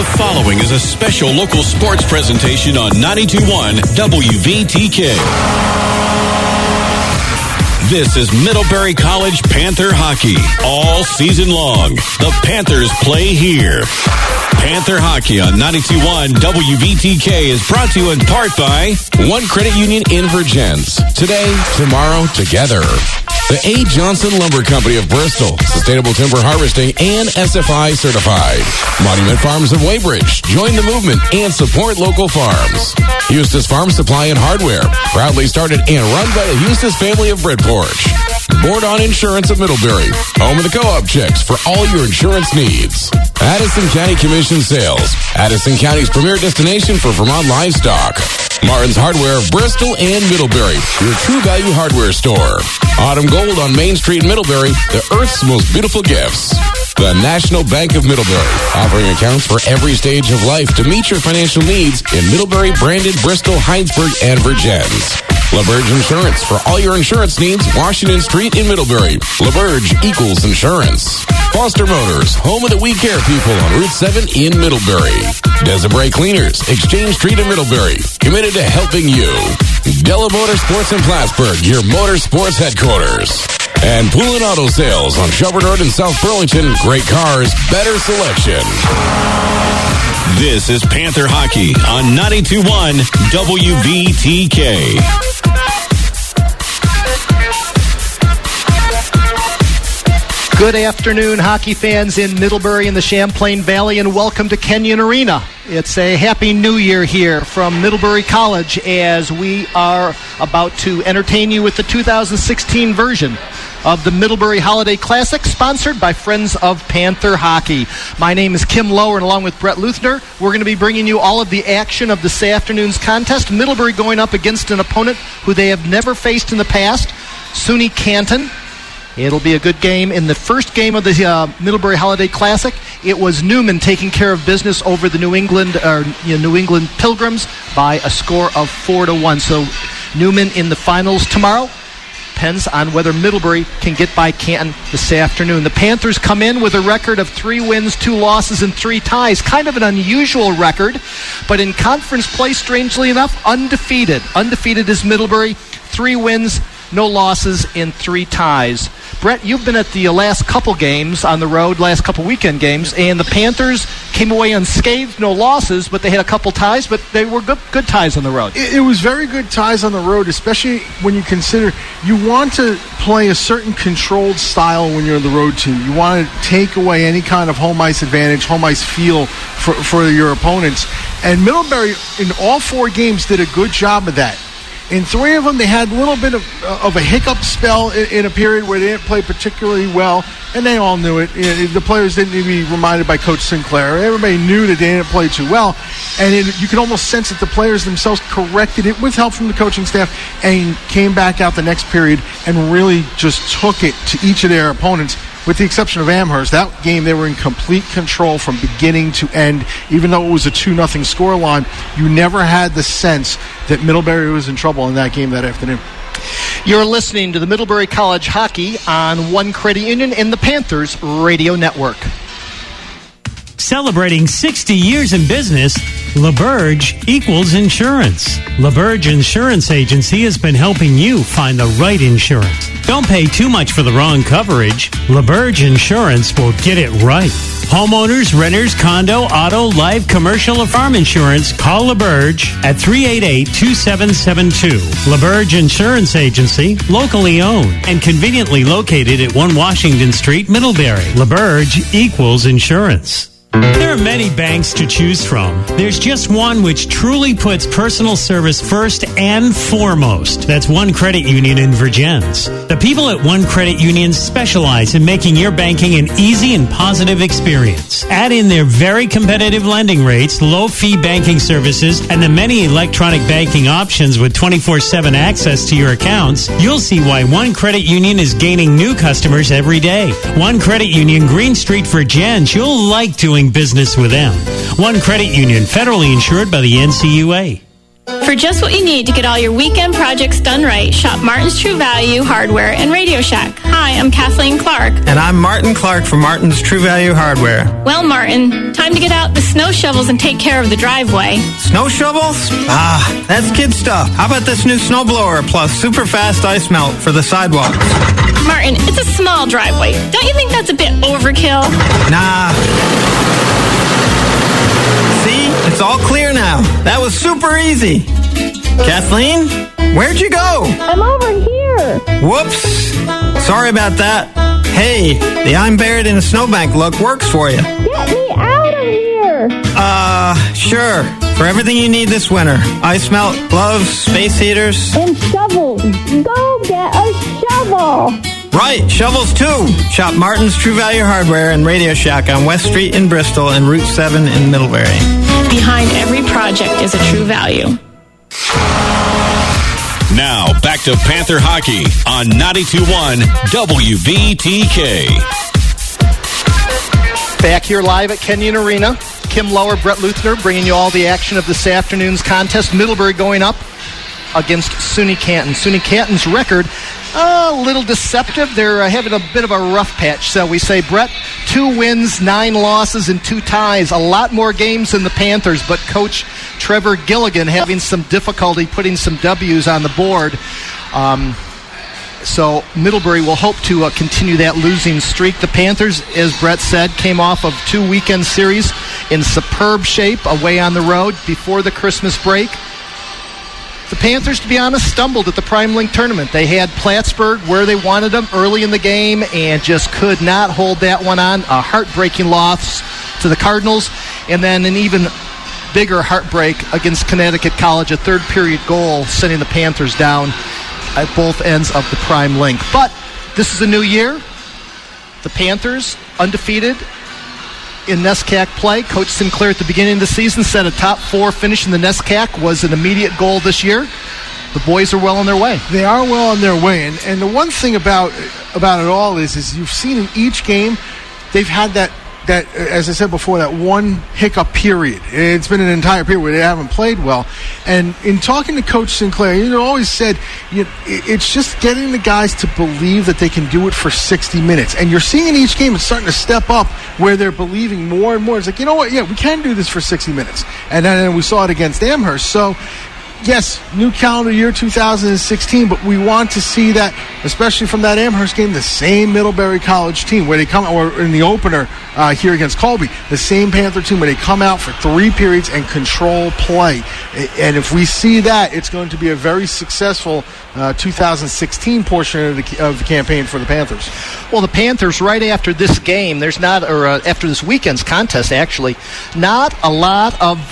The following is a special local sports presentation on 92.1 WVTK. This is Middlebury College Panther Hockey. All season long, the Panthers play here. Panther Hockey on 92.1 WVTK is brought to you in part by One Credit Union in Virgins. Today, tomorrow, together. The A. Johnson Lumber Company of Bristol, Sustainable Timber Harvesting and SFI certified. Monument Farms of Weybridge, join the movement and support local farms. Eustis Farm Supply and Hardware, proudly started and run by the Eustis family of Bridport. Board on Insurance of Middlebury, home of the co-op checks for all your insurance needs. Addison County Commission Sales, Addison County's premier destination for Vermont livestock. Martin's Hardware of Bristol and Middlebury, your true value hardware store. Autumn Gold on Main Street in Middlebury, the Earth's most beautiful gifts. The National Bank of Middlebury, offering accounts for every stage of life to meet your financial needs in Middlebury, Brandon, Bristol, Heinsberg, and Virgins. LaBerge Insurance, for all your insurance needs, Washington Street in Middlebury. LaBerge equals insurance. Foster Motors, home of the We Care people on Route 7 in Middlebury. Desibray Cleaners, Exchange Street in Middlebury, committed to helping you. Della Motorsports in Plattsburgh, your motorsports headquarters. And Pool and Auto Sales on Shelburne Road in South Burlington. Great cars, better selection. This is Panther Hockey on 92.1 WVTK. Good afternoon, hockey fans in Middlebury and the Champlain Valley, and welcome to Kenyon Arena. It's a happy new year here from Middlebury College as we are about to entertain you with the 2016 version of the Middlebury Holiday Classic, sponsored by Friends of Panther Hockey. My name is Kim Lowe, and along with Brett Luthner, we're going to be bringing you all of the action of this afternoon's contest. Middlebury going up against an opponent who they have never faced in the past, SUNY Canton. It'll be a good game. In the first game of the Middlebury Holiday Classic, it was Newman taking care of business over the New England Pilgrims by a score of 4-1. So Newman in the finals tomorrow. Depends on whether Middlebury can get by Canton this afternoon. The Panthers come in with a record of 3 wins, 2 losses, and 3 ties. Kind of an unusual record, but in conference play, strangely enough, undefeated. Undefeated is Middlebury. 3 wins, no losses, and 3 ties. Brett, you've been at the last couple games on the road, last couple weekend games, and the Panthers came away unscathed, no losses, but they had a couple ties, but they were good ties on the road. It was very good ties on the road, especially when you consider you want to play a certain controlled style when you're on the road team. You want to take away any kind of home ice advantage, home ice feel for your opponents. And Middlebury, in all 4 games, did a good job of that. In 3 of them, they had a little bit of a hiccup spell in a period where they didn't play particularly well, and they all knew it. The players didn't need to be reminded by Coach Sinclair. Everybody knew that they didn't play too well, and you could almost sense that the players themselves corrected it with help from the coaching staff and came back out the next period and really just took it to each of their opponents. With the exception of Amherst, that game they were in complete control from beginning to end. Even though it was a 2-0 scoreline, you never had the sense that Middlebury was in trouble in that game that afternoon. You're listening to the Middlebury College Hockey on One Credit Union and the Panthers Radio Network. Celebrating 60 years in business, LaBerge equals insurance. LaBerge Insurance Agency has been helping you find the right insurance. Don't pay too much for the wrong coverage. LaBerge Insurance will get it right. Homeowners, renters, condo, auto, life, commercial, or farm insurance, call LaBerge at 388-2772. LaBerge Insurance Agency, locally owned and conveniently located at 1 Washington Street, Middlebury. LaBerge equals insurance. There are many banks to choose from. There's just one which truly puts personal service first and foremost. That's One Credit Union in Virgins. The people at One Credit Union specialize in making your banking an easy and positive experience. Add in their very competitive lending rates, low-fee banking services, and the many electronic banking options with 24/7 access to your accounts, you'll see why One Credit Union is gaining new customers every day. One Credit Union, Green Street, Virgins. You'll like doing business with them. One Credit Union, federally insured by the NCUA. For just what you need to get all your weekend projects done right, shop Martin's True Value Hardware and Radio Shack. Hi, I'm Kathleen Clark. And I'm Martin Clark from Martin's True Value Hardware. Well, Martin, time to get out the snow shovels and take care of the driveway. Snow shovels? That's kid stuff. How about this new snowblower plus super fast ice melt for the sidewalks? Martin, it's a small driveway. Don't you think that's a bit overkill? Nah. See? It's all clear now. That was super easy. Kathleen? Where'd you go? I'm over here. Whoops. Sorry about that. Hey, the I'm buried in a snowbank look works for you. Get me out of here. Sure. For everything you need this winter. Ice melt, gloves, space heaters. And shovels. Go get a shovel. Right, shovels too. Shop Martin's True Value Hardware and Radio Shack on West Street in Bristol and Route 7 in Middlebury. Behind every project is a True Value. Now, back to Panther Hockey on 92.1 WVTK. Back here live at Kenyon Arena. Kim Lauer, Brett Luthner bringing you all the action of this afternoon's contest. Middlebury going up against SUNY Canton. SUNY Canton's record, a little deceptive. They're having a bit of a rough patch, shall we say. Brett, 2 wins, 9 losses, and 2 ties. A lot more games than the Panthers, but Coach Trevor Gilligan having some difficulty putting some W's on the board. So Middlebury will hope to continue that losing streak. The Panthers, as Brett said, came off of 2 weekend series in superb shape away on the road before the Christmas break. The Panthers, to be honest, stumbled at the Prime Link tournament. They had Plattsburgh where they wanted them early in the game and just could not hold that one on. A heartbreaking loss to the Cardinals, and then an even bigger heartbreak against Connecticut College, a third-period goal sending the Panthers down at both ends of the Prime Link. But this is a new year. The Panthers, undefeated in NESCAC play. Coach Sinclair at the beginning of the season said a top 4 finish in the NESCAC was an immediate goal this year. The boys are well on their way. They are well on their way. And the one thing about it all is you've seen in each game, they've had that, as I said before, that one hiccup period. It's been an entire period where they haven't played well. And in talking to Coach Sinclair, always said, it's just getting the guys to believe that they can do it for 60 minutes. And you're seeing in each game it's starting to step up where they're believing more and more. It's like, you know what? Yeah, we can do this for 60 minutes. And then we saw it against Amherst. So, yes, new calendar year 2016, but we want to see that, especially from that Amherst game, the same Middlebury College team where they come, or in the opener here against Colby, the same Panther team where they come out for 3 periods and control play. And if we see that, it's going to be a very successful 2016 portion of the campaign for the Panthers. Well, the Panthers, right after this game, after this weekend's contest, actually, not a lot of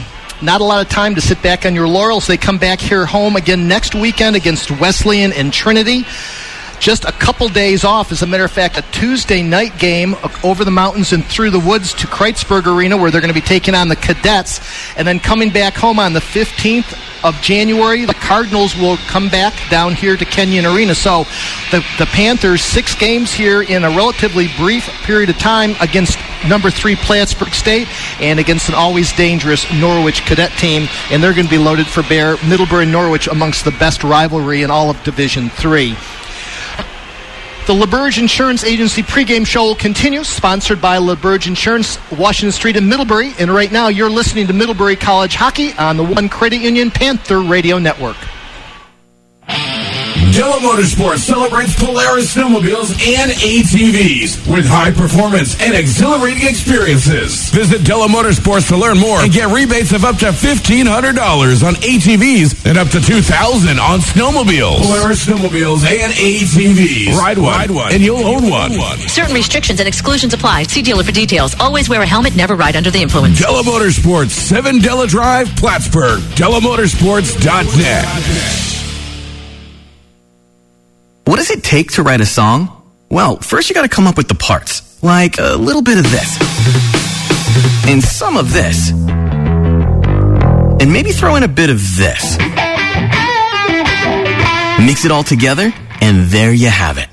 time to sit back on your laurels. They come back here home again next weekend against Wesleyan and Trinity. Just a couple days off. As a matter of fact, a Tuesday night game over the mountains and through the woods to Kreitzberg Arena, where they're going to be taking on the Cadets. And then coming back home on the 15th of January, the Cardinals will come back down here to Kenyon Arena. So the Panthers, 6 games here in a relatively brief period of time against number 3 Plattsburgh State and against an always dangerous Norwich Cadet team. And they're going to be loaded for bear. Middlebury and Norwich amongst the best rivalry in all of Division III. The LaBerge Insurance Agency pregame show will continue, sponsored by LaBerge Insurance, Washington Street in Middlebury. And right now, you're listening to Middlebury College Hockey on the One Credit Union Panther Radio Network. Della Motorsports celebrates Polaris snowmobiles and ATVs with high performance and exhilarating experiences. Visit Della Motorsports to learn more and get rebates of up to $1,500 on ATVs and up to $2,000 on snowmobiles. Polaris snowmobiles and ATVs. Ride one, and you'll own one. Certain restrictions and exclusions apply. See dealer for details. Always wear a helmet. Never ride under the influence. Della Motorsports, 7 Della Drive, Plattsburgh. DellaMotorsports.net. What does it take to write a song? Well, first you gotta come up with the parts. Like a little bit of this. And some of this. And maybe throw in a bit of this. Mix it all together, and there you have it.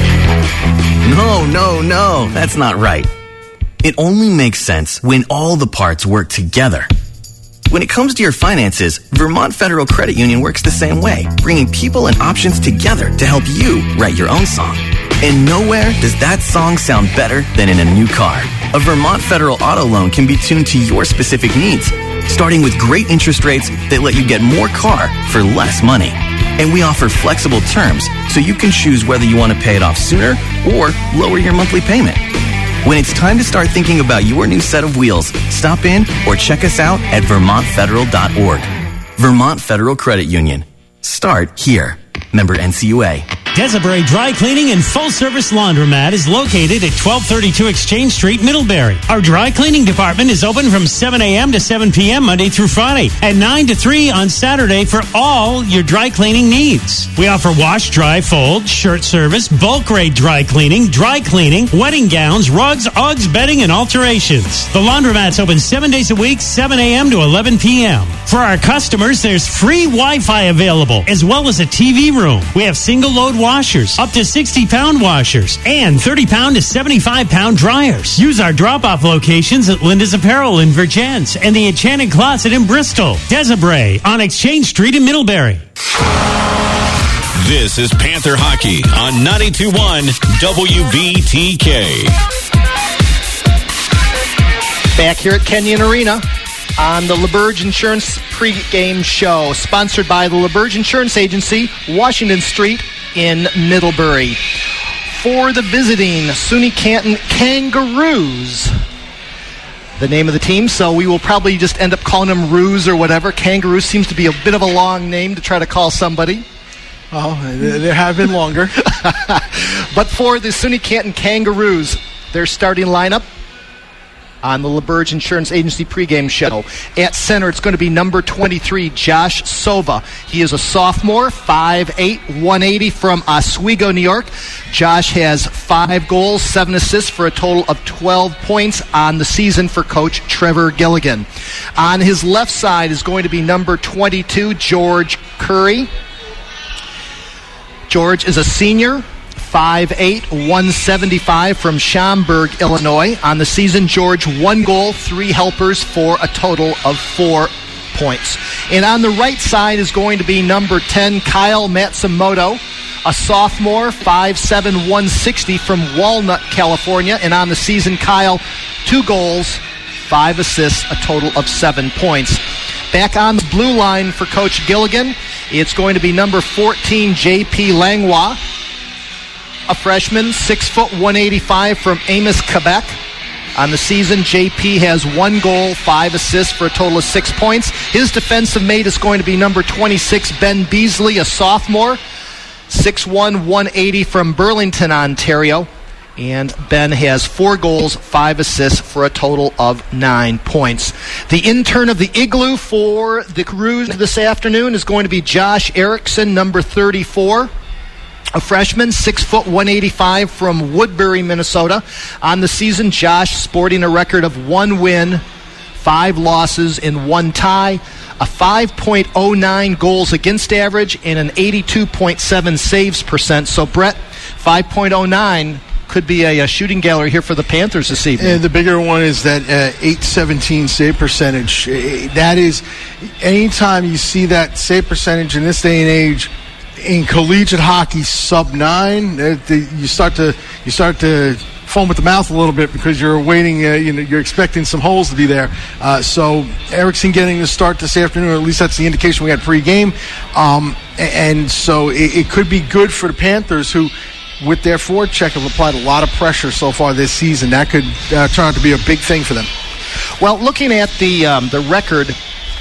No, that's not right. It only makes sense when all the parts work together. When it comes to your finances, Vermont Federal Credit Union works the same way, bringing people and options together to help you write your own song. And nowhere does that song sound better than in a new car. A Vermont Federal Auto Loan can be tuned to your specific needs, starting with great interest rates that let you get more car for less money. And we offer flexible terms so you can choose whether you want to pay it off sooner or lower your monthly payment. When it's time to start thinking about your new set of wheels, stop in or check us out at vermontfederal.org. Vermont Federal Credit Union. Start here. Member NCUA. Desiree Dry Cleaning and Full Service Laundromat is located at 1232 Exchange Street, Middlebury. Our dry cleaning department is open from 7 a.m. to 7 p.m. Monday through Friday and 9 to 3 on Saturday for all your dry cleaning needs. We offer wash, dry, fold, shirt service, bulk rate dry cleaning, wedding gowns, rugs, Uggs, bedding, and alterations. The laundromat's open 7 days a week, 7 a.m. to 11 p.m. For our customers, there's free Wi-Fi available, as well as a TV room. We have single-load washers, up to 60-pound washers, and 30-pound to 75-pound dryers. Use our drop-off locations at Linda's Apparel in Virgins and the Enchanted Closet in Bristol. Desiree on Exchange Street in Middlebury. This is Panther Hockey on 92.1 WBTK. Back here at Kenyon Arena on the LaBerge Insurance pregame show, sponsored by the LaBerge Insurance Agency, Washington Street in Middlebury. For the visiting SUNY Canton Kangaroos, the name of the team, so we will probably just end up calling them Roos or whatever. Kangaroos seems to be a bit of a long name to try to call somebody. Oh, there have been longer. But for the SUNY Canton Kangaroos, their starting lineup on the LaBerge Insurance Agency pregame show. At center, it's going to be number 23, Josh Sova. He is a sophomore, 5'8", 180 from Oswego, New York. Josh has 5 goals, 7 assists for a total of 12 points on the season for Coach Trevor Gilligan. On his left side is going to be number 22, George Curry. George is a senior, 5'8", 175 from Schaumburg, Illinois. On the season, George, 1 goal, 3 helpers for a total of 4 points. And on the right side is going to be number 10, Kyle Matsumoto, a sophomore, 5'7", 160 from Walnut, California. And on the season, Kyle, 2 goals, 5 assists, a total of 7 points. Back on the blue line for Coach Gilligan, it's going to be number 14, J.P. Langlois, a freshman, 6', 185 from Amos, Quebec. On the season, JP has 1 goal, 5 assists for a total of 6 points. His defensive mate is going to be number 26, Ben Beasley, a sophomore, 6'1", 180 from Burlington, Ontario. And Ben has 4 goals, 5 assists for a total of 9 points. The intern of the Igloo for the Cruise this afternoon is going to be Josh Erickson, number 34. A freshman, 6', 185 from Woodbury, Minnesota. On the season, Josh sporting a record of 1 win, 5 losses, and 1 tie, a 5.09 goals against average, and an 82.7 saves percent. So, Brett, 5.09 could be a shooting gallery here for the Panthers this evening. And the bigger one is that 817 save percentage. That is, anytime you see that save percentage in this day and age, in collegiate hockey, sub 9, you start to foam at the mouth a little bit because you're waiting. You're expecting some holes to be there. So Erickson getting the start this afternoon, or at least that's the indication we had pre-game, and so it could be good for the Panthers, who, with their forecheck, have applied a lot of pressure so far this season. That could turn out to be a big thing for them. Well, looking at the record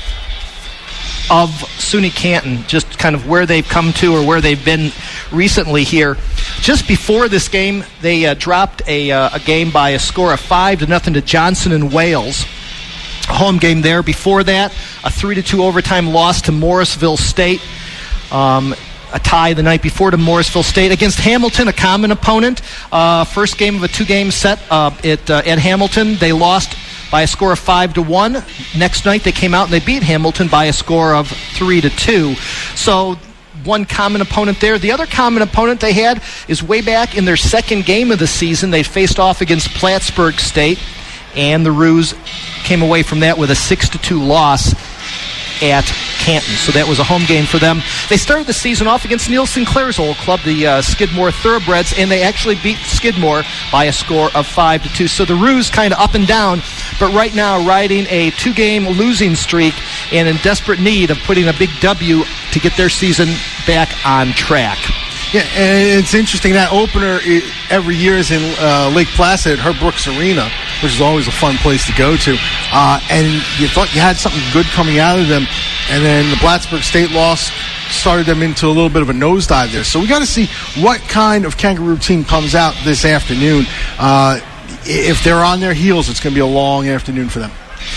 of SUNY Canton, just kind of where they've come to or where they've been recently here. Just before this game, they dropped a game by a score of 5-0 to Johnson and Wales. A home game there. Before that, a 3-2 overtime loss to Morrisville State. A tie the night before to Morrisville State against Hamilton, a common opponent. First game of a 2-game set at Hamilton. They lost by a score of 5-1. Next night they came out and they beat Hamilton by a score of 3-2. So one common opponent there. The other common opponent they had is way back in their second game of the season. They faced off against Plattsburgh State, and the Roos came away from that with a 6-2 loss at Canton. So that was a home game for them. They started the season off against Neil Sinclair's old club, the Skidmore Thoroughbreds, and they actually beat Skidmore by a score of 5-2. So the Roos kind of up and down, but right now riding a 2-game losing streak and in desperate need of putting a big W to get their season back on track. Yeah, and it's interesting, that opener every year is in Lake Placid at Herb Brooks Arena, which is always a fun place to go to. And you thought you had something good coming out of them, and then the Plattsburgh State loss started them into a little bit of a nosedive there. So we got to see what kind of Kangaroo team comes out this afternoon. If they're on their heels, it's going to be a long afternoon for them.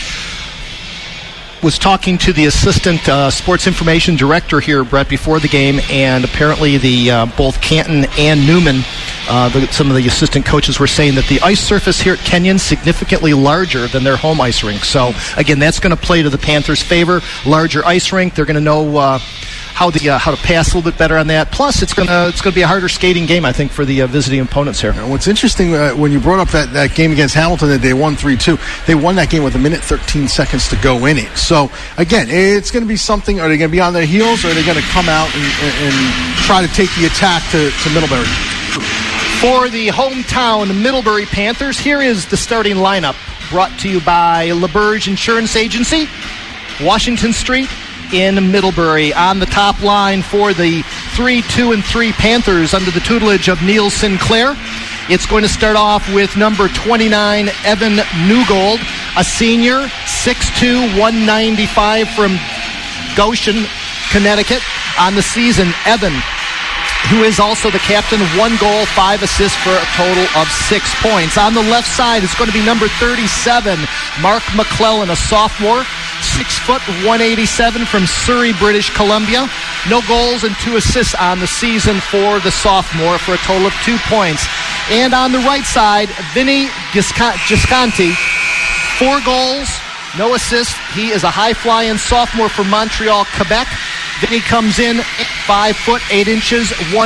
Was talking to the assistant sports information director here, Brett, before the game, and apparently the both Canton and Newman, some of the assistant coaches were saying that the ice surface here at Kenyon is significantly larger than their home ice rink. So, again, that's going to play to the Panthers' favor. Larger ice rink. They're going to know how to pass a little bit better on that. Plus, it's going to be a harder skating game, I think, for the visiting opponents here. And what's interesting, when you brought up that game against Hamilton that they won 3-2, they won that game with 1:13 seconds to go in it. So, again, it's going to be something. Are they going to be on their heels, or are they going to come out and try to take the attack to Middlebury? For the hometown Middlebury Panthers, here is the starting lineup, brought to you by LaBerge Insurance Agency, Washington Street in Middlebury. On the top line for the 3-2-3 Panthers under the tutelage of Neil Sinclair, it's going to start off with number 29, Evan Newgold, a senior, 6'2", 195 from Goshen, Connecticut. On the season, Evan, who is also the captain, 1 goal, 5 assists for a total of 6 points. On the left side, it's going to be number 37, Mark McClellan, a sophomore, 6', 187 from Surrey, British Columbia. No goals and 2 assists on the season for the sophomore for a total of 2 points. And on the right side, Vinny Gisconti, 4 goals, no assists. He is a high-flying sophomore from Montreal, Quebec. Vinny comes in 5', 8 inches,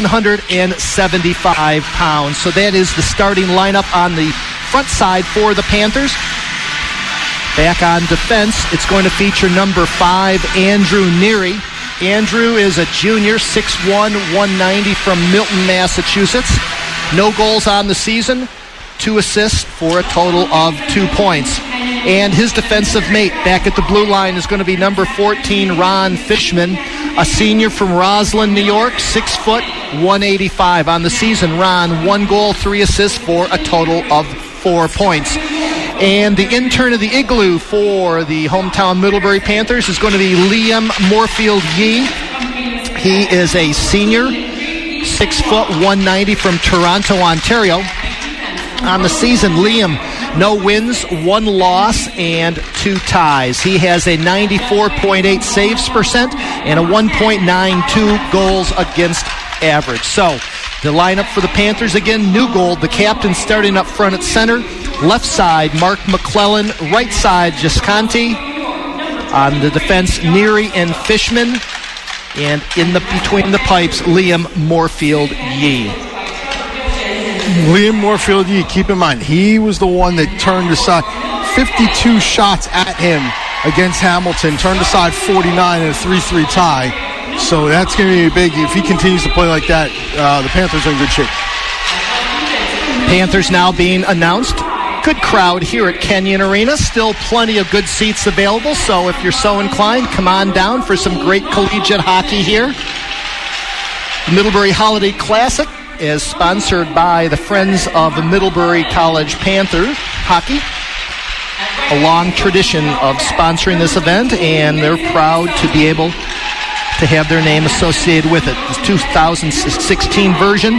175 pounds. So that is the starting lineup on the front side for the Panthers. Back on defense, it's going to feature number 5, Andrew Neary. Andrew is a junior, 6'1", 190 from Milton, Massachusetts. No goals on the season, 2 assists for a total of 2 points. And his defensive mate back at the blue line is going to be number 14, Ron Fishman, a senior from Roslyn, New York, 6', 185 on the season. Ron, 1 goal, 3 assists for a total of 4 points. And the intern of the Igloo for the hometown Middlebury Panthers is going to be Liam Moorfield-Yee. He is a senior, 6', 190 from Toronto, Ontario. On the season, Liam, no wins, 1 loss, and 2 ties. He has a 94.8 saves percent and a 1.92 goals against average. So, the lineup for the Panthers, again, Newgold, the captain, starting up front at center. Left side, Mark McClellan. Right side, Gisconti. On the defense, Neary and Fishman. And between the pipes, Liam Moorfield-Yee. Liam Moorfield-Yee, keep in mind, he was the one that turned aside 52 shots at him against Hamilton, turned aside 49 in a 3-3 tie. So that's going to be big. If he continues to play like that, the Panthers are in good shape. Panthers now being announced. Good crowd here at Kenyon Arena. Still plenty of good seats available, so if you're so inclined, come on down for some great collegiate hockey here. The Middlebury Holiday Classic is sponsored by the Friends of the Middlebury College Panther Hockey. A long tradition of sponsoring this event, and they're proud to be able to have their name associated with it. The 2016 version.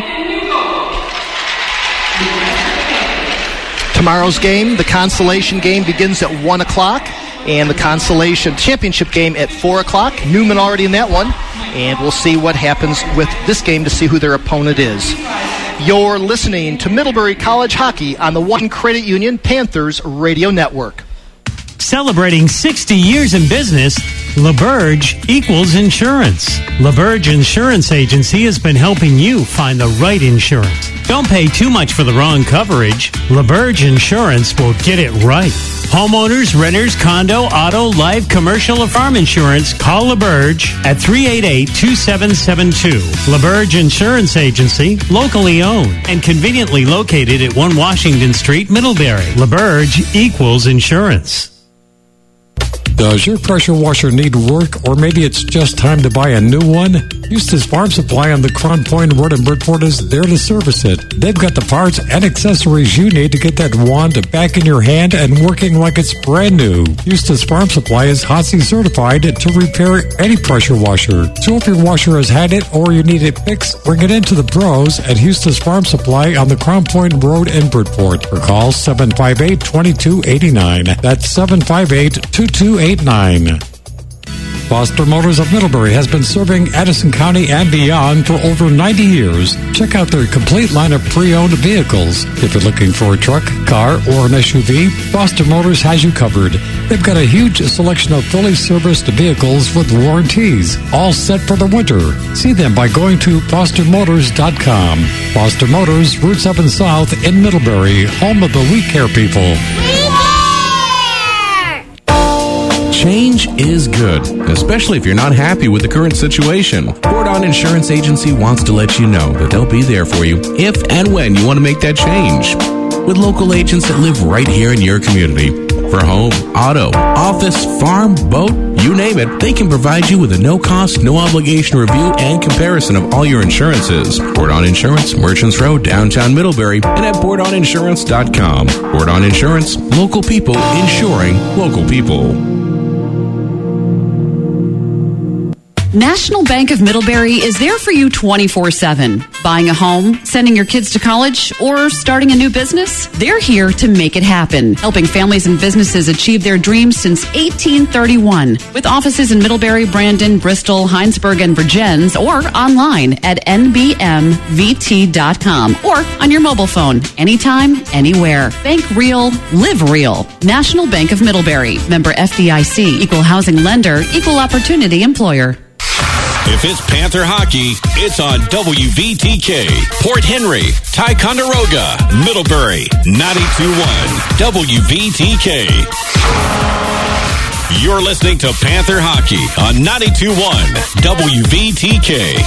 Tomorrow's game, the consolation game, begins at 1 o'clock, and the consolation championship game at 4 o'clock. Newman already in that one, and we'll see what happens with this game to see who their opponent is. You're listening to Middlebury College Hockey on the One Credit Union Panthers Radio Network. Celebrating 60 years in business, LaBerge equals insurance. LaBerge Insurance Agency has been helping you find the right insurance. Don't pay too much for the wrong coverage. LaBerge Insurance will get it right. Homeowners, renters, condo, auto, life, commercial, or farm insurance, call LaBerge at 388-2772. LaBerge Insurance Agency, locally owned and conveniently located at 1 Washington Street, Middlebury. LaBerge equals insurance. Does your pressure washer need work, or maybe it's just time to buy a new one? Eustace Farm Supply on the Crown Point Road in Bridgeport is there to service it. They've got the parts and accessories you need to get that wand back in your hand and working like it's brand new. Eustace Farm Supply is HOTC certified to repair any pressure washer. So if your washer has had it or you need it fixed, bring it into the pros at Eustace Farm Supply on the Crown Point Road in Bridgeport. Or call 758-2289. That's 758-2289. Foster Motors of Middlebury has been serving Addison County and beyond for over 90 years. Check out their complete line of pre-owned vehicles. If you're looking for a truck, car, or an SUV, Foster Motors has you covered. They've got a huge selection of fully serviced vehicles with warranties, all set for the winter. See them by going to fostermotors.com. Foster Motors, Route 7 South in Middlebury, home of the We Care people. Change is good, especially if you're not happy with the current situation. Bordon Insurance Agency wants to let you know that they'll be there for you if and when you want to make that change. With local agents that live right here in your community. For home, auto, office, farm, boat, you name it, they can provide you with a no-cost, no-obligation review and comparison of all your insurances. Bordon Insurance, Merchants Road, downtown Middlebury, and at BordonInsurance.com. Bordon Insurance, local people insuring local people. National Bank of Middlebury is there for you 24/7. Buying a home, sending your kids to college, or starting a new business? They're here to make it happen, helping families and businesses achieve their dreams since 1831. With offices in Middlebury, Brandon, Bristol, Heinsberg, and Virgins, or online at nbmvt.com or on your mobile phone, anytime, anywhere. Bank real, live real. National Bank of Middlebury. Member FDIC, Equal Housing Lender, Equal Opportunity Employer. If it's Panther hockey, it's on WVTK. Port Henry, Ticonderoga, Middlebury, 92.1 WVTK. You're listening to Panther hockey on 92.1 WVTK.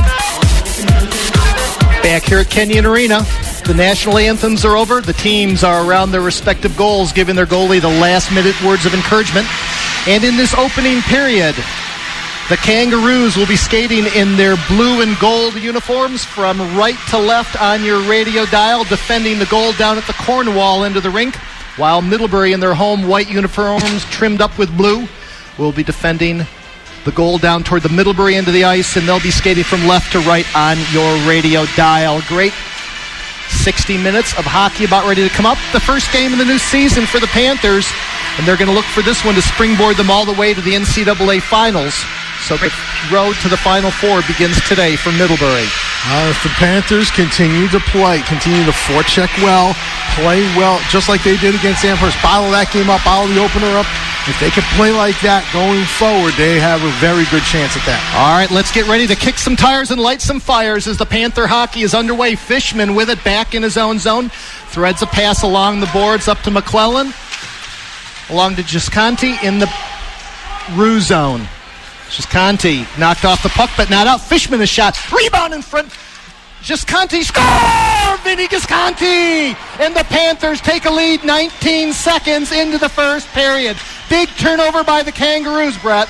Back here at Kenyon Arena, the national anthems are over. The teams are around their respective goals, giving their goalie the last-minute words of encouragement. And in this opening period, the Kangaroos will be skating in their blue and gold uniforms from right to left on your radio dial, defending the goal down at the Cornwall end of the rink, while Middlebury in their home white uniforms trimmed up with blue will be defending the goal down toward the Middlebury end of the ice, and they'll be skating from left to right on your radio dial. Great 60 minutes of hockey about ready to come up. The first game of the new season for the Panthers, and they're going to look for this one to springboard them all the way to the NCAA Finals. So the road to the Final Four begins today for Middlebury. If the Panthers continue to play, continue to forecheck well, play well, just like they did against Amherst, bottle that game up, bottle the opener up. If they can play like that going forward, they have a very good chance at that. All right, let's get ready to kick some tires and light some fires as the Panther hockey is underway. Fishman with it back in his own zone. Threads a pass along the boards up to McClellan. Along to Gisconti in the Rue zone. Gisconti knocked off the puck, but not out. Fishman is shot. Rebound in front. Gisconti score! Vinny Gisconti! And the Panthers take a lead 19 seconds into the first period. Big turnover by the Kangaroos, Brett.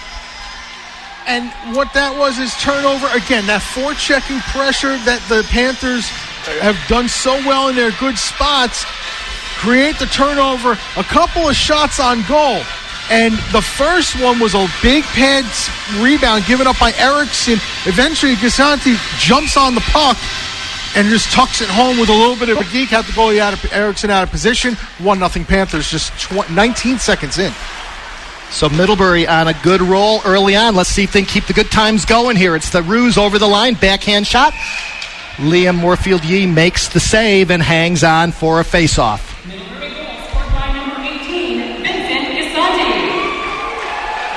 And what that was is turnover. Again, that forechecking pressure that the Panthers have done so well in their good spots. Create the turnover. A couple of shots on goal. And the first one was a big pad rebound given up by Erickson. Eventually, Gisconti jumps on the puck and just tucks it home with a little bit of a geek. Had the goalie Erickson out of position. 1-0 Panthers just 19 seconds in. So Middlebury on a good roll early on. Let's see if they can keep the good times going here. It's the Ruse over the line. Backhand shot. Liam Moorfield-Yee makes the save and hangs on for a face-off.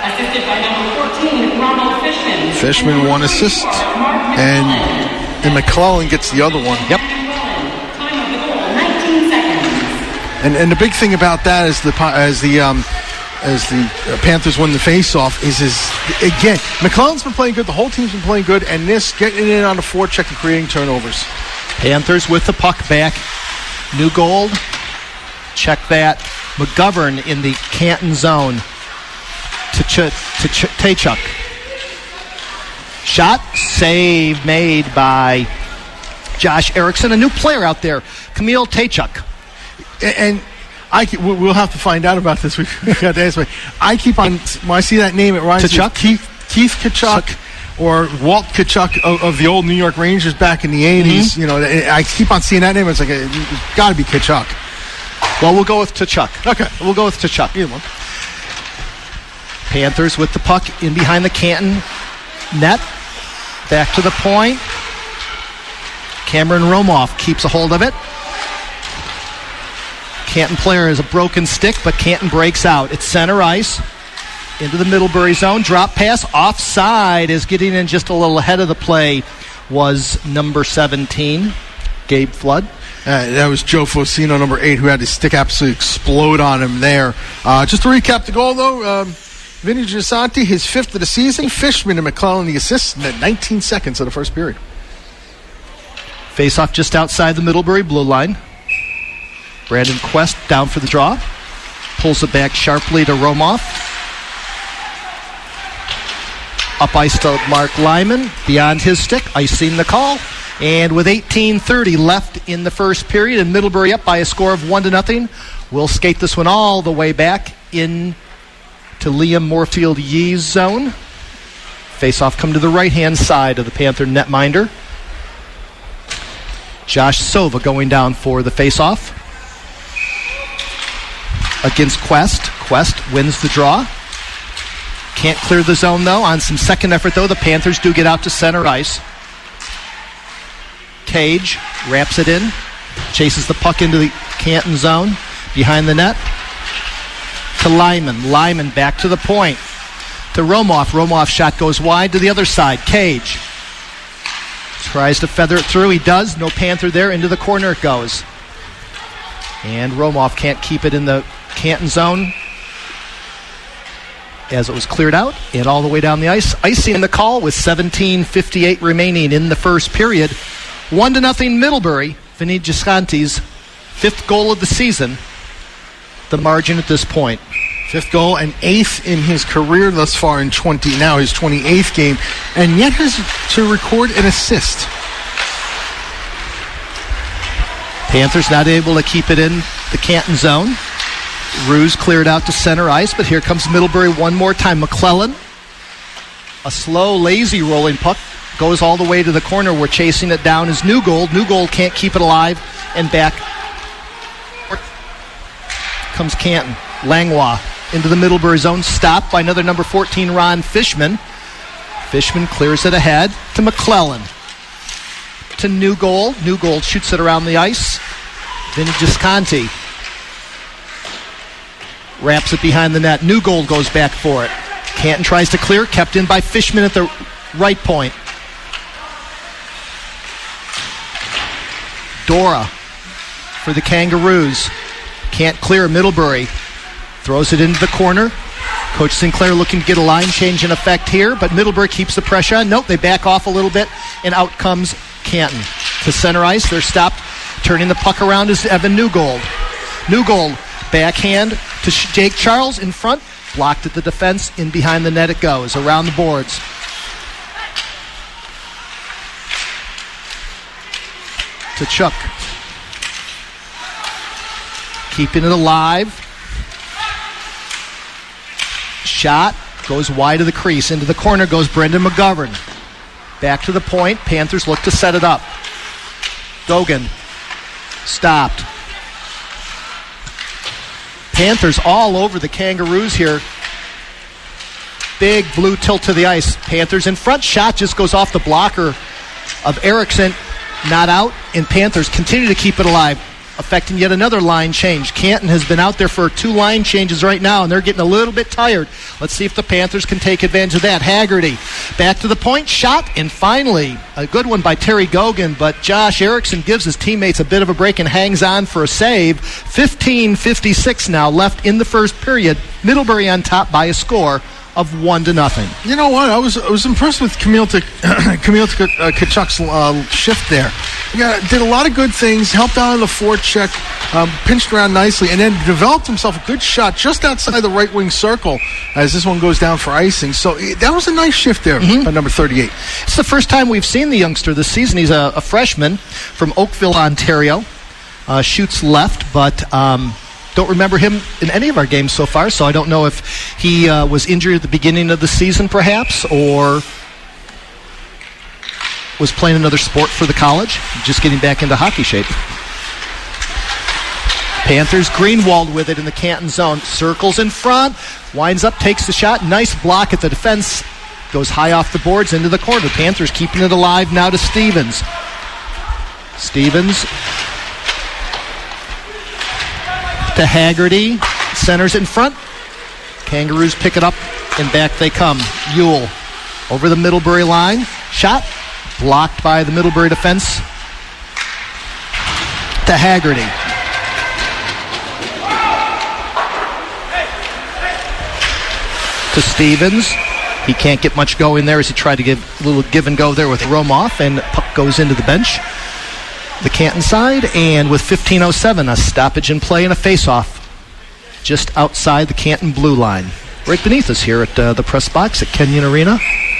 Assisted by number 14, Ronald Fishman. Fishman, 1 assist, and McClellan gets the other one. Yep. Time of the goal, 19 seconds. And the big thing about that is as the Panthers win the faceoff is again, McClellan's been playing good. The whole team's been playing good, and this getting in on the forecheck and creating turnovers. Panthers with the puck back. Newgold. Check that. McGovern in the Canton zone to Taychuk. Shot, save made by Josh Erickson. A new player out there, Camille Taychuk. And we'll have to find out about this. We've got to ask. I keep on, when I see that name, it reminds me of Keith Tkachuk or Walt Tkachuk of the old New York Rangers back in the 80s. You know, I keep on seeing that name. It's like, it's got to be Tkachuk. Well, we'll go with Tkachuk. Okay. We'll go with Tkachuk. Either one. Panthers with the puck in behind the Canton net. Back to the point. Cameron Romoff keeps a hold of it. Canton player has a broken stick, but Canton breaks out. It's center ice. Into the Middlebury zone. Drop pass. Offside is getting in just a little ahead of the play was number 17, Gabe Flood. That was Joe Fosino, number 8, who had his stick absolutely explode on him there. Just to recap the goal, though, Vinny Gisanti, his 5th of the season. Fishman and McClellan, the assists in 19 seconds of the first period. Face-off just outside the Middlebury blue line. Brandon Quest down for the draw. Pulls it back sharply to Romoff. Up ice to Mark Lyman. Beyond his stick. Icing the call. And with 18:30 left in the first period and Middlebury up by a score of 1-0, we'll skate this one all the way back in to Liam Moorfield Yee's zone. Face-off come to the right-hand side of the Panther netminder. Josh Sova going down for the face-off against Quest. Quest wins the draw. Can't clear the zone, though. On some second effort, though, the Panthers do get out to center ice. Cage wraps it in, chases the puck into the Canton zone, behind the net, to Lyman. Lyman back to the point, to Romoff. Romoff's shot goes wide to the other side. Cage tries to feather it through. He does. No Panther there. Into the corner it goes. And Romoff can't keep it in the Canton zone as it was cleared out and all the way down the ice. Icing the call with 17:58 remaining in the first period. 1-0 Middlebury. Vinny Gisanti's 5th goal of the season. The margin at this point. 5th goal and 8th in his career thus far in his 28th game, and yet has to record an assist. Panthers not able to keep it in the Canton zone. Ruse cleared out to center ice, but here comes Middlebury one more time. McClellan, a slow, lazy rolling puck, goes all the way to the corner. We're chasing it down as Newgold. Newgold can't keep it alive, and back comes Canton. Langlois into the Middlebury zone, stopped by another number 14, Ron Fishman. Fishman clears it ahead to McClellan. To Newgold. Newgold shoots it around the ice. Vinny Gisconti wraps it behind the net. Newgold goes back for it. Canton tries to clear, kept in by Fishman at the right point. Dora for the Kangaroos. Can't clear. Middlebury throws it into the corner. Coach Sinclair looking to get a line change in effect here, but Middlebury keeps the pressure on. Nope, they back off a little bit, and out comes Canton. To center ice, they're stopped. Turning the puck around is Evan Newgold. Newgold, backhand to Jake Charles in front. Blocked at the defense. In behind the net it goes. Around the boards. To Chuck. Keeping it alive. Shot goes wide of the crease. Into the corner goes Brendan McGovern. Back to the point. Panthers look to set it up. Dogan stopped. Panthers all over the Kangaroos here. Big blue tilt to the ice. Panthers in front. Shot just goes off the blocker of Erickson. Not out. And Panthers continue to keep it alive. affecting yet another line change. Canton has been out there for 2 line changes right now, and they're getting a little bit tired. Let's see if the Panthers can take advantage of that. Haggerty back to the point, shot, and finally a good one by Terry Gogan, but Josh Erickson gives his teammates a bit of a break and hangs on for a save. 15:56 now left in the first period. Middlebury on top by a score of 1-0. You know what? I was impressed with Camille Kachuk's shift there. Did a lot of good things, helped out on the forecheck, pinched around nicely, and then developed himself a good shot just outside the right wing circle as this one goes down for icing. So that was a nice shift there by number 38. It's the first time we've seen the youngster this season. He's a freshman from Oakville, Ontario. Shoots left, but don't remember him in any of our games so far, so I don't know if he was injured at the beginning of the season perhaps, or was playing another sport for the college, just getting back into hockey shape. Panthers, Greenwald with it in the Canton zone. Circles in front, winds up, takes the shot. Nice block at the defense. Goes high off the boards into the corner. Panthers keeping it alive now to Stevens. Stevens to Haggerty. Centers in front. Kangaroos pick it up, and back they come. Ewell over the Middlebury line. Shot blocked by the Middlebury defense. To Haggerty. To Stevens. He can't get much going there as he tried to give a little give and go there with Romoff, and puck goes into the bench. The Canton side, and with 15:07, a stoppage in play and a face-off just outside the Canton blue line. Right beneath us here at the press box at Kenyon Arena.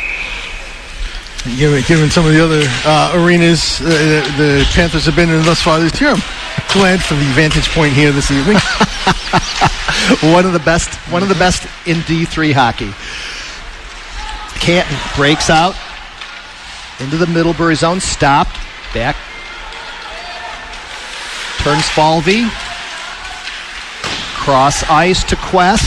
Given some of the other arenas the Panthers have been in thus far this year, I'm glad for the vantage point here this evening. One of the best in D3 hockey. Canton breaks out into the Middlebury zone, stopped, back, turns Falvey, cross ice to Quest.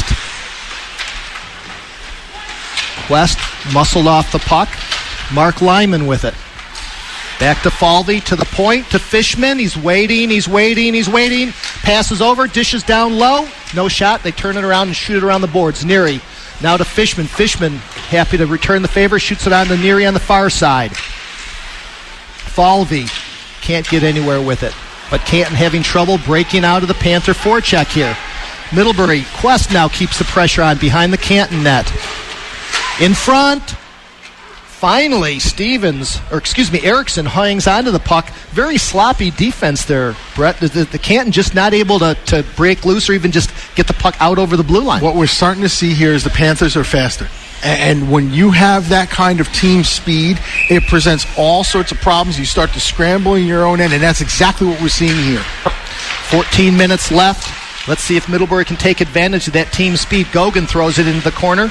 Quest muscled off the puck. Mark Lyman with it. Back to Falvey, to the point, to Fishman. He's waiting. Passes over, dishes down low. No shot. They turn it around and shoot it around the boards. Neary now to Fishman. Fishman happy to return the favor. Shoots it on to Neary on the far side. Falvey can't get anywhere with it. But Canton having trouble breaking out of the Panther forecheck here. Middlebury, Quest now keeps the pressure on behind the Canton net. In front. Finally, Erickson hangs onto the puck. Very sloppy defense there, Brett. The Canton just not able to break loose or even just get the puck out over the blue line. What we're starting to see here is the Panthers are faster. And when you have that kind of team speed, it presents all sorts of problems. You start to scramble in your own end, and that's exactly what we're seeing here. 14 minutes left. Let's see if Middlebury can take advantage of that team speed. Gogan throws it into the corner.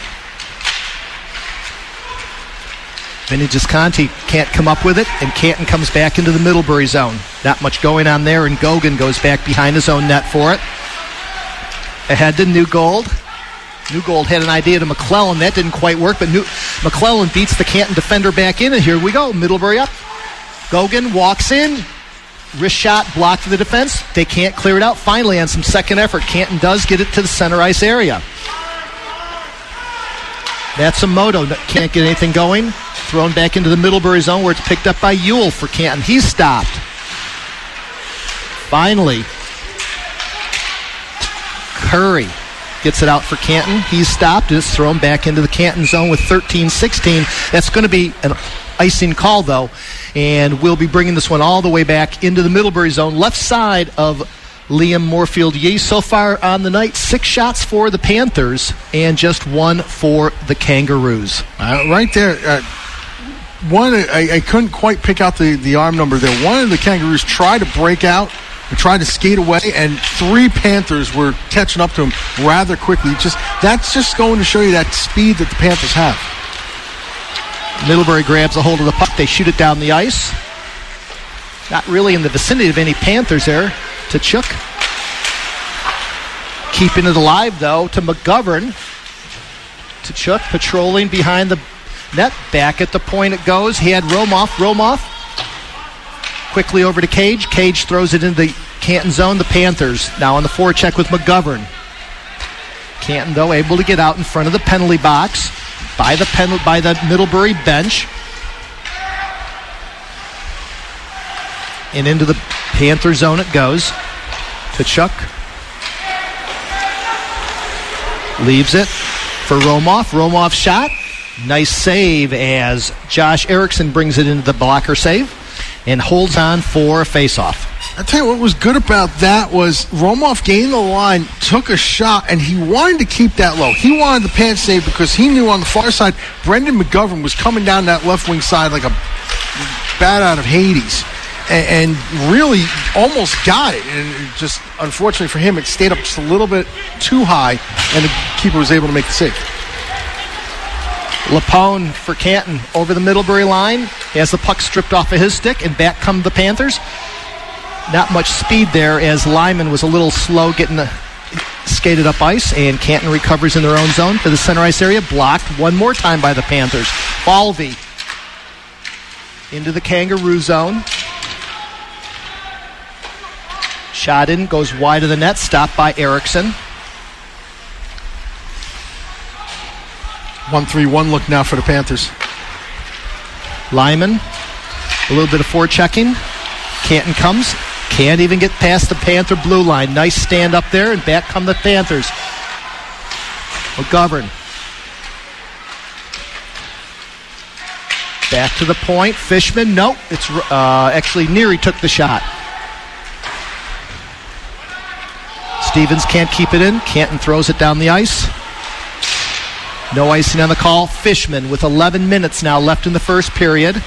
Vinny Gisconti can't come up with it, and Canton comes back into the Middlebury zone. Not much going on there, and Gogan goes back behind his own net for it. Ahead to Newgold. Newgold had an idea to McClellan. That didn't quite work, but McClellan beats the Canton defender back in, and here we go. Middlebury up. Gogan walks in. Wrist shot blocked to the defense. They can't clear it out. Finally, on some second effort, Canton does get it to the center ice area. Matsumoto can't get anything going. Thrown back into the Middlebury zone where it's picked up by Ewell for Canton. He's stopped. Finally, Curry gets it out for Canton. He's stopped. It's thrown back into the Canton zone with 13-16. That's going to be an icing call, though, and we'll be bringing this one all the way back into the Middlebury zone. Left side of Liam Moorfield-Yee. So far on the night, 6 shots for the Panthers and just 1 for the Kangaroos. Right there. I couldn't quite pick out the arm number there. One of the Kangaroos tried to break out and tried to skate away, and 3 Panthers were catching up to him rather quickly. That's just going to show you that speed that the Panthers have. Middlebury grabs a hold of the puck. They shoot it down the ice. Not really in the vicinity of any Panthers there. Tkachuk. Keeping it alive, though, to McGovern. Tkachuk patrolling behind the net. Back at the point it goes. He had Romoff. quickly over to Cage. Cage throws it into the Canton zone. The Panthers now on the forecheck with McGovern. Canton, though, able to get out in front of the penalty box by the Middlebury bench. And into the Panther zone it goes. Tkachuk leaves it for Romoff. Romoff shot. Nice save as Josh Erickson brings it into the blocker save and holds on for a face-off. I'll tell you what was good about that was Romoff gained the line, took a shot, and he wanted to keep that low. He wanted the pant save because he knew on the far side, Brendan McGovern was coming down that left wing side like a bat out of Hades. And really almost got it. And just, unfortunately for him, it stayed up just a little bit too high, and the keeper was able to make the save. Lapone for Canton over the Middlebury line. He has the puck stripped off of his stick, and back come the Panthers. Not much speed there as Lyman was a little slow getting the skated up ice, and Canton recovers in their own zone for the center ice area. Blocked one more time by the Panthers. Falvey into the Kangaroo zone. Shot in, goes wide of the net, stopped by Erickson. 1-3-1 look now for the Panthers. Lyman, a little bit of forechecking. Canton comes. Can't even get past the Panther blue line. Nice stand up there, and back come the Panthers. McGovern. Back to the point. Fishman, nope. It's actually Neary took the shot. Stevens can't keep it in. Canton throws it down the ice. No icing on the call. Fishman with 11 minutes now left in the first period.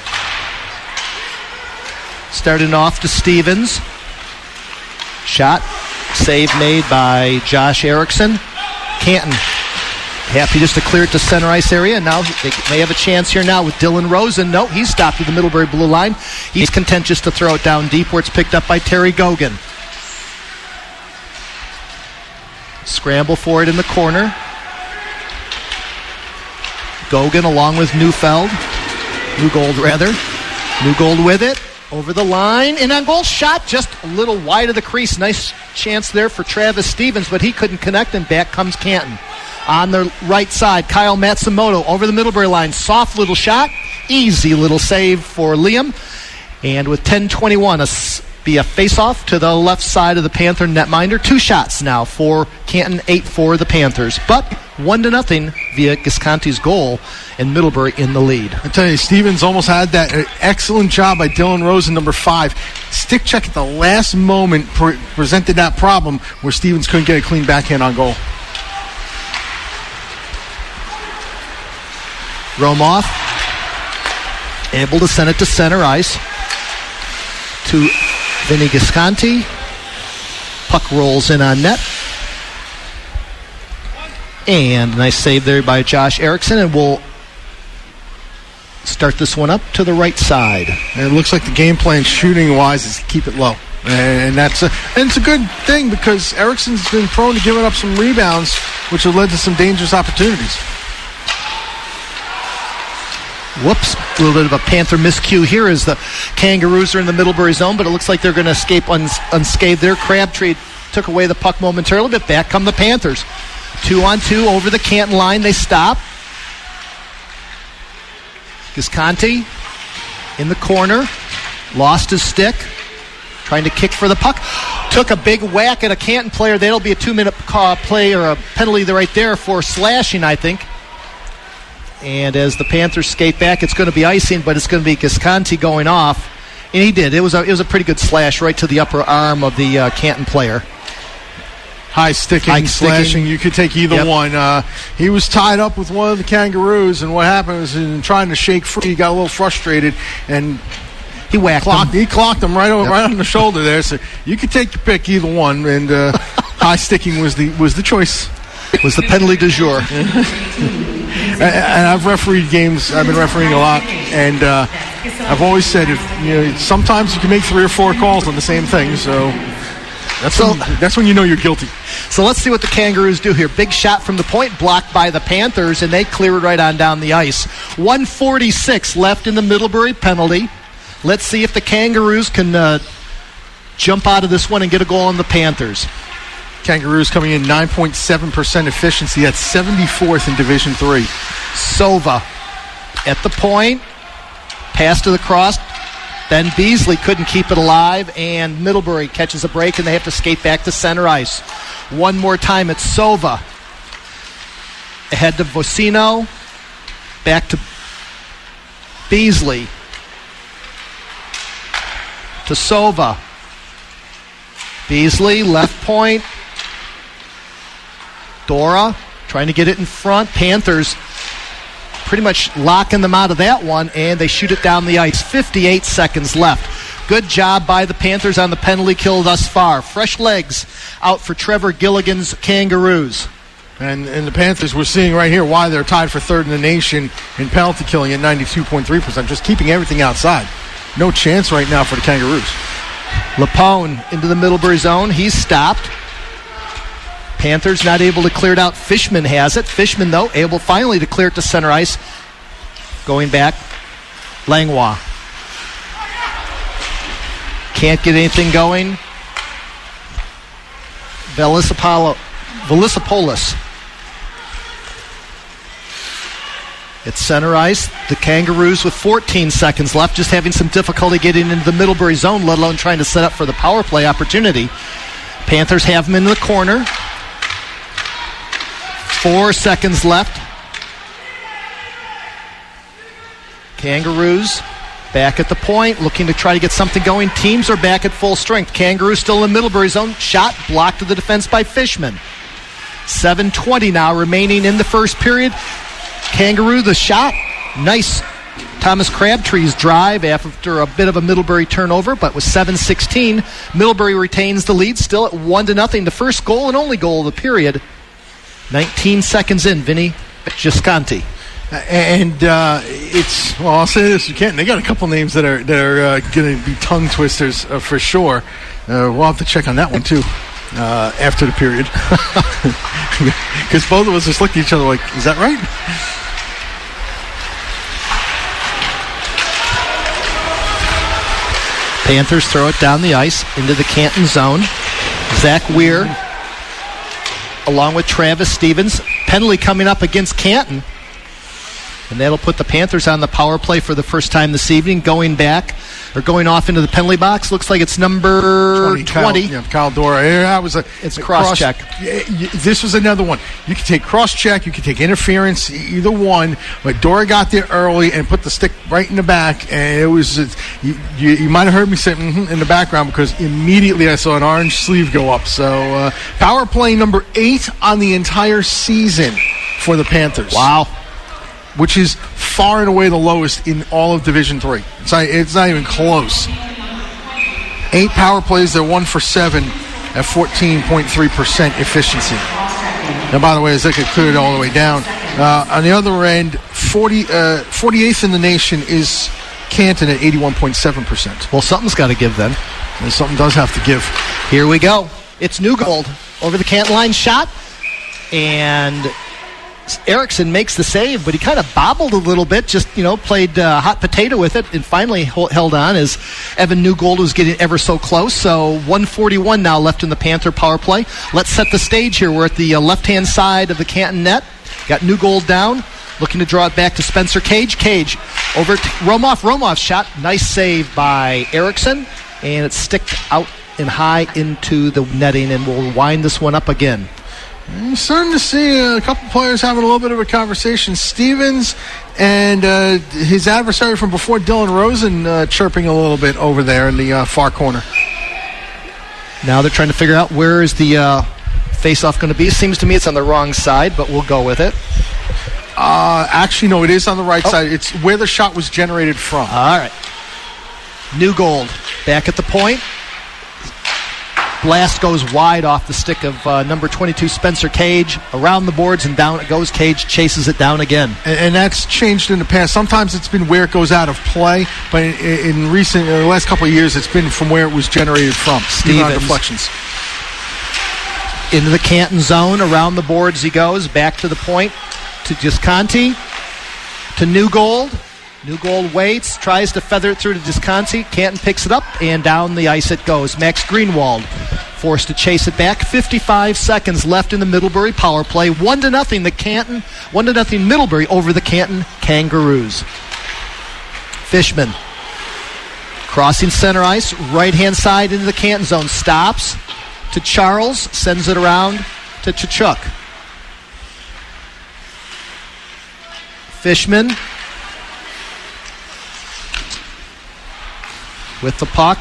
Starting off to Stevens. Shot. Save made by Josh Erickson. Canton happy just to clear it to center ice area. Now they may have a chance here now with Dylan Rosen. No, he's stopped at the Middlebury blue line. He's content just to throw it down deep where it's picked up by Terry Gogan. Scramble for it in the corner. Gogan along with Newgold with it. Over the line. And on goal, shot just a little wide of the crease. Nice chance there for Travis Stevens, but he couldn't connect, and back comes Canton. On the right side, Kyle Matsumoto over the Middlebury line. Soft little shot. Easy little save for Liam. And with 10:21, be a face-off to the left side of the Panther netminder. 2 shots now for Canton, 8 for the Panthers. But 1-0 via Gisconti's goal, and Middlebury in the lead. I tell you, Stevens almost had that. Excellent job by Dylan Rosen, number 5. Stick check at the last moment presented that problem where Stevens couldn't get a clean backhand on goal. Romoff able to send it to center ice to Vinny Gisconti. Puck rolls in on net. And nice save there by Josh Erickson, and we'll start this one up to the right side. And it looks like the game plan shooting-wise is to keep it low. And it's a good thing because Erickson's been prone to giving up some rebounds, which have led to some dangerous opportunities. Whoops, a little bit of a Panther miscue here as the Kangaroos are in the Middlebury zone, but it looks like they're going to escape unscathed there. Crabtree took away the puck momentarily, but back come the Panthers. 2-on-2 over the Canton line. They stop. Gisconti in the corner. Lost his stick. Trying to kick for the puck. Took a big whack at a Canton player. That'll be a 2-minute play or a penalty right there for slashing, I think. And as the Panthers skate back, it's going to be icing, but it's going to be Gisconti going off. And he did. It was a pretty good slash right to the upper arm of the Canton player. High sticking, slashing. You could take either one. He was tied up with one of the Kangaroos, and what happened was in trying to shake free, he got a little frustrated, and he whacked him. He clocked him right on the shoulder there. So you could take your pick, either one, and high sticking was the choice. Was the penalty du jour. And I've refereed games. I've been refereeing a lot, and I've always said sometimes you can make 3 or 4 calls on the same thing. So that's when you know you're guilty. So let's see what the Kangaroos do here. Big shot from the point, blocked by the Panthers, and they clear it right on down the ice. 1:46 left in the Middlebury penalty. Let's see if the Kangaroos can jump out of this one and get a goal on the Panthers. Kangaroos coming in 9.7% efficiency. That's 74th in Division III. Sova at the point. Pass to the cross. Ben Beasley couldn't keep it alive, and Middlebury catches a break, and they have to skate back to center ice. One more time, it's Sova. Ahead to Vocino. Back to Beasley. To Sova. Beasley, left point. Dora trying to get it in front. Panthers pretty much locking them out of that one, and they shoot it down the ice. 58 seconds left. Good job by the Panthers on the penalty kill thus far. Fresh legs out for Trevor Gilligan's Kangaroos. And the Panthers, we're seeing right here why they're tied for third in the nation in penalty killing at 92.3%, just keeping everything outside. No chance right now for the Kangaroos. Lapone into the Middlebury zone. He's stopped. Panthers not able to clear it out. Fishman has it. Fishman, though, able finally to clear it to center ice. Going back, Langlois. Can't get anything going. Velisopoulos. It's center ice. The Kangaroos with 14 seconds left, just having some difficulty getting into the Middlebury zone, let alone trying to set up for the power play opportunity. Panthers have them in the corner. 4 seconds left. Kangaroos back at the point, looking to try to get something going. Teams are back at full strength. Kangaroos still in the Middlebury zone. Shot blocked to the defense by Fishman. 7:20 now remaining in the first period. Kangaroo, the shot. Nice Thomas Crabtree's drive after a bit of a Middlebury turnover, but with 7:16, Middlebury retains the lead, still at 1-0. The first goal and only goal of the period. 19 seconds in, Vinny Gisconti. And it's, well, I'll say this, you can't. They got a couple names that are going to be tongue twisters for sure. We'll have to check on that one too after the period, because both of us just looked at each other like, "Is that right?" Panthers throw it down the ice into the Canton zone. Zach Weir, along with Travis Stevens. Penalty coming up against Canton. And that'll put the Panthers on the power play for the first time this evening. Going off into the penalty box. Looks like it's number 20. Kyle Dora. It's cross-check. This was another one. You could take cross-check. You could take interference. Either one. But Dora got there early and put the stick right in the back. And it was, you might have heard me say in the background, because immediately I saw an orange sleeve go up. So power play number 8 on the entire season for the Panthers. Wow. Which is far and away the lowest in all of Division III. It's not even close. 8 power plays, they're 1 for 7 at 14.3% efficiency. Now, by the way, as they could clear it all the way down. On the other end, 48th in the nation is Canton at 81.7%. Well, something's got to give then. And something does have to give. Here we go. It's Newgold over the Canton line shot. And Erickson makes the save, but he kind of bobbled a little bit, just, played hot potato with it, and finally held on as Evan Newgold was getting ever so close. So 1:41 now left in the Panther power play. Let's set the stage here. We're at the left-hand side of the Canton net. Got Newgold down, looking to draw it back to Spencer Cage. Cage over to Romoff. Romoff's shot. Nice save by Erickson, and it's sticked out and high into the netting, and we'll wind this one up again. I'm starting to see a couple players having a little bit of a conversation. Stevens and his adversary from before, Dylan Rosen, chirping a little bit over there in the far corner. Now they're trying to figure out where is the face-off going to be. Seems to me it's on the wrong side, but we'll go with it. Actually, no, it is on the right side. It's where the shot was generated from. All right. Newgold back at the point. Blast goes wide off the stick of number 22, Spencer Cage. Around the boards and down it goes. Cage chases it down again. And that's changed in the past. Sometimes it's been where it goes out of play, but in the last couple of years, it's been from where it was generated from. Stevens. Deflections. Into the Canton zone. Around the boards he goes. Back to the point to Gisconti. To Newgold. Newgold waits, tries to feather it through to Desconti. Canton picks it up, and down the ice it goes. Max Greenwald forced to chase it back. 55 seconds left in the Middlebury power play. 1-0 the Canton. 1-0 Middlebury over the Canton Kangaroos. Fishman crossing center ice, right-hand side into the Canton zone. Stops to Charles, sends it around to Tkachuk. Fishman with the puck.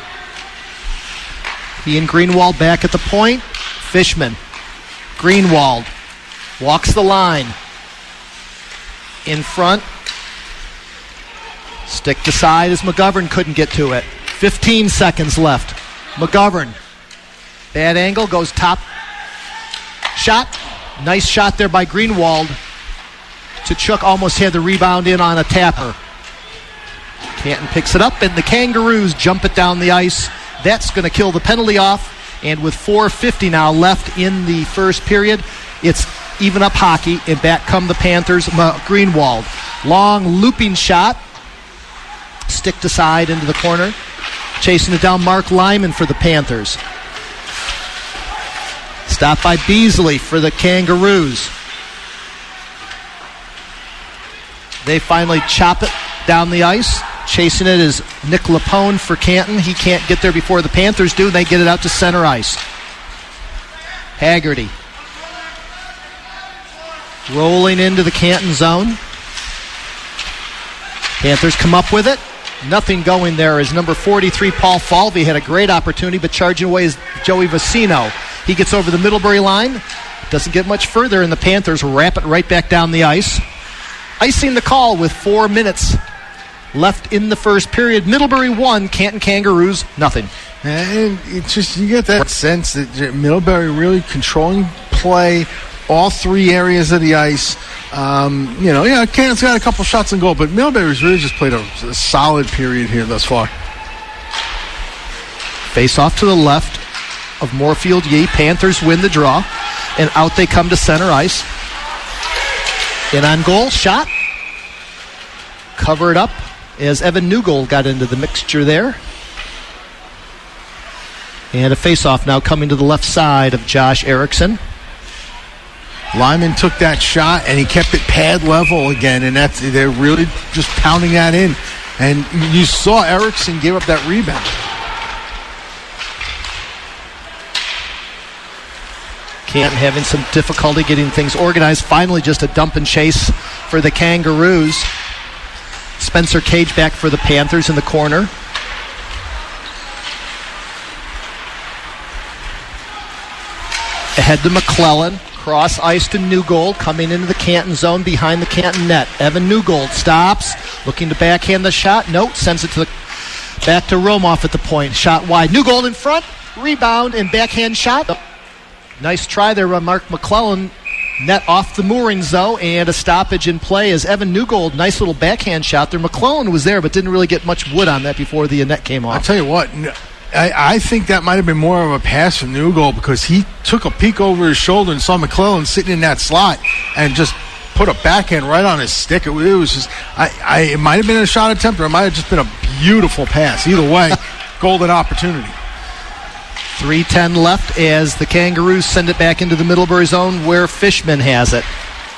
He and Greenwald back at the point. Fishman. Greenwald walks the line. In front. Stick to side as McGovern couldn't get to it. 15 seconds left. McGovern. Bad angle, goes top. Shot. Nice shot there by Greenwald. Tkachuk almost had the rebound in on a tapper. Canton picks it up, and the Kangaroos jump it down the ice. That's going to kill the penalty off. And with 4:50 now left in the first period, it's even up hockey, and back come the Panthers. Greenwald. Long looping shot. Stick to side into the corner. Chasing it down, Mark Lyman for the Panthers. Stopped by Beasley for the Kangaroos. They finally chop it down the ice. Chasing it is Nick Lapone for Canton. He can't get there before the Panthers do. They get it out to center ice. Haggerty. Rolling into the Canton zone. Panthers come up with it. Nothing going there as number 43, Paul Falvey, had a great opportunity, but charging away is Joey Vicino. He gets over the Middlebury line. Doesn't get much further, and the Panthers wrap it right back down the ice. Icing the call with 4 minutes left in the first period. Middlebury 1, Canton Kangaroos nothing. And it's just, you get that sense that Middlebury really controlling play, all three areas of the ice. Canton's got a couple shots on goal, but Middlebury's really just played a solid period here thus far. Face off to the left of Moorfield Yee. Panthers win the draw, and out they come to center ice. In on goal, shot. Cover it up as Evan Newgold got into the mixture there. And a face-off now coming to the left side of Josh Erickson. Lyman took that shot, and he kept it pad level again, and they're really just pounding that in. And you saw Erickson give up that rebound. Canton having some difficulty getting things organized. Finally, just a dump and chase for the Kangaroos. Spencer Cage back for the Panthers in the corner. Ahead to McClellan. Cross ice to Newgold, coming into the Canton zone behind the Canton net. Evan Newgold stops, looking to backhand the shot. Nope, sends it back to Romoff at the point. Shot wide. Newgold in front, rebound and backhand shot. Nice try there by Mark McClellan. Net off the moorings though, and a stoppage in play as Evan Newgold, nice little backhand shot there. McClellan was there, but didn't really get much wood on that before the net came off. I'll tell you what, I think that might have been more of a pass from Newgold because he took a peek over his shoulder and saw McClellan sitting in that slot and just put a backhand right on his stick. It was just, it might have been a shot attempt or it might have just been a beautiful pass. Either way, golden opportunity. 3:10 left as the Kangaroos send it back into the Middlebury zone where Fishman has it.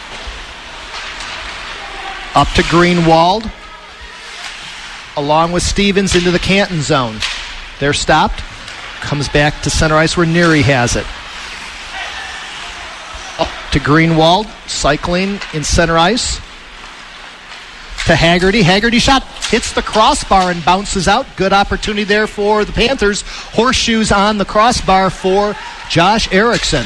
Up to Greenwald, along with Stevens into the Canton zone. They're stopped. Comes back to center ice where Neary has it. Up to Greenwald, cycling in center ice. To Haggerty. Haggerty shot hits the crossbar and bounces out. Good opportunity there for the Panthers. Horseshoes on the crossbar for Josh Erickson.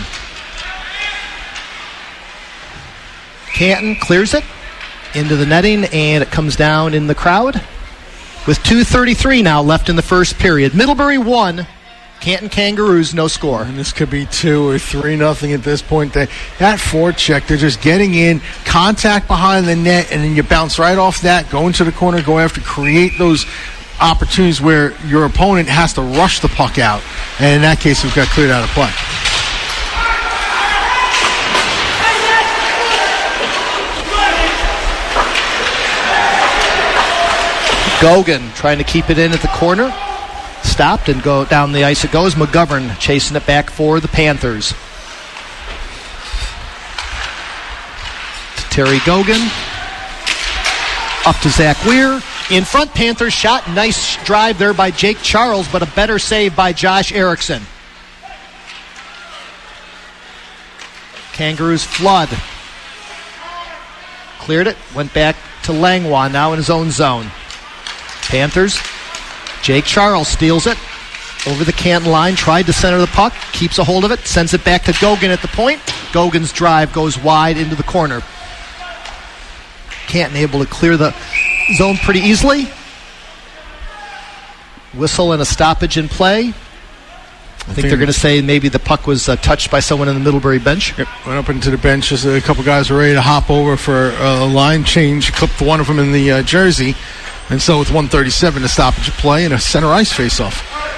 Canton clears it into the netting, and it comes down in the crowd. With 2:33 now left in the first period. Middlebury 1, Canton Kangaroos no score. And this could be 2 or 3-0 at this point. That forecheck, they're just getting in, contact behind the net, and then you bounce right off that, go into the corner, go after, create those opportunities where your opponent has to rush the puck out. And in that case, we've got cleared out of play. Gogan trying to keep it in at the corner. Stopped and go down the ice it goes. McGovern chasing it back for the Panthers. To Terry Gogan. Up to Zach Weir. In front, Panthers shot. Nice drive there by Jake Charles, but a better save by Josh Erickson. Kangaroos flood. Cleared it. Went back to Langlois, now in his own zone. Panthers. Jake Charles steals it. Over the Canton line. Tried to center the puck. Keeps a hold of it. Sends it back to Gogan at the point. Gogan's drive goes wide into the corner. Canton able to clear the zone pretty easily. Whistle and a stoppage in play. I think they're going to say maybe the puck was touched by someone in the Middlebury bench. Yep. Went up into the bench. Just a couple guys were ready to hop over for a line change. Clipped one of them in the jersey. And so with 1:37 to stoppage of play and a center ice faceoff.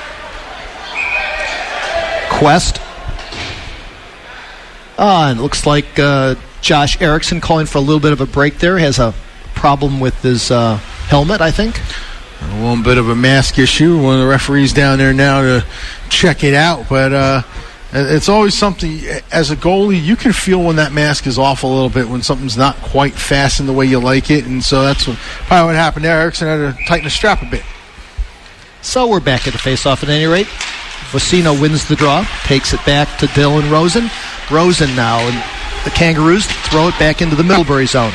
Quest. And it looks like Josh Erickson calling for a little bit of a break there. Has a problem with his helmet, I think. A little bit of a mask issue. One of the referees down there now to check it out. But it's always something, as a goalie, you can feel when that mask is off a little bit, when something's not quite fastened the way you like it. And so that's probably what happened there. Erickson had to tighten the strap a bit. So we're back at the face-off at any rate. Vocino wins the draw, takes it back to Dylan Rosen. Rosen now, and the Kangaroos throw it back into the Middlebury zone.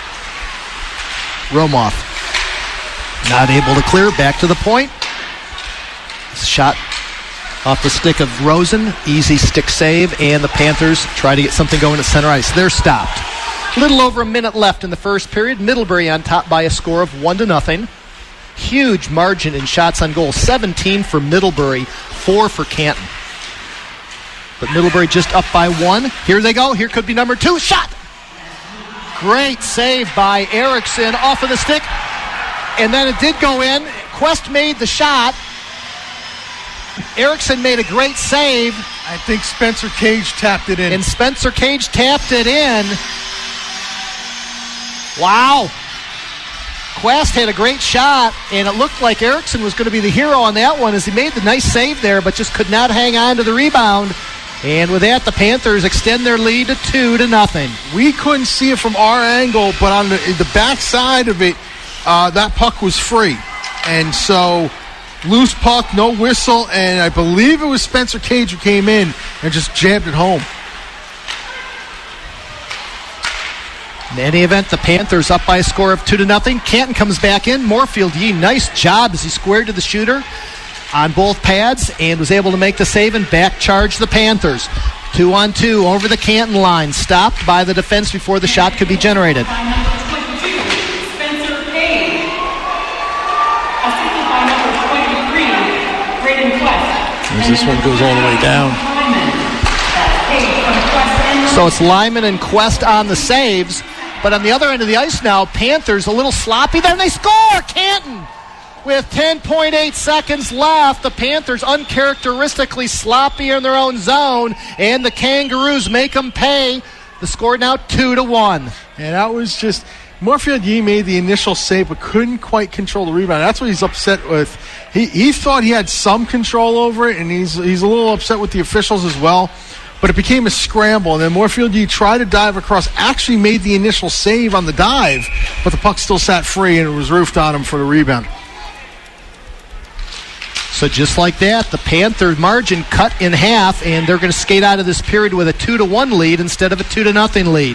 Romoff not able to clear, back to the point. Shot off the stick of Rosen, easy stick save, and the Panthers try to get something going at center ice. They're stopped. Little over a minute left in the first period. Middlebury on top by a score of 1-0. Huge margin in shots on goal. 17 for Middlebury, 4 for Canton. But Middlebury just up by 1. Here they go. Here could be number 2. Shot! Great save by Erickson off of the stick. And then it did go in. Quest made the shot. Erickson made a great save. I think Spencer Cage tapped it in. And Spencer Cage tapped it in. Wow. Quest had a great shot, and it looked like Erickson was going to be the hero on that one as he made the nice save there, but just could not hang on to the rebound. And with that, the Panthers extend their lead to 2-0. We couldn't see it from our angle, but on the back side of it, that puck was free. And so, loose puck, no whistle, and I believe it was Spencer Cage who came in and just jabbed it home. In any event, the Panthers up by a score of 2-0. Canton comes back in. Moorfield Yee, nice job as he squared to the shooter on both pads and was able to make the save and back charge the Panthers. 2-on-2 over the Canton line. Stopped by the defense before the shot could be generated. Spencer Cage. Assisted by number 23, Braden Quest. As this one goes all the way down. So it's Lyman and Quest on the saves. But on the other end of the ice now, Panthers a little sloppy. Then they score! Canton! With 10.8 seconds left, the Panthers uncharacteristically sloppy in their own zone, and the Kangaroos make them pay. The score now 2-1. And that was just... Moorfield Yee made the initial save, but couldn't quite control the rebound. That's what he's upset with. He thought he had some control over it, and he's a little upset with the officials as well. But it became a scramble, and then Moorfield Yee tried to dive across, actually made the initial save on the dive, but the puck still sat free, and it was roofed on him for the rebound. So just like that, the Panthers margin cut in half, and they're going to skate out of this period with a 2-1 lead instead of a 2-0 lead.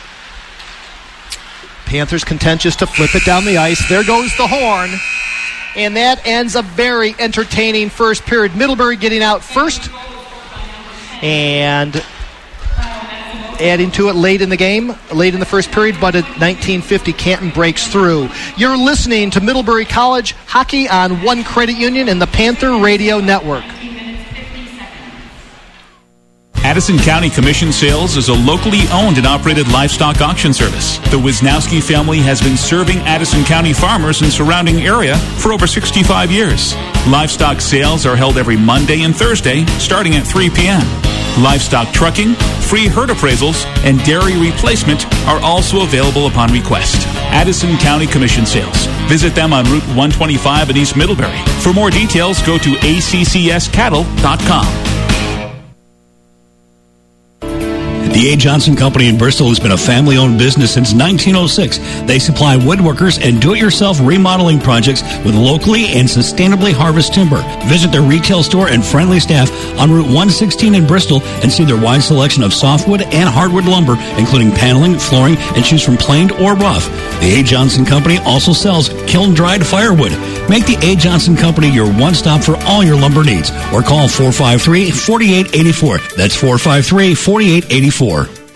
Panthers contentious to flip it down the ice. There goes the horn, and that ends a very entertaining first period. Middlebury getting out first, and adding to it late in the game, late in the first period, but at 19:50, Canton breaks through. You're listening to Middlebury College Hockey on One Credit Union and the Panther Radio Network. Addison County Commission Sales is a locally owned and operated livestock auction service. The Wisnowski family has been serving Addison County farmers and surrounding area for over 65 years. Livestock sales are held every Monday and Thursday, starting at 3 p.m. Livestock trucking, free herd appraisals, and dairy replacement are also available upon request. Addison County Commission Sales, Visit them on Route 125 in East Middlebury. For more details, go to accscattle.com. The A. Johnson Company in Bristol has been a family-owned business since 1906. They supply woodworkers and do-it-yourself remodeling projects with locally and sustainably harvested timber. Visit their retail store and friendly staff on Route 116 in Bristol and see their wide selection of softwood and hardwood lumber, including paneling, flooring, and choose from planed or rough. The A. Johnson Company also sells kiln-dried firewood. Make the A. Johnson Company your one-stop for all your lumber needs, or call 453-4884. That's 453-4884.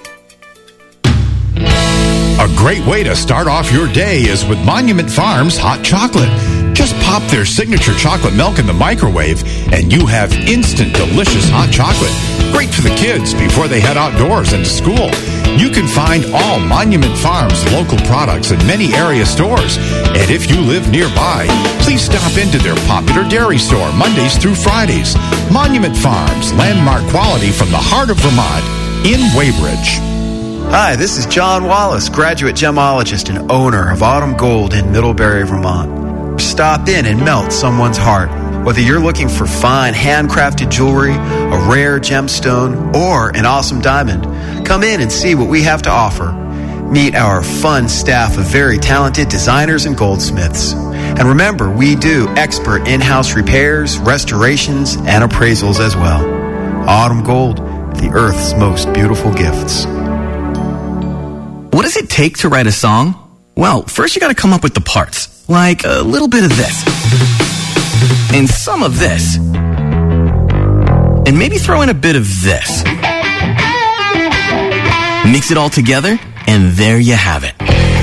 A great way to start off your day is with Monument Farms hot chocolate. Just pop their signature chocolate milk in the microwave and you have instant delicious hot chocolate. Great for the kids before they head outdoors and to school. You can find all Monument Farms local products in many area stores. And if you live nearby, please stop into their popular dairy store Mondays through Fridays. Monument Farms, landmark quality from the heart of Vermont in Weybridge. Hi, this is John Wallace, graduate gemologist and owner of Autumn Gold in Middlebury, Vermont. Stop in and melt someone's heart. Whether you're looking for fine handcrafted jewelry, a rare gemstone, or an awesome diamond, come in and see what we have to offer. Meet our fun staff of very talented designers and goldsmiths. And remember, we do expert in-house repairs, restorations, and appraisals as well. Autumn Gold, the Earth's most beautiful gifts. What does it take to write a song? Well, first you gotta come up with the parts. Like a little bit of this. And some of this. And maybe throw in a bit of this. Mix it all together, and there you have it.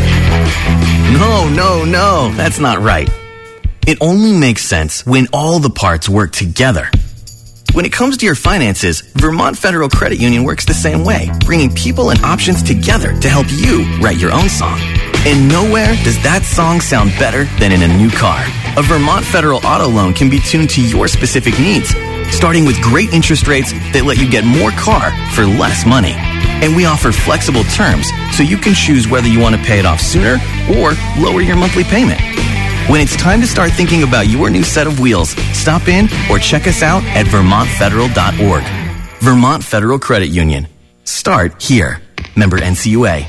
No, that's not right. It only makes sense when all the parts work together. When it comes to your finances, Vermont Federal Credit Union works the same way, bringing people and options together to help you write your own song. And nowhere does that song sound better than in a new car. A Vermont Federal Auto Loan can be tuned to your specific needs, starting with great interest rates that let you get more car for less money. And we offer flexible terms, so you can choose whether you want to pay it off sooner or lower your monthly payment. When it's time to start thinking about your new set of wheels, stop in or check us out at vermontfederal.org. Vermont Federal Credit Union. Start here. Member NCUA.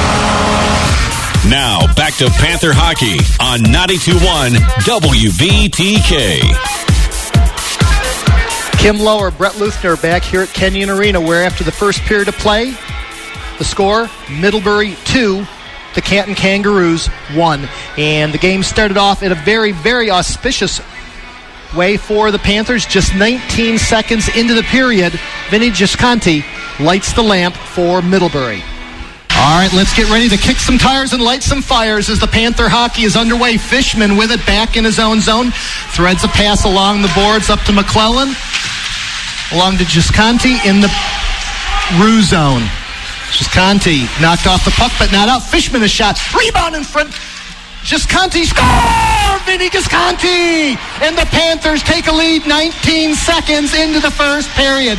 Now, back to Panther Hockey on 92.1 WVTK. Kim Lower, Brett Luthner back here at Kenyon Arena, where after the first period of play, the score, Middlebury 2, the Canton Kangaroos 1. And the game started off in a very, very auspicious way for the Panthers. Just 19 seconds into the period, Vinny Gisconti lights the lamp for Middlebury. All right, let's get ready to kick some tires and light some fires as the Panther hockey is underway. Fishman with it back in his own zone. Threads a pass along the boards up to McClellan. Along to Gisconti in the Rue zone. Gisconti knocked off the puck, but not out. Fishman a shot. Rebound in front. Gisconti score! Vinny Gisconti! And the Panthers take a lead 19 seconds into the first period.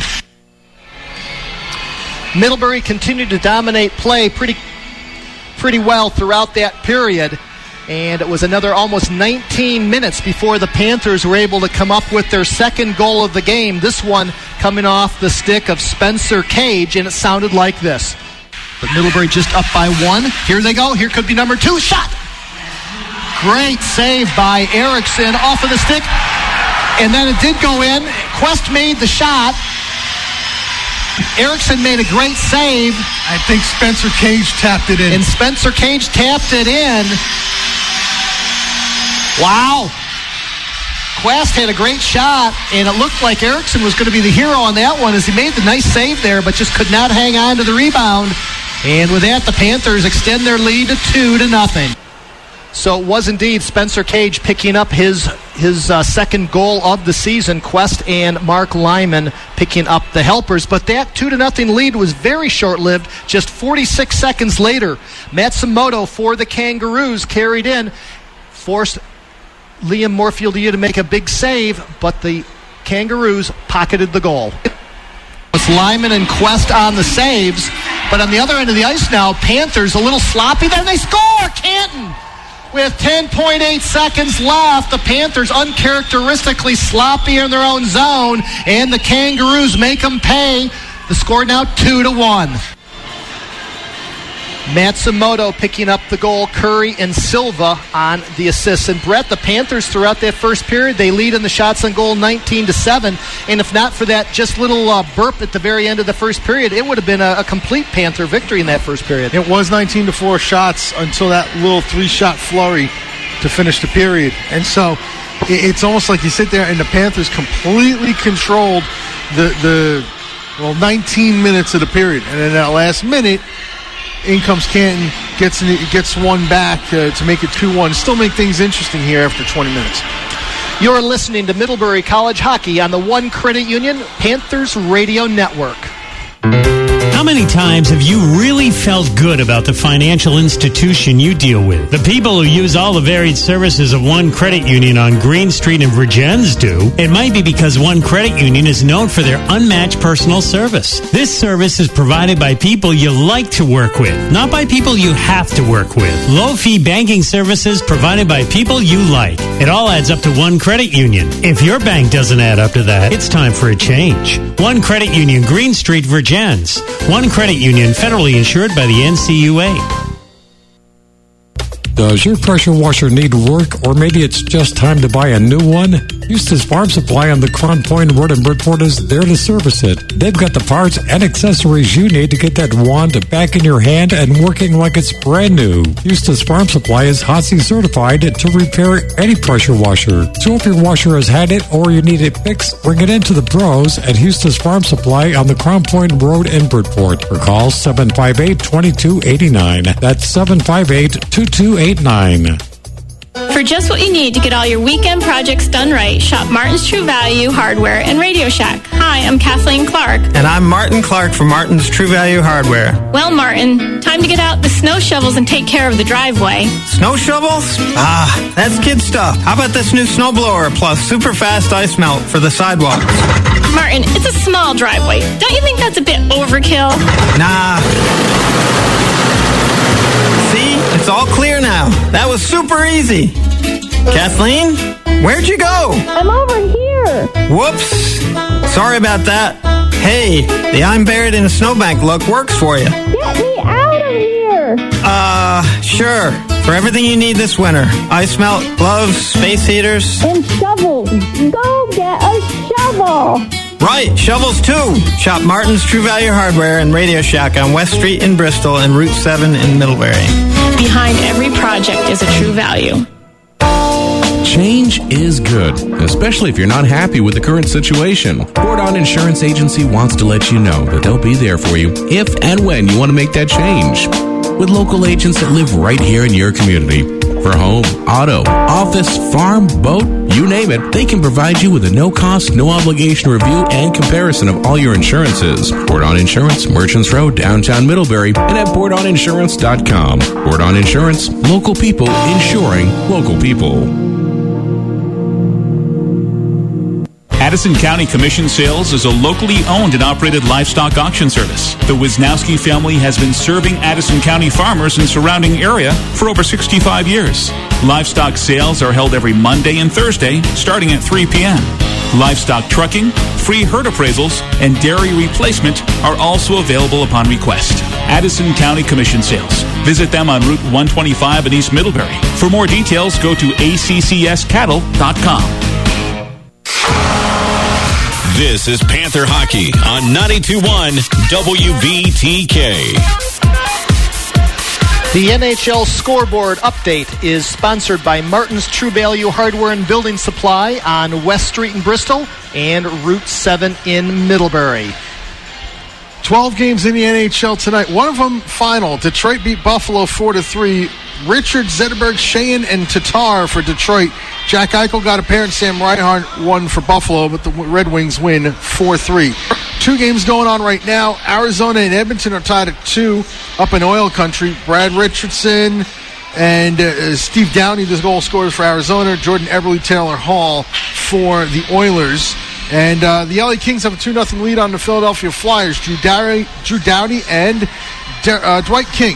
Middlebury continued to dominate play pretty well throughout that period. And it was another almost 19 minutes before the Panthers were able to come up with their second goal of the game. This one coming off the stick of Spencer Cage, and it sounded like this. But Middlebury just up by one. Here they go. Here could be number 2. Shot! Great save by Erickson off of the stick. And then it did go in. Quest made the shot. Erickson made a great save. I think Spencer Cage tapped it in. And Spencer Cage tapped it in. Wow. Quest had a great shot, and it looked like Erickson was going to be the hero on that one as he made the nice save there, but just could not hang on to the rebound. And with that, the Panthers extend their lead to 2-0. So it was indeed Spencer Cage picking up his second goal of the season. Quest and Mark Lyman picking up the helpers. But that 2-0 lead was very short-lived. Just 46 seconds later, Matsumoto for the Kangaroos carried in, forced Liam Morfield to make a big save, but the Kangaroos pocketed the goal. It's Lyman and Quest on the saves, but on the other end of the ice now, Panthers a little sloppy there, and they score! Canton with 10.8 seconds left. The Panthers uncharacteristically sloppy in their own zone, and the Kangaroos make them pay. The score now 2-1. Matsumoto picking up the goal, Curry and Silva on the assists. And Brett, the Panthers throughout that first period, they lead in the shots on goal 19-7. And if not for that just little burp at the very end of the first period, it would have been a complete Panther victory in that first period. It was 19-4 shots until that little 3-shot flurry to finish the period. And so it's almost like you sit there and the Panthers completely controlled the 19 minutes of the period. And in that last minute, in comes Canton, gets one back to make it 2-1. Still make things interesting here after 20 minutes. You're listening to Middlebury College Hockey on the One Credit Union Panthers Radio Network. How many times have you really felt good about the financial institution you deal with? The people who use all the varied services of One Credit Union on Green Street in Virgins do. It might be because One Credit Union is known for their unmatched personal service. This service is provided by people you like to work with, not by people you have to work with. Low-fee banking services provided by people you like. It all adds up to One Credit Union. If your bank doesn't add up to that, it's time for a change. One Credit Union, Green Street, Virgins. One Credit Union, federally insured by the NCUA. Does your pressure washer need work, or maybe it's just time to buy a new one? Eustace Farm Supply on the Crown Point Road in Bridgeport is there to service it. They've got the parts and accessories you need to get that wand back in your hand and working like it's brand new. Eustace Farm Supply is HOTC certified to repair any pressure washer. So if your washer has had it or you need it fixed, bring it into the pros at Eustace Farm Supply on the Crown Point Road in Bridgeport. Or call 758-2289. That's 758-2289. For just what you need to get all your weekend projects done right, shop Martin's True Value Hardware and Radio Shack. Hi, I'm Kathleen Clark. And I'm Martin Clark from Martin's True Value Hardware. Well, Martin, time to get out the snow shovels and take care of the driveway. Snow shovels? Ah, that's kid stuff. How about this new snowblower plus super fast ice melt for the sidewalks? Martin, it's a small driveway. Don't you think that's a bit overkill? Nah. See? It's all clear now. That was super easy. Kathleen, where'd you go? I'm over here. Whoops. Sorry about that. Hey, the I'm buried in a snowbank look works for you. Get me out of here. Sure. For everything you need this winter. Ice melt, gloves, space heaters. And shovels. Go get a shovel. Right, shovels too. Shop Martin's True Value Hardware and Radio Shack on West Street in Bristol and Route 7 in Middlebury. Behind every project is a True Value. Change is good, especially if you're not happy with the current situation. Bordon Insurance Agency wants to let you know that they'll be there for you if and when you want to make that change. With local agents that live right here in your community. For home, auto, office, farm, boat, you name it, they can provide you with a no-cost, no-obligation review and comparison of all your insurances. Bordon Insurance, Merchants Road, downtown Middlebury, and at BordonInsurance.com. Bordon Insurance, local people insuring local people. Addison County Commission Sales is a locally owned and operated livestock auction service. The Wisnowski family has been serving Addison County farmers and surrounding area for over 65 years. Livestock sales are held every Monday and Thursday, starting at 3 p.m. Livestock trucking, free herd appraisals, and dairy replacement are also available upon request. Addison County Commission Sales. Visit them on Route 125 in East Middlebury. For more details, go to accscattle.com. This is Panther Hockey on 92.1 WVTK. The NHL scoreboard update is sponsored by Martin's True Value Hardware and Building Supply on West Street in Bristol and Route 7 in Middlebury. 12 games in the NHL tonight. One of them final. Detroit beat Buffalo 4-3. Richard, Zetterberg, Sheehan, and Tatar for Detroit. Jack Eichel got a pair, and Sam Reinhart won for Buffalo, but the Red Wings win 4-3. 2 games going on right now. Arizona and Edmonton are tied at 2 up in oil country. Brad Richardson and Steve Downey, the goal scorers for Arizona. Jordan Eberle, Taylor Hall for the Oilers. And the LA Kings have a 2-0 lead on the Philadelphia Flyers. Drew Doughty and Dwight King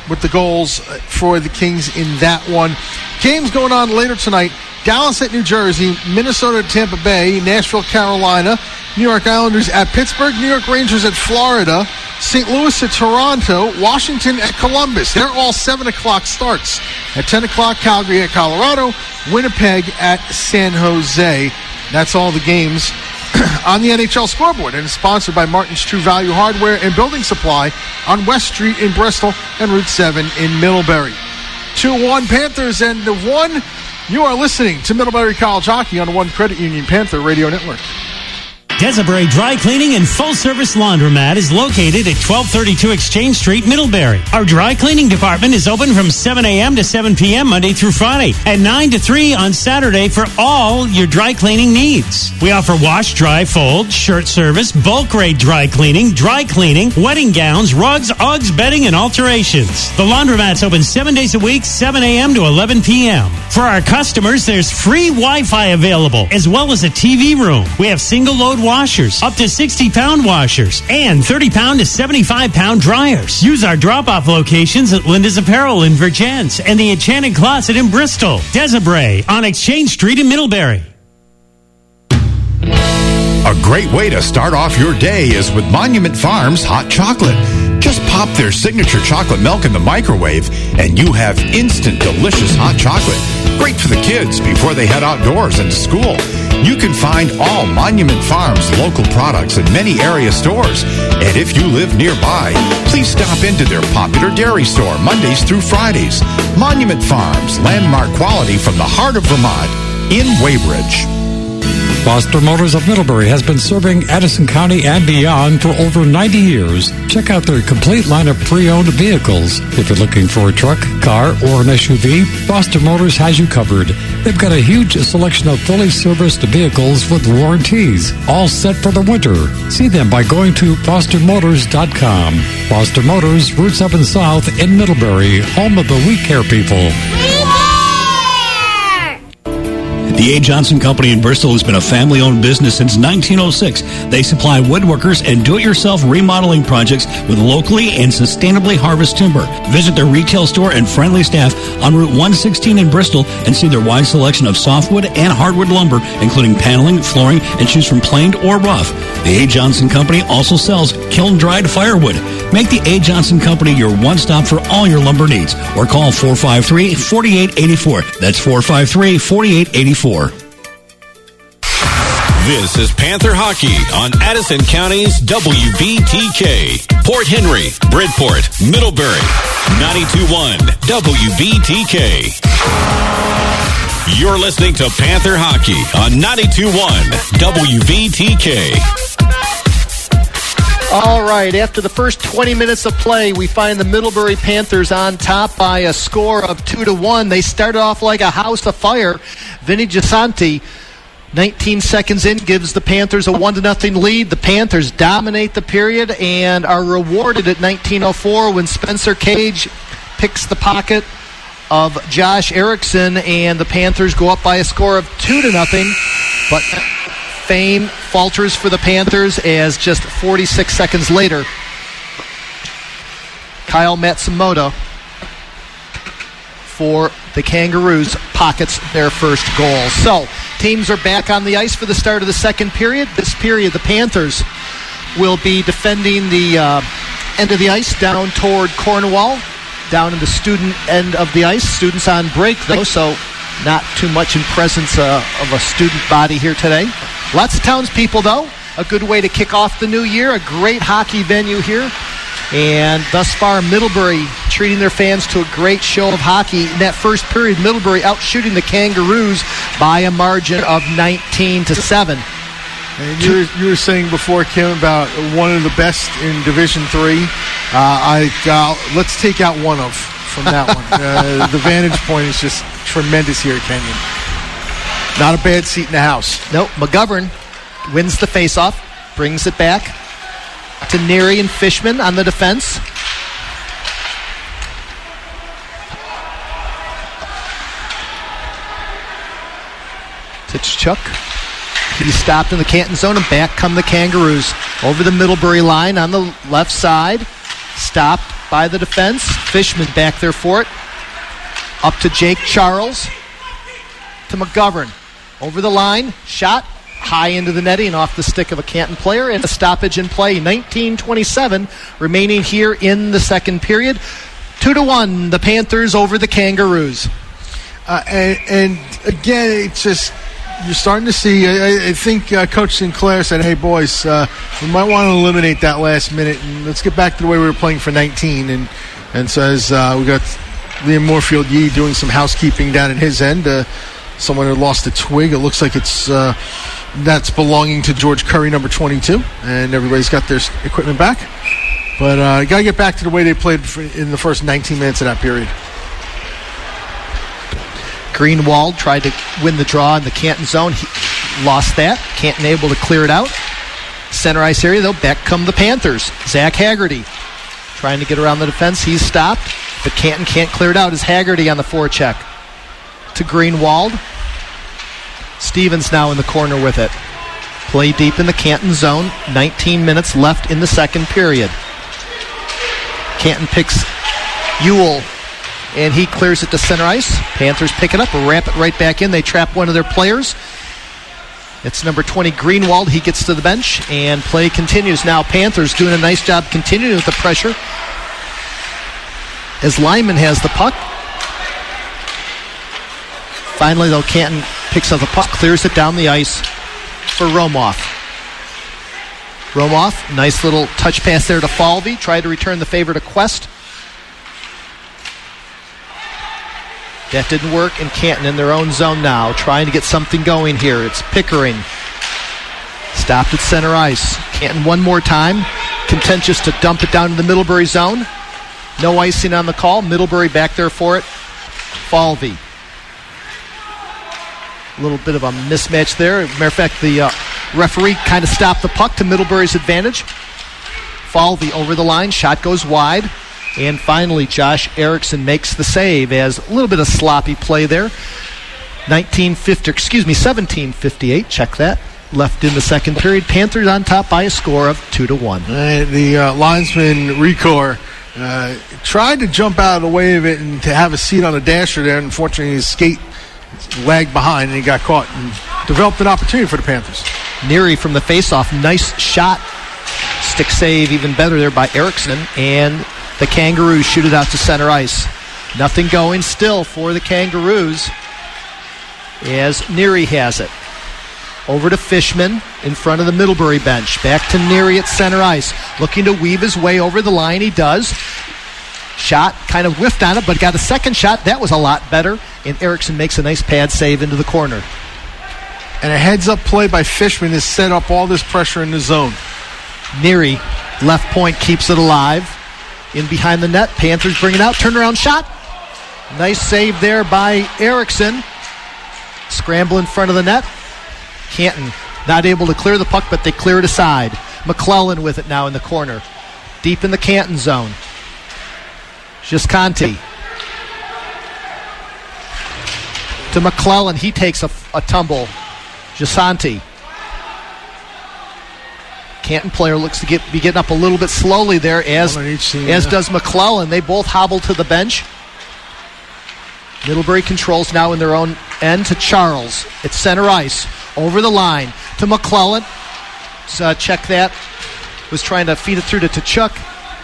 with the goals for the Kings in that one. Games going on later tonight. Dallas at New Jersey, Minnesota at Tampa Bay, Nashville, Carolina, New York Islanders at Pittsburgh, New York Rangers at Florida, St. Louis at Toronto, Washington at Columbus. They're all 7 o'clock starts. At 10 o'clock, Calgary at Colorado, Winnipeg at San Jose. That's all the games on the NHL scoreboard, and it's sponsored by Martin's True Value Hardware and Building Supply on West Street in Bristol and Route 7 in Middlebury. 2-1 Panthers and the 1. You are listening to Middlebury College Hockey on the One Credit Union Panther Radio Network. Desiree Dry Cleaning and Full Service Laundromat is located at 1232 Exchange Street, Middlebury. Our dry cleaning department is open from 7 a.m. to 7 p.m. Monday through Friday and 9 to 3 on Saturday for all your dry cleaning needs. We offer wash, dry, fold, shirt service, bulk rate dry cleaning, wedding gowns, rugs, Uggs, bedding, and alterations. The laundromat's open 7 days a week, 7 a.m. to 11 p.m. For our customers, there's free Wi-Fi available as well as a TV room. We have single load washers, up to 60-pound washers, and 30-pound to 75-pound dryers. Use our drop-off locations at Linda's Apparel in Virgins and the Enchanted Closet in Bristol. Desiree on Exchange Street in Middlebury. A great way to start off your day is with Monument Farms hot chocolate. Just pop their signature chocolate milk in the microwave and you have instant delicious hot chocolate. Great for the kids before they head outdoors and to school. You can find all Monument Farms local products in many area stores. And if you live nearby, please stop into their popular dairy store Mondays through Fridays. Monument Farms, landmark quality from the heart of Vermont in Weybridge. Foster Motors of Middlebury has been serving Addison County and beyond for over 90 years. Check out their complete line of pre-owned vehicles. If you're looking for a truck, car, or an SUV, Foster Motors has you covered. They've got a huge selection of fully serviced vehicles with warranties, all set for the winter. See them by going to fostermotors.com. Foster Motors, Route 7 South in Middlebury, home of the We Care people. The A. Johnson Company in Bristol has been a family-owned business since 1906. They supply woodworkers and do-it-yourself remodeling projects with locally and sustainably harvested timber. Visit their retail store and friendly staff on Route 116 in Bristol and see their wide selection of softwood and hardwood lumber, including paneling, flooring, and choose from planed or rough. The A. Johnson Company also sells kiln-dried firewood. Make the A. Johnson Company your one-stop for all your lumber needs, or call 453-4884. That's 453-4884. This is Panther Hockey on Addison County's WBTK. Port Henry, Bridport, Middlebury, 92.1 WBTK. You're listening to Panther Hockey on 92.1 WBTK. All right, after the first 20 minutes of play, we find the Middlebury Panthers on top by a score of 2-1. They started off like a house of fire. Vinny Gisanti, 19 seconds in, gives the Panthers a 1-0 lead. The Panthers dominate the period and are rewarded at 19:04 when Spencer Cage picks the pocket of Josh Erickson, and the Panthers go up by a score of 2-0. But fame falters for the Panthers as just 46 seconds later, Kyle Matsumoto for the Kangaroos pockets their first goal. So, teams are back on the ice for the start of the second period. This period, the Panthers will be defending the end of the ice down toward Cornwall, down in the student end of the ice. Students on break, though, so not too much in presence of a student body here today. Lots of townspeople, though. A good way to kick off the new year. A great hockey venue here. And thus far, Middlebury treating their fans to a great show of hockey. In that first period, Middlebury outshooting the Kangaroos by a margin of 19-7. And you were saying before, Kim, about one of the best in Division III. Let's take out one of from that one. The vantage point is just tremendous here at Kenyon. Not a bad seat in the house. Nope. McGovern wins the faceoff, brings it back to Neary and Fishman on the defense. Titchuk. He's stopped in the Canton zone, and back come the Kangaroos. Over the Middlebury line on the left side. Stopped by the defense. Fishman back there for it. Up to Jake Charles. To McGovern. Over the line. Shot. High into the netting off the stick of a Canton player. And a stoppage in play. 19:27 remaining here in the second period. 2-1, the Panthers over the Kangaroos. And again, it's just, you're starting to see, I think Coach Sinclair said, hey, boys, we might want to eliminate that last minute, and let's get back to the way we were playing for 19. And says we got Liam Moorfield-Yee doing some housekeeping down at his end. Someone had lost a twig. It looks like it's that's belonging to George Curry, number 22, and everybody's got their equipment back. But got to get back to the way they played in the first 19 minutes of that period. Greenwald tried to win the draw in the Canton zone. He lost that. Canton able to clear it out. Center ice area, though, back come the Panthers. Zach Haggerty trying to get around the defense. He's stopped, but Canton can't clear it out as Haggerty on the forecheck. To Greenwald. Stevens now in the corner with it. Play deep in the Canton zone. 19 minutes left in the second period. Canton picks Ewell, and he clears it to center ice. Panthers pick it up, wrap it right back in. They trap one of their players. It's number 20, Greenwald. He gets to the bench, and play continues. Now Panthers doing a nice job continuing with the pressure as Lyman has the puck. Finally, though, Canton picks up the puck, clears it down the ice for Romoff. Romoff, nice little touch pass there to Falvey. Tried to return the favor to Quest. That didn't work, and Canton in their own zone now, trying to get something going here. It's Pickering. Stopped at center ice. Canton one more time. Contentious to dump it down to the Middlebury zone. No icing on the call. Middlebury back there for it. Falvey. A little bit of a mismatch there. Matter of fact, the referee kind of stopped the puck to Middlebury's advantage. Falvey over the line. Shot goes wide. And finally, Josh Erickson makes the save as a little bit of sloppy play there. 17:58. Check that. Left in the second period. Panthers on top by a score of 2-1. The linesman, Recor, tried to jump out of the way of it and to have a seat on the dasher there. Unfortunately, his skate lagged behind and he got caught and developed an opportunity for the Panthers. Neary from the faceoff. Nice shot. Stick save even better there by Erickson. And the Kangaroos shoot it out to center ice. Nothing going still for the Kangaroos as Neary has it. Over to Fishman in front of the Middlebury bench. Back to Neary at center ice. Looking to weave his way over the line. He does. Shot kind of whiffed on it, but got a second shot. That was a lot better. And Erickson makes a nice pad save into the corner. And a heads-up play by Fishman has set up all this pressure in the zone. Neary, left point, keeps it alive. In behind the net, Panthers bring it out. Turnaround shot. Nice save there by Erickson. Scramble in front of the net. Canton not able to clear the puck, but they clear it aside. McClellan with it now in the corner. Deep in the Canton zone. Gisconti. To McClellan. He takes a tumble. Gisconti. Canton player looks to be getting up a little bit slowly there, as does McClellan. They both hobble to the bench. Middlebury controls now in their own end to Charles. It's center ice. Over the line to McClellan. Check that. Was trying to feed it through to Tkachuk.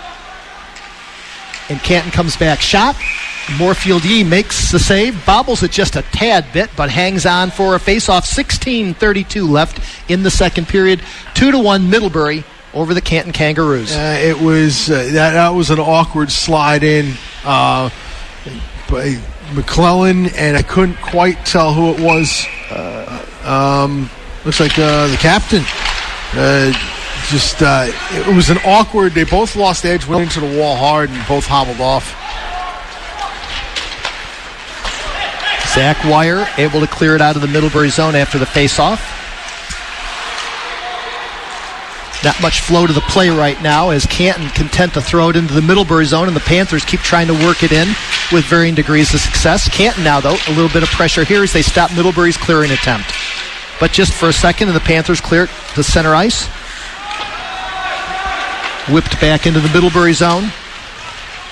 And Canton comes back. Shot. Moorfield-Yee makes the save. Bobbles it just a tad bit, but hangs on for a face-off. 16:32 left in the second period. 2-1 Middlebury over the Canton Kangaroos. It was that was an awkward slide in by McClellan, and I couldn't quite tell who it was. Looks like the captain. It was an awkward. They both lost edge, went into the wall hard, and both hobbled off. Zach Wire able to clear it out of the Middlebury zone after the face-off. Not much flow to the play right now as Canton content to throw it into the Middlebury zone, and the Panthers keep trying to work it in with varying degrees of success. Canton now, though, a little bit of pressure here as they stop Middlebury's clearing attempt. But just for a second, and the Panthers clear it to center ice. Whipped back into the Middlebury zone.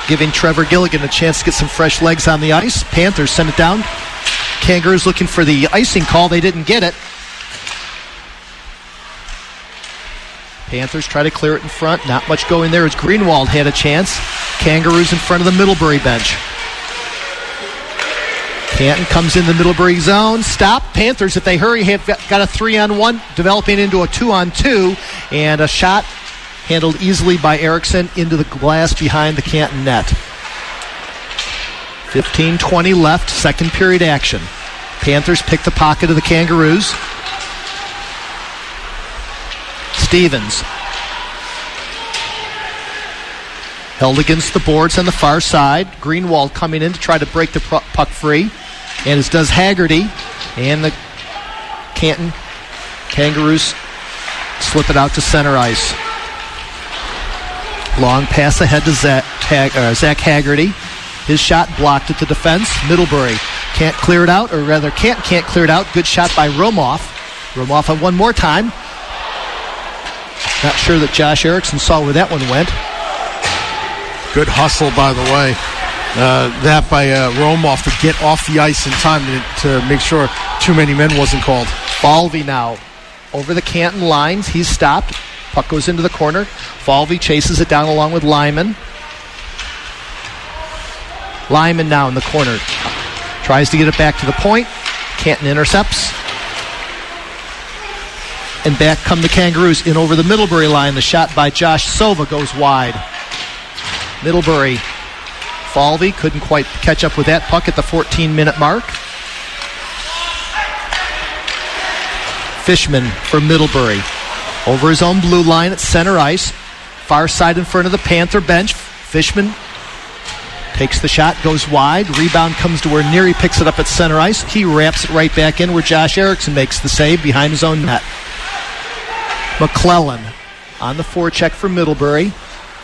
giving Trevor Gilligan a chance to get some fresh legs on the ice. Panthers send it down. Kangaroos looking for the icing call. They didn't get it. Panthers try to clear it in front. Not much going there as Greenwald had a chance. Kangaroos in front of the Middlebury bench. Canton comes in the Middlebury zone. Stop. Panthers, if they hurry, have got a 3-on-1 developing into a 2-on-2. And a shot handled easily by Erickson into the glass behind the Canton net. 15-20 left, second period action. Panthers pick the pocket of the Kangaroos. Stevens. Held against the boards on the far side. Greenwald coming in to try to break the puck free. And as does Haggerty. And the Canton Kangaroos slip it out to center ice. Long pass ahead to Zach Haggerty. His shot blocked at the defense. Middlebury can't clear it out, or rather can't clear it out. Good shot by Romoff. Romoff on one more time. Not sure that Josh Erickson saw where that one went. Good hustle, by the way. That by Romoff to get off the ice in time to make sure too many men wasn't called. Falvey now over the Canton lines. He's stopped. Puck goes into the corner. Falvey chases it down along with Lyman. Lyman now in the corner. Tries to get it back to the point. Canton intercepts. And back come the Kangaroos in over the Middlebury line. The shot by Josh Sova goes wide. Middlebury. Falvey couldn't quite catch up with that puck at the 14-minute mark. Fishman for Middlebury. Over his own blue line at center ice. Far side in front of the Panther bench. Fishman takes the shot, goes wide. Rebound comes to where Neary picks it up at center ice. He wraps it right back in where Josh Erickson makes the save behind his own net. McClellan on the forecheck for Middlebury.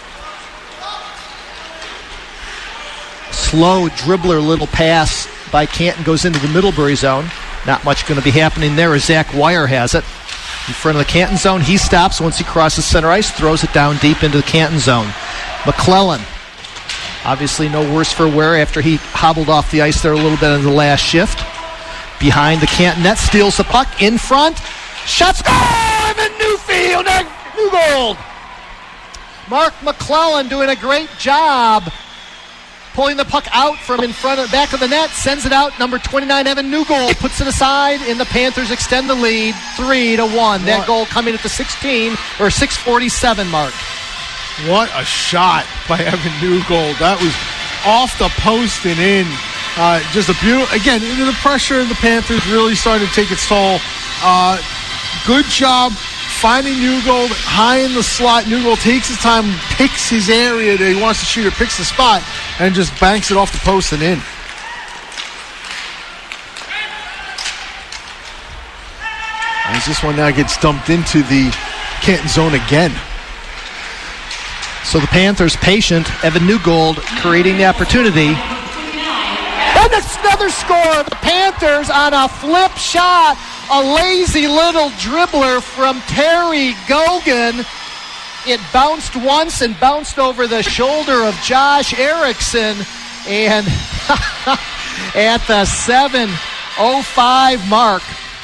Slow dribbler little pass by Canton goes into the Middlebury zone. Not much going to be happening there as Zach Wire has it. In front of the Canton zone, he stops once he crosses center ice, throws it down deep into the Canton zone. McClellan, obviously no worse for wear after he hobbled off the ice there a little bit in the last shift. Behind the Canton net, steals the puck in front. Shots, Evan Newfield, Newgold. Mark McClellan doing a great job pulling the puck out from in front of back of the net, sends it out. Number 29, Evan Newgold, puts it aside, and the Panthers extend the lead 3-1. That goal coming at the 6:47 mark. What a shot by Evan Newgold. That was off the post and in. Just a beautiful, again, the pressure of the Panthers really started to take its toll. Good job finding Newgold high in the slot. Newgold takes his time, picks his area that he wants to shoot, or picks the spot, and just banks it off the post and in. As this one now gets dumped into the Canton zone again. So the Panthers patient. Evan Newgold creating the opportunity. And another score. The Panthers on a flip shot. A lazy little dribbler from Terry Gogan. It bounced once and bounced over the shoulder of Josh Erickson. And at the 7:05 mark,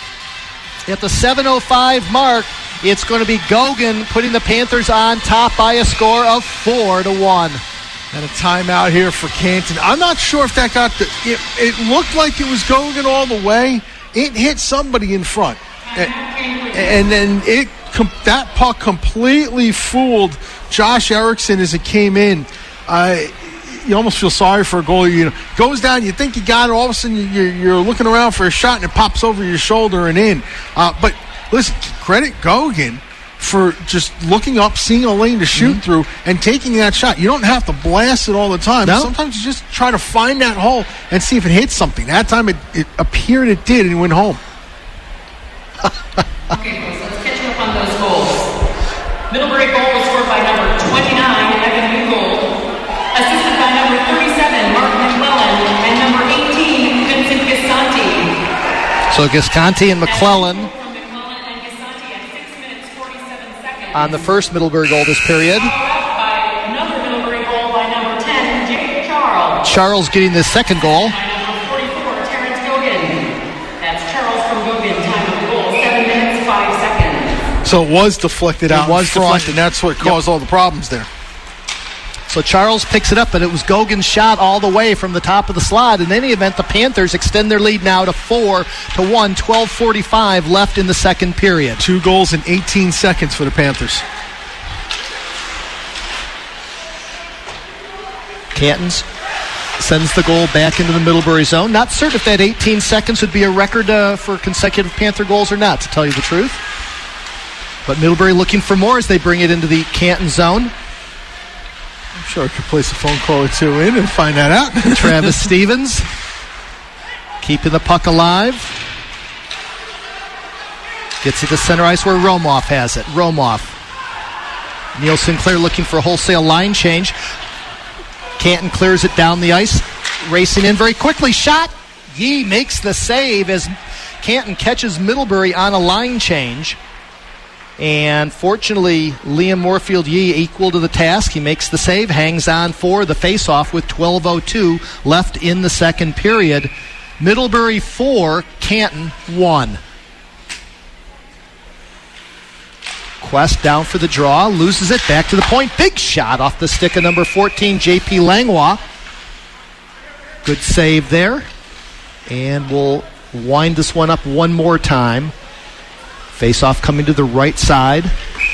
it's going to be Gogan putting the Panthers on top by a score of 4-1. And a timeout here for Canton. I'm not sure if that got it looked like it was Gogan all the way. It hit somebody in front. And then that puck completely fooled Josh Erickson as it came in. You almost feel sorry for a goalie. Goes down, you think you got it, all of a sudden you're looking around for a shot and it pops over your shoulder and in. But listen, credit Gogan for just looking up, seeing a lane to shoot through, and taking that shot. You don't have to blast it all the time. No. Sometimes you just try to find that hole and see if it hits something. That time it appeared it did, and it went home. Okay, so let's catch up on those goals. Middlebury goal was scored by number 29, Evan Newgold. Assisted by number 37, Mark McClellan, and number 18, Vincent Gasconti. So Gasconti and McClellan on the first Middlebury goal this period. By another Middlebury goal by number 10, Charles. Charles getting the second goal. Number 44, Terrence Gogan. That's Charles from Gogan. Time of the goal, 7 minutes, 5 seconds. So it was deflected out in front, deflected. and that's what caused all the problems there. So Charles picks it up, but it was Gogan's shot all the way from the top of the slot. In any event, the Panthers extend their lead now to 4-1, 12:45 left in the second period. 2 goals in 18 seconds for the Panthers. Cantons sends the goal back into the Middlebury zone. Not certain if that 18 seconds would be a record for consecutive Panther goals or not, to tell you the truth. But Middlebury looking for more as they bring it into the Canton zone. I'm sure I could place a phone call or two in and find that out. Travis Stevens keeping the puck alive. Gets it to center ice where Romoff has it. Romoff. Neil Sinclair looking for a wholesale line change. Canton clears it down the ice. Racing in very quickly. Shot. Yee makes the save as Canton catches Middlebury on a line change. And fortunately, Liam Moorfield Yee equal to the task. He makes the save, hangs on for the face-off with 12:02 left in the second period. Middlebury 4, Canton 1. Quest down for the draw, loses it, back to the point. Big shot off the stick of number 14, J.P. Langlois. Good save there. And we'll wind this one up one more time. Face-off coming to the right side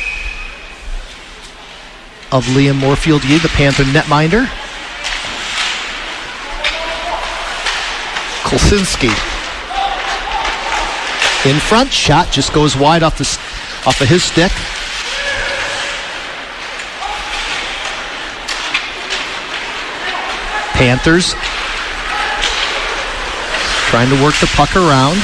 of Liam Moorfield Yee, the Panther netminder. Kolsinski in front. Shot just goes wide off of his stick. Panthers trying to work the puck around.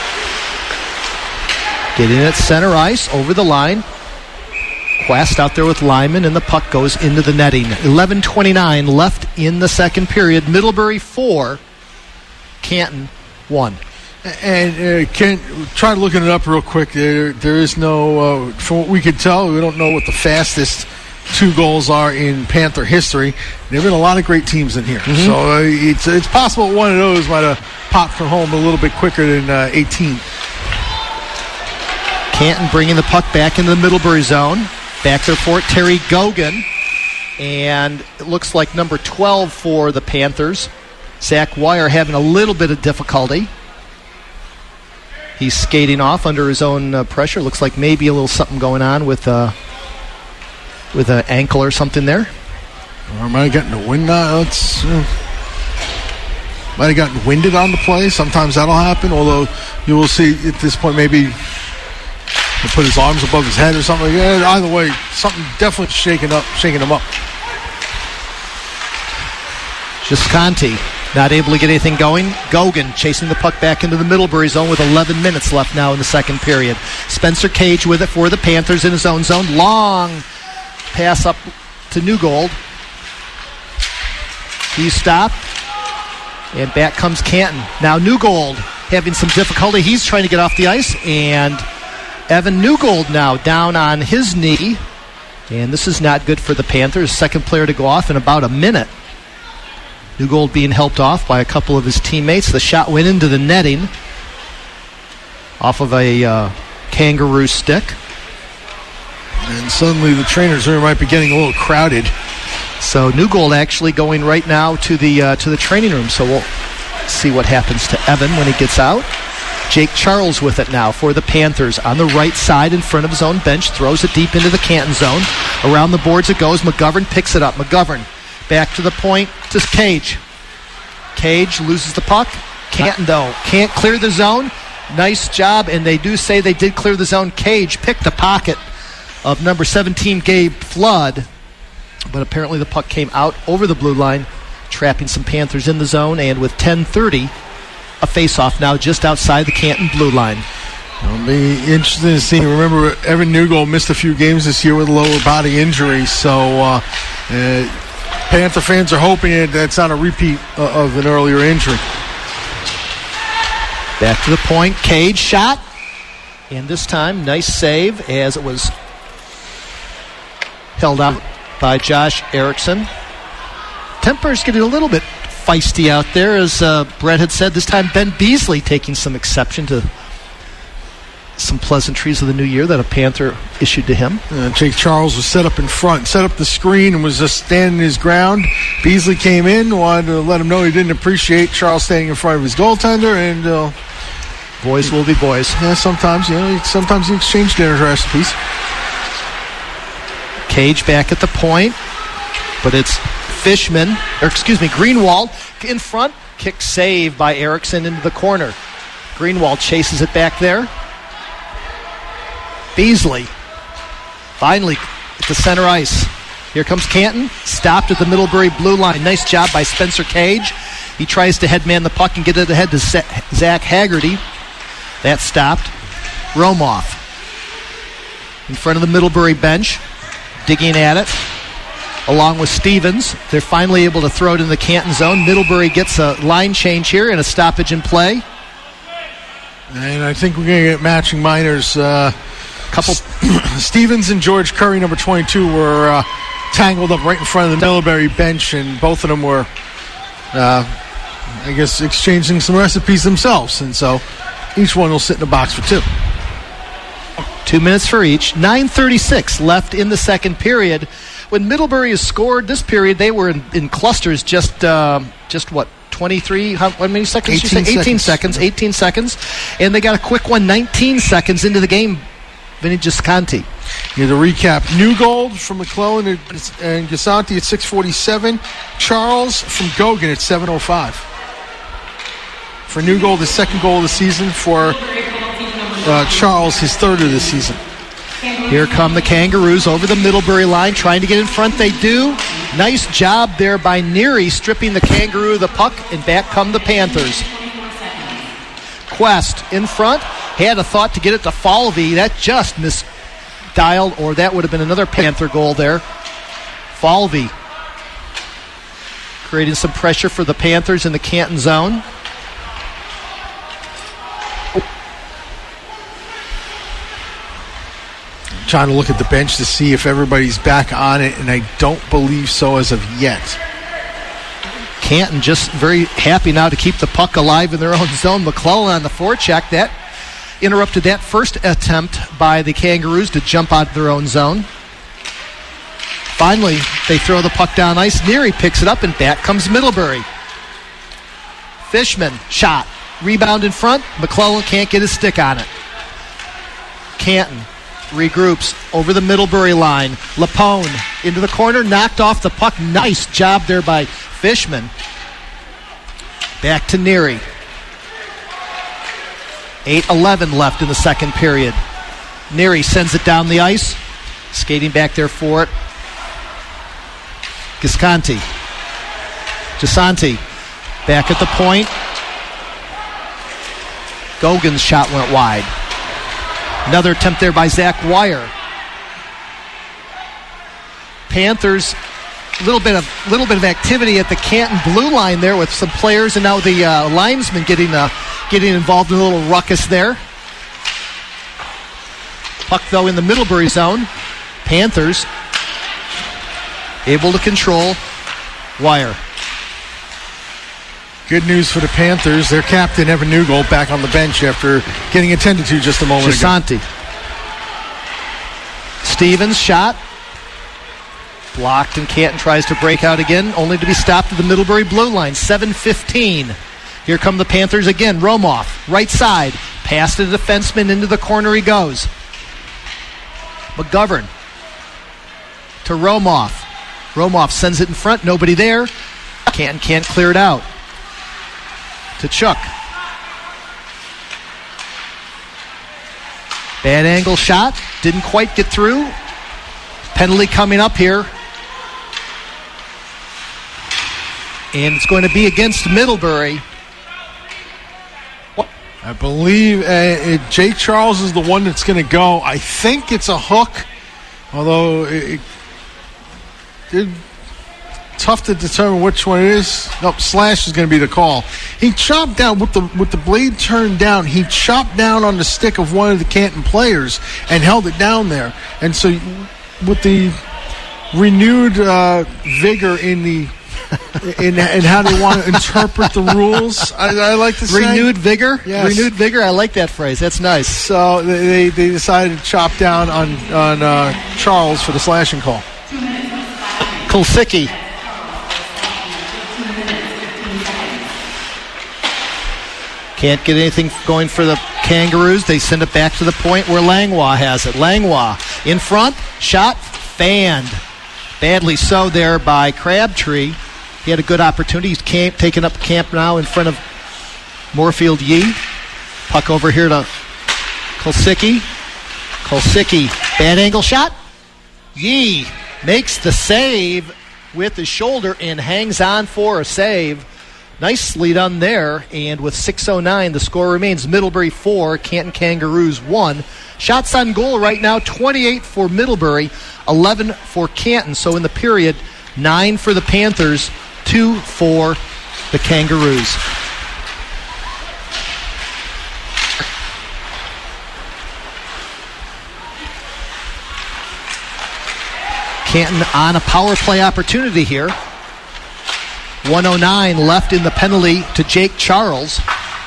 Get in at center ice, over the line. Quest out there with Lyman, and the puck goes into the netting. 11:29 left in the second period. Middlebury 4, Canton 1. And Kent, try looking it up real quick. There is no, from what we could tell, we don't know what the fastest 2 goals are in Panther history. There have been a lot of great teams in here. Mm-hmm. So it's possible one of those might have popped from home a little bit quicker than 18. Canton bringing the puck back into the Middlebury zone. Back there for it, Terry Gogan. And it looks like number 12 for the Panthers. Zach Wire having a little bit of difficulty. He's skating off under his own pressure. Looks like maybe a little something going on with an ankle or something there. Or might have gotten the wind. Might have gotten winded on the play. Sometimes that'll happen. Although you will see at this point maybe he'll put his arms above his head or something. Yeah, either way, something definitely shaking him up. Gisconti not able to get anything going. Gogan chasing the puck back into the Middlebury zone with 11 minutes left now in the second period. Spencer Cage with it for the Panthers in his own zone. Long pass up to Newgold. He's stopped. And back comes Canton. Now Newgold having some difficulty. He's trying to get off the ice. And Evan Newgold now down on his knee. And this is not good for the Panthers. Second player to go off in about a minute. Newgold being helped off by a couple of his teammates. The shot went into the netting off of a kangaroo stick. And suddenly the trainer's room might be getting a little crowded. So Newgold actually going right now to the training room. So we'll see what happens to Evan when he gets out. Jake Charles with it now for the Panthers on the right side in front of his own bench. Throws it deep into the Canton zone. Around the boards it goes. McGovern picks it up. McGovern back to the point to Cage. Cage loses the puck. Canton, though, can't clear the zone. Nice job, and they do say they did clear the zone. Cage picked the pocket of number 17, Gabe Flood, but apparently the puck came out over the blue line, trapping some Panthers in the zone, and with 10:30, a face-off now just outside the Canton blue line. It'll be interesting to see. Remember, Evan Newgold missed a few games this year with a lower body injury, so Panther fans are hoping that's not a repeat of an earlier injury. Back to the point. Cage shot. And this time, nice save as it was held out by Josh Erickson. Tempers getting a little bit feisty out there, as Brett had said. This time Ben Beasley taking some exception to some pleasantries of the new year that a Panther issued to him. Jake Charles was set up in front, set up the screen, and was just standing his ground. Beasley came in, wanted to let him know he didn't appreciate Charles standing in front of his goaltender, and boys will be boys. Yeah, sometimes you exchange dinner recipes. Cage back at the point, but it's Greenwald in front. Kick save by Erickson into the corner. Greenwald chases it back there. Beasley finally at the center ice. Here comes Canton, stopped at the Middlebury blue line. Nice job by Spencer Cage. He tries to headman the puck and get it ahead to Zach Haggerty. That stopped. Romoff in front of the Middlebury bench, digging at it, along with Stevens. They're finally able to throw it in the Canton zone. Middlebury gets a line change here and a stoppage in play. And I think we're going to get matching minors. Stevens and George Curry, number 22, were tangled up right in front of the Middlebury bench, and both of them were, exchanging some recipes themselves. And so each one will sit in the box for 2. 2 minutes for each. 9:36 left in the second period. When Middlebury has scored this period, they were in clusters just what? 23, how many seconds? 18 seconds. 18 seconds. And they got a quick one 19 seconds into the game. Vinny Gisconti. To recap, Newgold from McClellan and Gisconti at 6:47. Charles from Gogan at 7:05. For Newgold, his second goal of the season. For Charles, his third of the season. Here come the Kangaroos over the Middlebury line, trying to get in front. They do. Nice job there by Neary, stripping the Kangaroo of the puck, and back come the Panthers. Quest in front. Had a thought to get it to Falvey. That just misdialed, or that would have been another Panther goal there. Falvey creating some pressure for the Panthers in the Canton zone. Trying to look at the bench to see if everybody's back on it, and I don't believe so as of yet. Canton just very happy now to keep the puck alive in their own zone. McClellan on the forecheck. That interrupted that first attempt by the Kangaroos to jump out of their own zone. Finally, they throw the puck down ice. Neary picks it up, and back comes Middlebury. Fishman, shot. Rebound in front. McClellan can't get his stick on it. Canton regroups over the Middlebury line. Lapone into the corner, knocked off the puck. Nice job there by Fishman. Back to Neary. 8:11 left in the second period. Neary sends it down the ice. Skating back there for it. Gisconti. Gisconti back at the point. Gogan's shot went wide. Another attempt there by Zach Wire. Panthers, a little bit of activity at the Canton blue line there with some players, and now the linesmen getting involved in a little ruckus there. Puck though in the Middlebury zone. Panthers able to control Wire. Good news for the Panthers. Their captain, Evan Newgold, back on the bench after getting attended to just a moment Gisconti. ago. Stevens shot. Blocked, and Canton tries to break out again, only to be stopped at the Middlebury blue line. 7:15. Here come the Panthers again. Romoff, right side. Pass to the defenseman, into the corner he goes. McGovern to Romoff. Romoff sends it in front, nobody there. Canton can't clear it out. To Chuck. Bad angle shot. Didn't quite get through. Penalty coming up here. And it's going to be against Middlebury. I believe Jake Charles is the one that's going to go. I think it's a hook, although tough to determine which one it is. Nope, slash is going to be the call. He chopped down with the blade turned down. He chopped down on the stick of one of the Canton players and held it down there. And so with the renewed vigor in the in how they want to interpret the rules. I like to say renewed vigor. Yes. Renewed vigor. I like that phrase. That's nice. So they decided to chop down on Charles for the slashing call. Kulsicki. Can't get anything going for the Kangaroos. They send it back to the point where Langlois has it. Langlois in front. Shot fanned. Badly so there by Crabtree. He had a good opportunity. He's taking up camp now in front of Moorfield Yee. Puck over here to Kulsicki. Kulsicki, bad angle shot. Yee makes the save with his shoulder and hangs on for a save. Nicely done there, and with 6:09, the score remains Middlebury 4, Canton Kangaroos 1. Shots on goal right now, 28 for Middlebury, 11 for Canton. So in the period, 9 for the Panthers, 2 for the Kangaroos. Canton on a power play opportunity here. 1:09 left in the penalty to Jake Charles.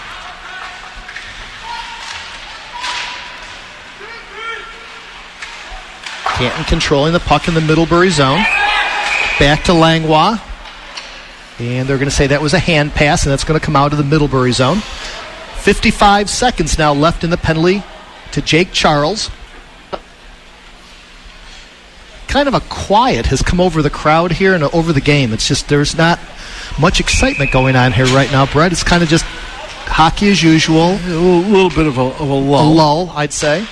Canton controlling the puck in the Middlebury zone. Back to Langlois. And they're going to say that was a hand pass, and that's going to come out of the Middlebury zone. 55 seconds now left in the penalty to Jake Charles. Kind of a quiet has come over the crowd here and over the game. It's just there's not much excitement going on here right now, Brett. It's kind of just hockey as usual. A little bit of a lull. A lull, I'd say.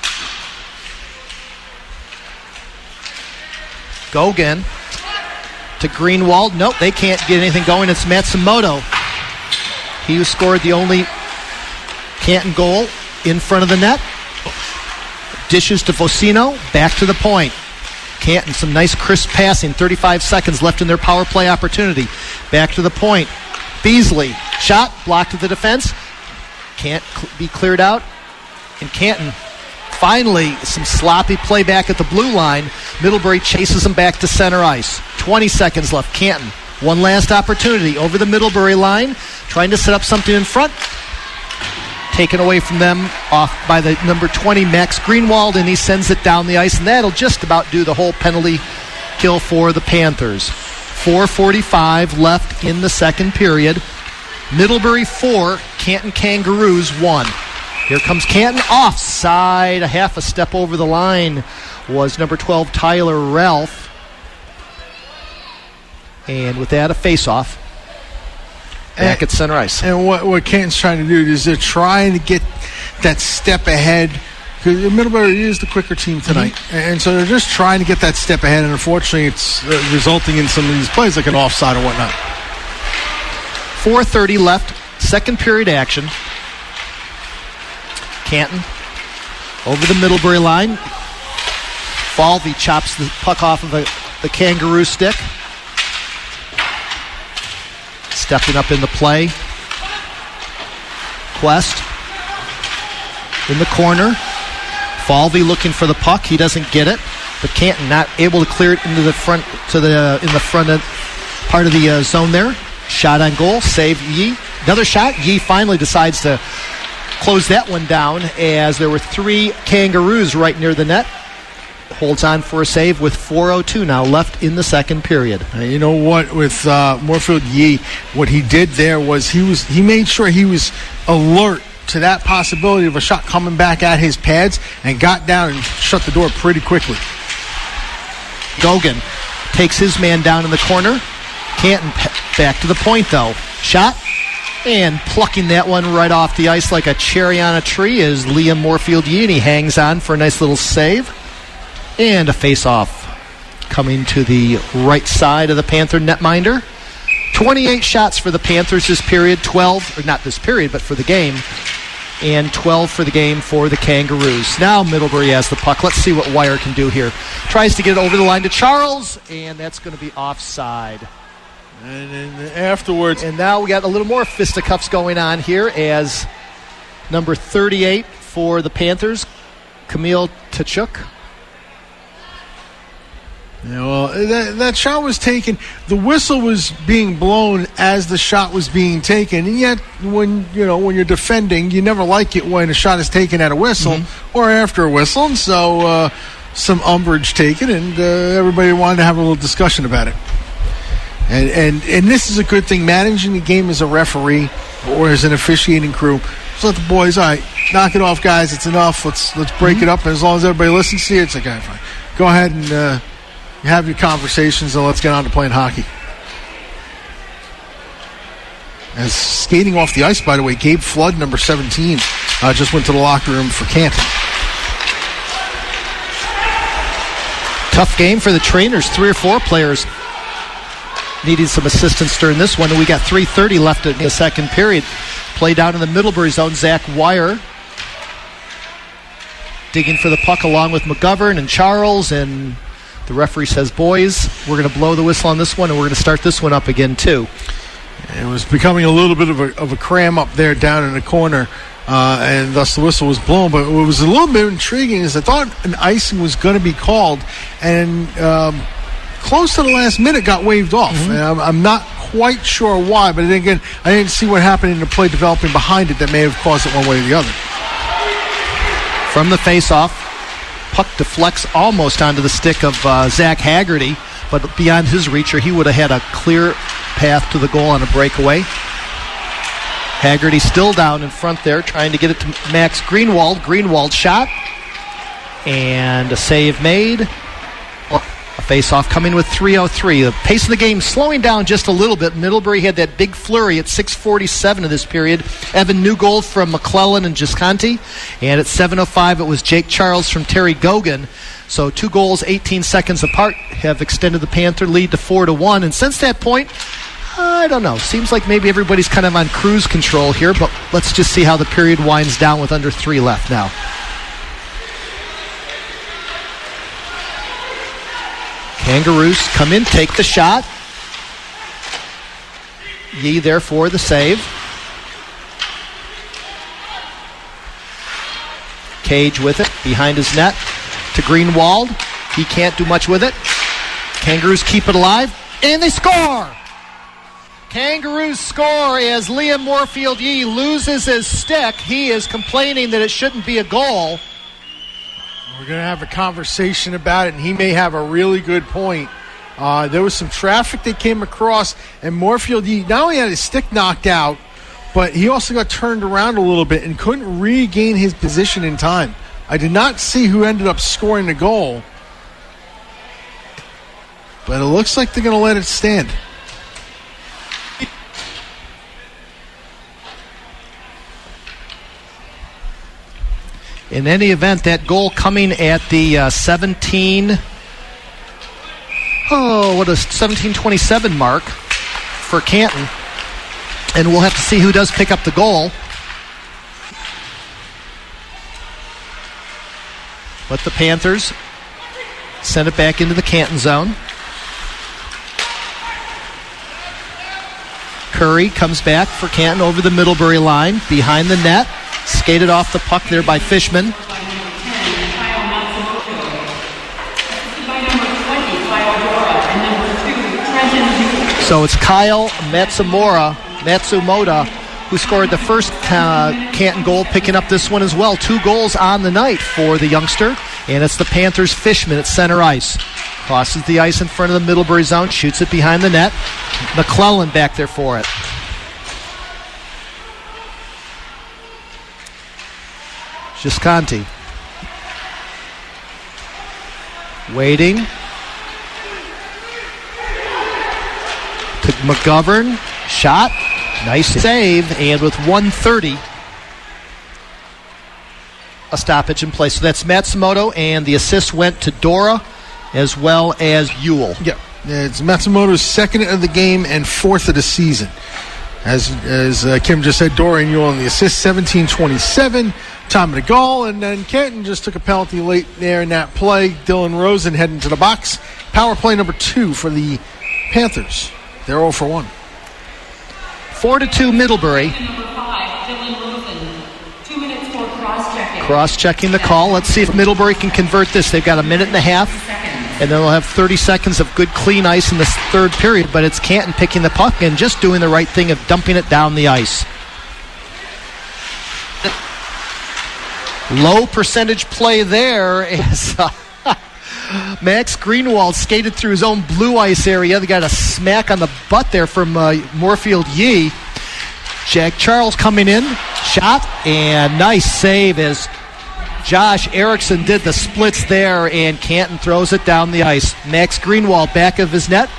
Gogan to Greenwald. Nope, they can't get anything going. It's Matsumoto. He scored the only Canton goal in front of the net. Dishes to Vocino. Back to the point. Canton, some nice crisp passing. 35 seconds left in their power play opportunity. Back to the point. Beasley, shot, blocked at the defense. Can't be cleared out. And Canton, finally, some sloppy play back at the blue line. Middlebury chases them back to center ice. 20 seconds left. Canton, one last opportunity over the Middlebury line, trying to set up something in front. Taken away from them off by the number 20, Max Greenwald, and he sends it down the ice, and that'll just about do the whole penalty kill for the Panthers. 4:45 left in the second period. Middlebury 4, Canton Kangaroos 1. Here comes Canton, offside, a half a step over the line was number 12, Tyler Ralph. And with that, a face-off. Back at center ice. And what Canton's trying to do is they're trying to get that step ahead, because Middlebury is the quicker team tonight. Mm-hmm. And so they're just trying to get that step ahead, and unfortunately it's resulting in some of these plays like an offside or whatnot. 4:30 left, second period action. Canton over the Middlebury line. Falvey chops the puck off of the Kangaroo stick. Stepping up in the play. Quest in the corner. Falvey looking for the puck. He doesn't get it, but Canton not able to clear it into the front in the front part of the zone there. Shot on goal. Save Yee. Another shot. Yee finally decides to close that one down as there were 3 Kangaroos right near the net. Holds on for a save with 4:02 now left in the second period. You know what? With Moorfield Yee, what he did there was he made sure he was alert to that possibility of a shot coming back at his pads and got down and shut the door pretty quickly. Gogan takes his man down in the corner. Canton back to the point though. Shot and plucking that one right off the ice like a cherry on a tree is Liam Moorfield Yee, and he hangs on for a nice little save. And a face-off coming to the right side of the Panther netminder. 28 shots for the Panthers this period, 12, or not this period, but for the game, and 12 for the game for the Kangaroos. Now Middlebury has the puck. Let's see what Wire can do here. Tries to get it over the line to Charles, and that's going to be offside. And then afterwards... And now we got a little more fisticuffs going on here as number 38 for the Panthers, Camille Tkachuk, Yeah, well, that shot was taken. The whistle was being blown as the shot was being taken, and yet when you're defending, you never like it when a shot is taken at a whistle or after a whistle. And so some umbrage taken, and everybody wanted to have a little discussion about it. And this is a good thing. Managing the game as a referee or as an officiating crew, just let the boys, all right, knock it off, guys. It's enough. Let's break it up. And as long as everybody listens to you, it's okay, fine. Go ahead and have your conversations, and let's get on to playing hockey. As skating off the ice, by the way, Gabe Flood, number 17, just went to the locker room for Canton. Tough game for the trainers. 3 or 4 players needing some assistance during this one, and we got 3:30 left in the second period. Play down in the Middlebury zone. Zach Wire digging for the puck along with McGovern and Charles, and the referee says, boys, we're going to blow the whistle on this one, and we're going to start this one up again, too. It was becoming a little bit of a cram up there down in the corner, and thus the whistle was blown. But what was a little bit intriguing is I thought an icing was going to be called, and close to the last minute got waved off. And I'm not quite sure why, but again, I didn't see what happened in the play developing behind it that may have caused it one way or the other. From the face-off, puck deflects almost onto the stick of Zach Haggerty, but beyond his reach, or he would have had a clear path to the goal on a breakaway. Haggerty still down in front there, trying to get it to Max Greenwald. Greenwald shot, and a save made. A face-off coming with 3:03. The pace of the game slowing down just a little bit. Middlebury had that big flurry at 6:47 of this period. Evan Newgold from McClellan and Gisconti. And at 7:05, it was Jake Charles from Terry Gogan. So 2 goals, 18 seconds apart, have extended the Panther lead to 4-1. And since that point, I don't know. Seems like maybe everybody's kind of on cruise control here, but let's just see how the period winds down with under 3 left now. Kangaroos come in, take the shot. Yee there for the save. Cage with it, behind his net to Greenwald. He can't do much with it. Kangaroos keep it alive, and they score! Kangaroos score as Liam Moorfield Yee loses his stick. He is complaining that it shouldn't be a goal. We're going to have a conversation about it, and he may have a really good point. There was some traffic that came across, and Moorfield, he not only had his stick knocked out, but he also got turned around a little bit and couldn't regain his position in time. I did not see who ended up scoring the goal, but it looks like they're going to let it stand. In any event, that goal coming at the 17:27 mark for Canton. And we'll have to see who does pick up the goal. But the Panthers send it back into the Canton zone. Curry comes back for Canton over the Middlebury line, behind the net. Skated off the puck there by Fishman. So it's Kyle Matsumoto who scored the first Canton goal, picking up this one as well. 2 goals on the night for the youngster. And it's the Panthers' Fishman at center ice. Crosses the ice in front of the Middlebury zone, shoots it behind the net. McClellan back there for it. Gisconti. Waiting. To McGovern. Shot. Nice save. And with 1:30, a stoppage in place. So that's Matsumoto, and the assist went to Dora as well as Ewell. Yeah, it's Matsumoto's 2nd of the game and 4th of the season. As Kim just said, Dora and Ewell on the assist, 17:27. Time of the goal, and then Canton just took a penalty late there in that play. Dylan Rosen heading to the box. Power play number 2 for the Panthers. They're 0 for 1. 4-2 Middlebury. Cross-checking the call. Let's see if Middlebury can convert this. They've got a minute and a half. And then we'll have 30 seconds of good, clean ice in this third period, but it's Canton picking the puck and just doing the right thing of dumping it down the ice. Low percentage play there as Max Greenwald skated through his own blue ice area. They got a smack on the butt there from Moorfield Yee. Jack Charles coming in, shot, and nice save as Josh Erickson did the splits there, and Canton throws it down the ice. Max Greenwald back of his net.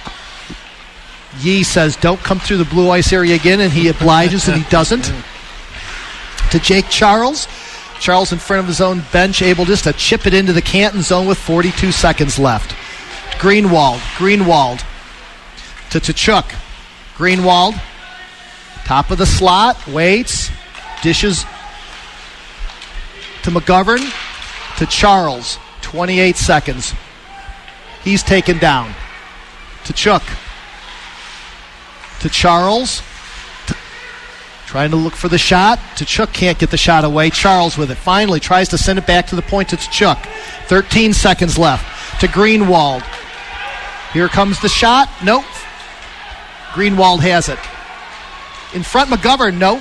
Yee says, don't come through the blue ice area again, and he obliges, and he doesn't. To Jake Charles. Charles in front of his own bench, able just to chip it into the Canton zone with 42 seconds left. Greenwald to Tkachuk. Greenwald, top of the slot, waits, dishes to McGovern, to Charles. 28 seconds. He's taken down. Tkachuk to Charles. Trying to look for the shot. Tkachuk can't get the shot away. Charles with it. Finally tries to send it back to the point to Tkachuk. 13 seconds left. To Greenwald. Here comes the shot. Nope. Greenwald has it. In front, McGovern. Nope.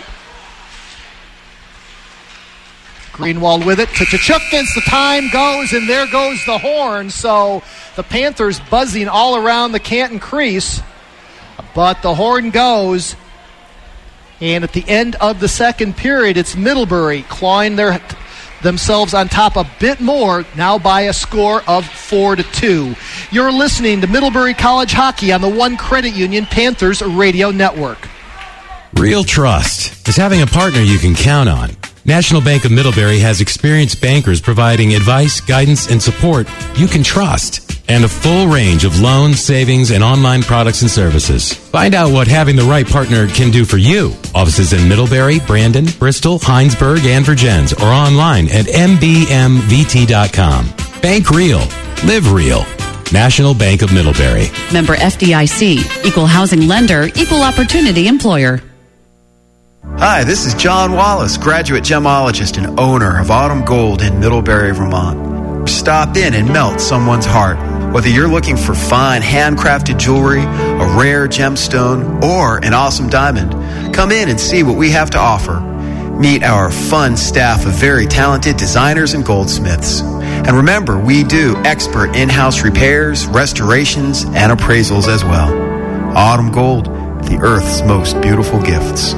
Greenwald with it to Tkachuk as the time goes, and there goes the horn. So the Panthers buzzing all around the Canton crease. But the horn goes. And at the end of the second period, it's Middlebury clawing themselves on top a bit more, now by a score of 4-2. You're listening to Middlebury College Hockey on the One Credit Union Panthers Radio Network. Real trust is having a partner you can count on. National Bank of Middlebury has experienced bankers providing advice, guidance, and support you can trust, and a full range of loans, savings, and online products and services. Find out what having the right partner can do for you. Offices in Middlebury, Brandon, Bristol, Heinsberg, and Virgins, or online at mbmvt.com. Bank real. Live real. National Bank of Middlebury. Member FDIC. Equal housing lender. Equal opportunity employer. Hi, this is John Wallace, graduate gemologist and owner of Autumn Gold in Middlebury, Vermont. Stop in and melt someone's heart. Whether you're looking for fine handcrafted jewelry, a rare gemstone, or an awesome diamond, come in and see what we have to offer. Meet our fun staff of very talented designers and goldsmiths. And remember, we do expert in-house repairs, restorations, and appraisals as well. Autumn Gold, the Earth's most beautiful gifts.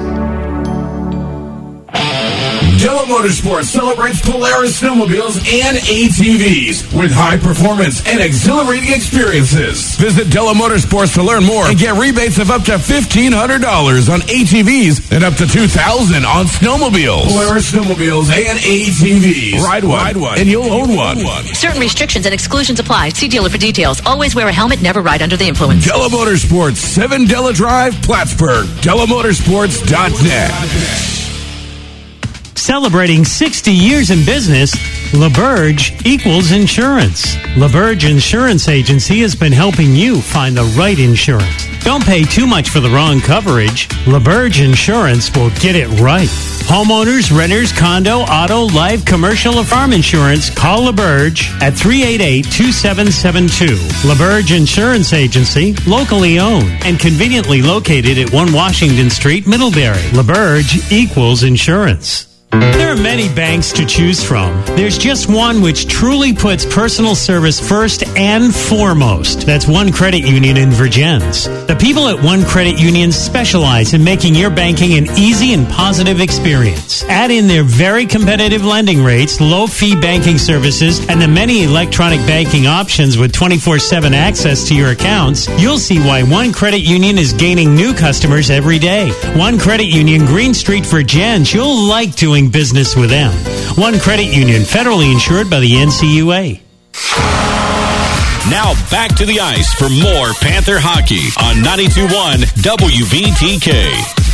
Della Motorsports celebrates Polaris snowmobiles and ATVs with high performance and exhilarating experiences. Visit Della Motorsports to learn more and get rebates of up to $1,500 on ATVs and up to $2,000 on snowmobiles. Polaris snowmobiles and ATVs. Ride one, and you'll own one. Certain restrictions and exclusions apply. See dealer for details. Always wear a helmet. Never ride under the influence. Della Motorsports, 7 Della Drive, Plattsburgh. DellaMotorsports.net. Celebrating 60 years in business, LaBerge equals insurance. LaBerge Insurance Agency has been helping you find the right insurance. Don't pay too much for the wrong coverage. LaBerge Insurance will get it right. Homeowners, renters, condo, auto, life, commercial, or farm insurance, call LaBerge at 388-2772. LaBerge Insurance Agency, locally owned and conveniently located at 1 Washington Street, Middlebury. LaBerge equals insurance. There are many banks to choose from. There's just one which truly puts personal service first and foremost. That's One Credit Union in Virgins. The people at One Credit Union specialize in making your banking an easy and positive experience. Add in their very competitive lending rates, low-fee banking services, and the many electronic banking options with 24/7 access to your accounts, you'll see why One Credit Union is gaining new customers every day. One Credit Union, Green Street, Virgins. You'll like doing business with them. One Credit Union, federally insured by the NCUA. Now back to the ice for more Panther hockey on 92.1 WVTK.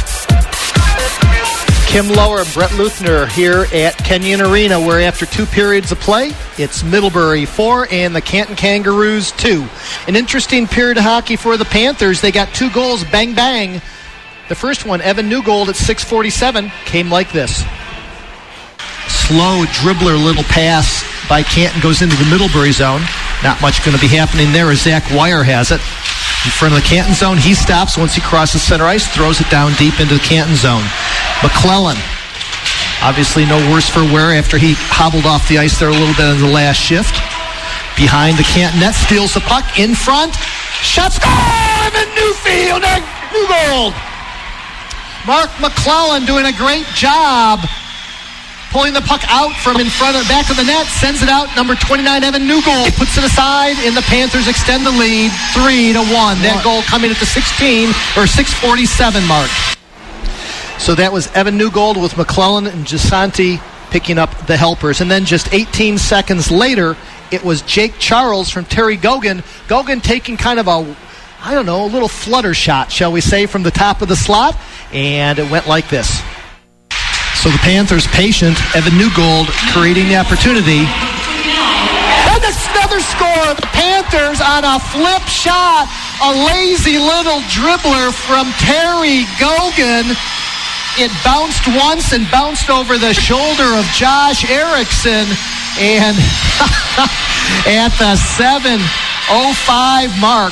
Kim Lower and Brett Luthner here at Kenyon Arena, where after 2 periods of play, it's Middlebury 4 and the Canton Kangaroos 2. An interesting period of hockey for the Panthers. They got 2 goals, bang, bang. The first one, Evan Newgold at 6:47, came like this. Slow dribbler little pass by Canton goes into the Middlebury zone. Not much going to be happening there as Zach Wire has it. In front of the Canton zone, he stops once he crosses center ice, throws it down deep into the Canton zone. McClellan, obviously no worse for wear after he hobbled off the ice there a little bit in the last shift. Behind the Canton net, steals the puck in front. Shot, score! Evan Newfield, Newgold. Mark McClellan doing a great job pulling the puck out from in front of back of the net, sends it out. Number 29, Evan Newgold, puts it aside, and the Panthers extend the lead 3-1. That goal coming at the 6:47 mark. So that was Evan Newgold with McClellan and Gisanti picking up the helpers. And then just 18 seconds later, it was Jake Charles from Terry Gogan. Gogan taking kind of a little flutter shot, shall we say, from the top of the slot, and it went like this. So the Panthers patient, Evan Newgold creating the opportunity. And another score. The Panthers on a flip shot. A lazy little dribbler from Terry Gogan. It bounced once and bounced over the shoulder of Josh Erickson. And at the 7:05 mark,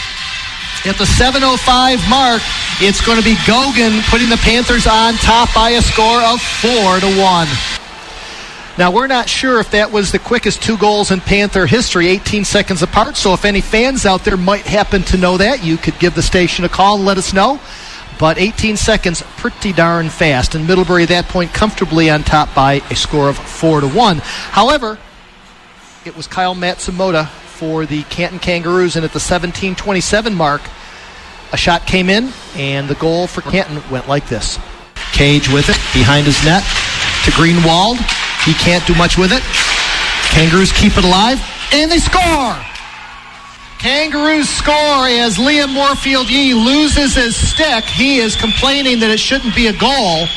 it's going to be Gogan putting the Panthers on top by a score of 4-1. Now, we're not sure if that was the quickest 2 goals in Panther history, 18 seconds apart. So if any fans out there might happen to know that, you could give the station a call and let us know. But 18 seconds, pretty darn fast. And Middlebury at that point comfortably on top by a score of 4-1. However, it was Kyle Matsumoto for the Canton Kangaroos, and at the 17:27 mark, a shot came in, and the goal for Canton went like this. Cage with it, behind his net, to Greenwald. He can't do much with it. Kangaroos keep it alive, and they score! Kangaroos score as Liam Moorfield-Yee loses his stick. He is complaining that it shouldn't be a goal.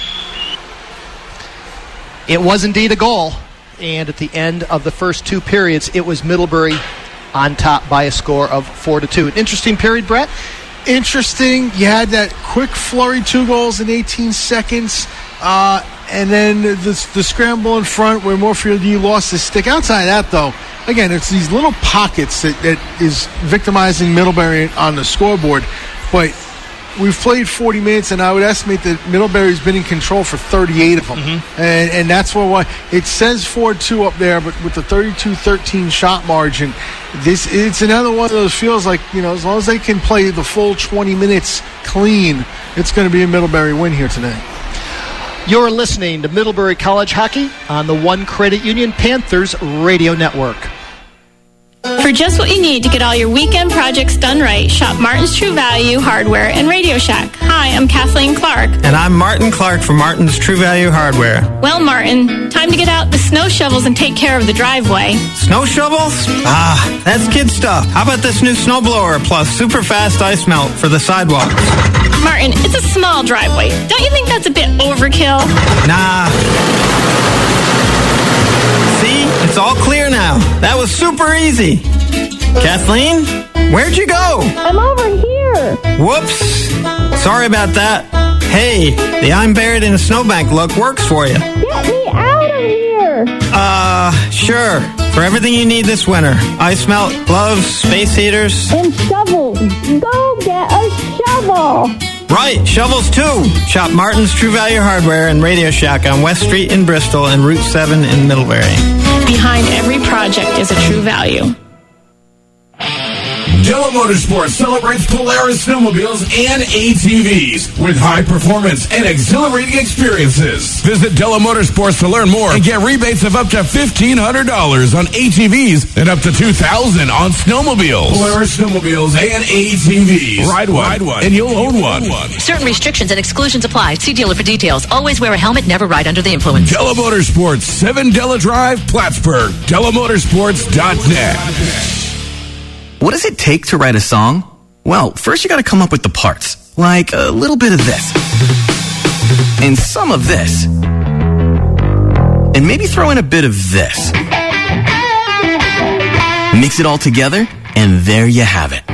It was indeed a goal, and at the end of the first 2 periods, it was Middlebury on top by a score of 4-2. An interesting period, Brett? Interesting. You had that quick flurry, 2 goals in 18 seconds, and then the scramble in front where Moorfield-Yee lost his stick. Outside of that, though, again, it's these little pockets that is victimizing Middlebury on the scoreboard. But we've played 40 minutes, and I would estimate that Middlebury's been in control for 38 of them. Mm-hmm. And that's why it says 4-2 up there, but with the 32-13 shot margin, it's another one of those feels like, as long as they can play the full 20 minutes clean, it's going to be a Middlebury win here today. You're listening to Middlebury College Hockey on the One Credit Union Panthers Radio Network. For just what you need to get all your weekend projects done right, shop Martin's True Value Hardware and Radio Shack. Hi, I'm Kathleen Clark. And I'm Martin Clark from Martin's True Value Hardware. Well, Martin, time to get out the snow shovels and take care of the driveway. Snow shovels? That's kid stuff. How about this new snowblower plus super fast ice melt for the sidewalks? Martin, it's a small driveway. Don't you think that's a bit overkill? Nah. See? It's all clear now. That was super easy. Kathleen, where'd you go? I'm over here. Whoops. Sorry about that. Hey, the I'm buried in a snowbank look works for you. Get me out of here. Sure. For everything you need this winter. Ice melt, gloves, space heaters. And shovels. Go get a shovel. Right, shovels too. Shop Martin's True Value Hardware and Radio Shack on West Street in Bristol and Route 7 in Middlebury. Behind every project is a True Value. Della Motorsports celebrates Polaris snowmobiles and ATVs with high performance and exhilarating experiences. Visit Della Motorsports to learn more and get rebates of up to $1,500 on ATVs and up to $2,000 on snowmobiles. Polaris snowmobiles and ATVs. Ride one, and you'll own one. Certain restrictions and exclusions apply. See dealer for details. Always wear a helmet. Never ride under the influence. Della Motorsports, 7 Della Drive, Plattsburgh. DellaMotorsports.net. What does it take to write a song? Well, first you gotta come up with the parts. Like a little bit of this. And some of this. And maybe throw in a bit of this. Mix it all together, and there you have it.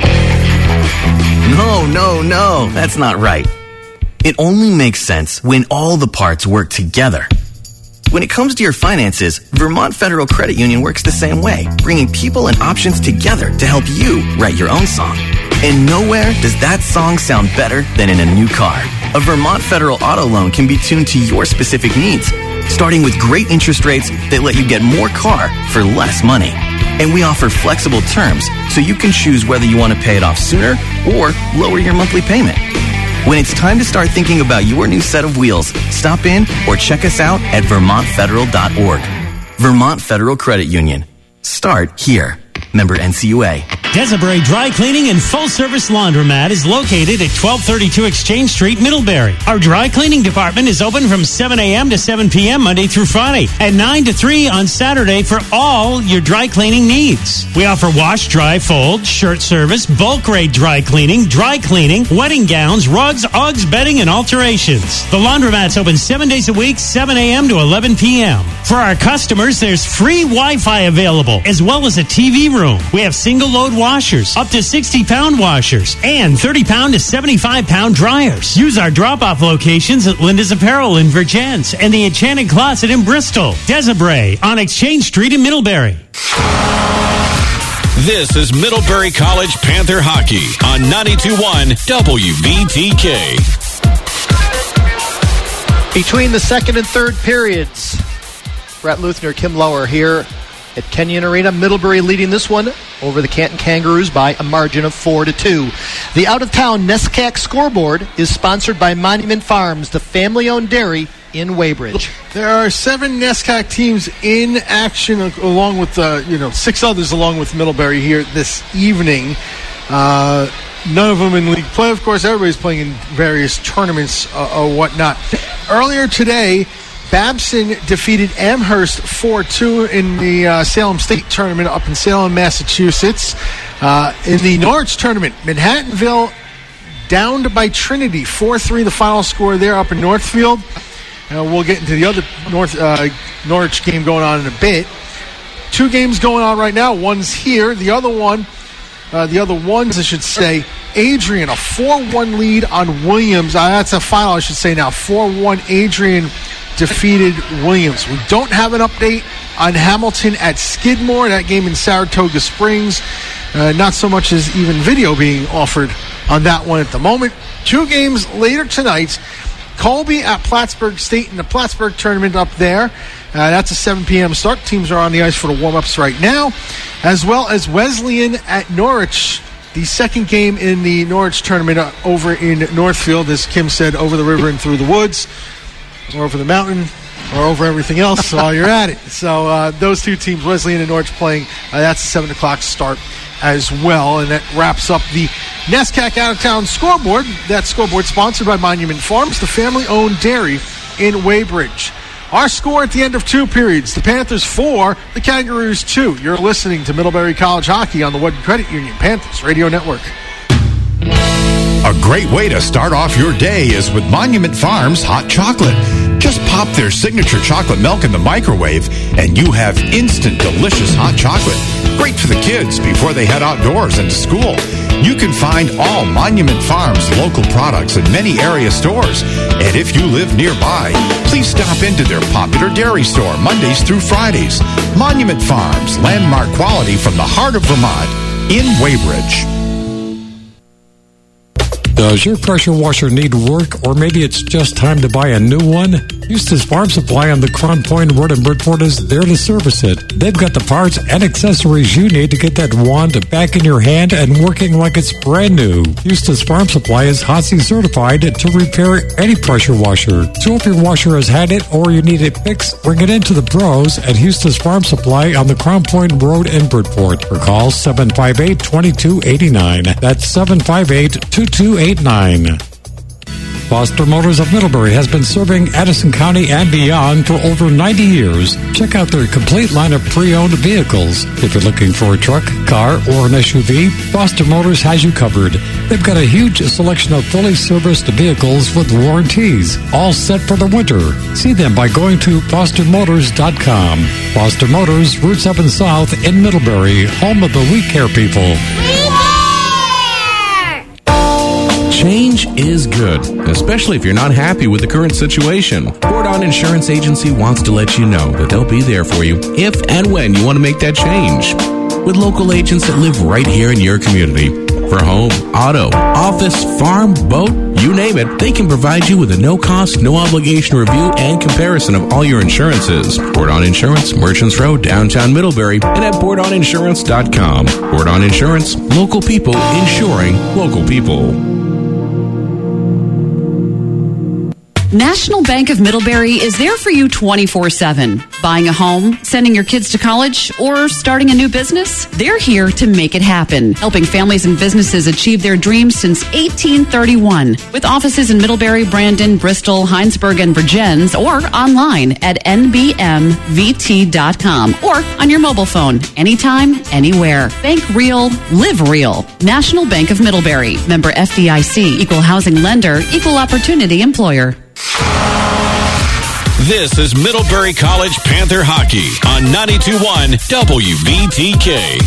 No, that's not right. It only makes sense when all the parts work together. When it comes to your finances, Vermont Federal Credit Union works the same way, bringing people and options together to help you write your own song. And nowhere does that song sound better than in a new car. A Vermont Federal Auto Loan can be tuned to your specific needs, starting with great interest rates that let you get more car for less money. And we offer flexible terms, so you can choose whether you want to pay it off sooner or lower your monthly payment. When it's time to start thinking about your new set of wheels, stop in or check us out at vermontfederal.org. Vermont Federal Credit Union. Start here. Member NCUA. Desiree Dry Cleaning and Full Service Laundromat is located at 1232 Exchange Street, Middlebury. Our dry cleaning department is open from 7 a.m. to 7 p.m. Monday through Friday and 9 to 3 on Saturday for all your dry cleaning needs. We offer wash, dry, fold, shirt service, bulk rate dry cleaning, wedding gowns, rugs, Uggs, bedding, and alterations. The laundromat's open 7 days a week, 7 a.m. to 11 p.m. For our customers, there's free Wi-Fi available, as well as a TV room. We have single-load washers, up to 60-pound washers, and 30-pound to 75-pound dryers. Use our drop-off locations at Linda's Apparel in Virgins and the Enchanted Closet in Bristol. Desiree on Exchange Street in Middlebury. This is Middlebury College Panther Hockey on 92.1 WVTK. Between the second and third periods, Brett Luthner, Kim Lower here at Kenyon Arena. Middlebury leading this one over the Canton Kangaroos by a margin of 4-2. The out-of-town NESCAC scoreboard is sponsored by Monument Farms, the family-owned dairy in Weybridge. There are 7 NESCAC teams in action, along with 6 others along with Middlebury here this evening. None of them in league play, of course. Everybody's playing in various tournaments or whatnot. Earlier today, Babson defeated Amherst 4-2 in the Salem State tournament up in Salem, Massachusetts. In the Norwich tournament, Manhattanville downed by Trinity 4-3, the final score there up in Northfield. We'll get into the other Norwich game going on in a bit. 2 games going on right now. One's here. The other ones, I should say, Adrian, a 4-1 lead on Williams. That's a final, I should say now. 4-1 Adrian defeated Williams. We don't have an update on Hamilton at Skidmore, that game in Saratoga Springs. Not so much as even video being offered on that one at the moment. 2 games later tonight, Colby at Plattsburgh State in the Plattsburgh tournament up there. That's a 7 p.m. start. Teams are on the ice for the warm-ups right now, as well as Wesleyan at Norwich. The second game in the Norwich tournament over in Northfield, as Kim said, over the river and through the woods, or over the mountain, or over everything else while you're at it. So those 2 teams, Wesleyan and Norwich, playing. That's a 7 o'clock start as well. And that wraps up the NESCAC out-of-town scoreboard. That scoreboard sponsored by Monument Farms, the family-owned dairy in Weybridge. Our score at the end of 2 periods, the Panthers 4, the Kangaroos 2. You're listening to Middlebury College Hockey on the Wood Credit Union Panthers Radio Network. A great way to start off your day is with Monument Farms hot chocolate. Just pop their signature chocolate milk in the microwave and you have instant delicious hot chocolate. Great for the kids before they head outdoors and to school. You can find all Monument Farms local products in many area stores. And if you live nearby, please stop into their popular dairy store Mondays through Fridays. Monument Farms, landmark quality from the heart of Vermont in Weybridge. Does your pressure washer need work, or maybe it's just time to buy a new one? Eustace Farm Supply on the Crown Point Road in Bridgeport is there to service it. They've got the parts and accessories you need to get that wand back in your hand and working like it's brand new. Eustace Farm Supply is HOTC certified to repair any pressure washer. So if your washer has had it or you need it fixed, bring it into the pros at Eustace Farm Supply on the Crown Point Road in Bridgeport. Or call 758-2289. That's 758-2289. Foster Motors of Middlebury has been serving Addison County and beyond for over 90 years. Check out their complete line of pre-owned vehicles. If you're looking for a truck, car, or an SUV, Foster Motors has you covered. They've got a huge selection of fully serviced vehicles with warranties, all set for the winter. See them by going to fostermotors.com. Foster Motors, Route 7 South in Middlebury, home of the We Care people. Change is good, especially if you're not happy with the current situation. Bordon Insurance Agency wants to let you know that they'll be there for you if and when you want to make that change. With local agents that live right here in your community. For home, auto, office, farm, boat, you name it, they can provide you with a no-cost, no-obligation review and comparison of all your insurances. Bordon Insurance, Merchants Road, downtown Middlebury, and at BordonInsurance.com. Bordon Insurance, local people insuring local people. National Bank of Middlebury is there for you 24/7. Buying a home, sending your kids to college, or starting a new business? They're here to make it happen, helping families and businesses achieve their dreams since 1831. With offices in Middlebury, Brandon, Bristol, Heinsberg, and Virgins, or online at nbmvt.com or on your mobile phone, anytime, anywhere. Bank real, live real. National Bank of Middlebury. Member FDIC, Equal Housing Lender, Equal Opportunity Employer. This is Middlebury College Panther Hockey on 92.1 WVTK.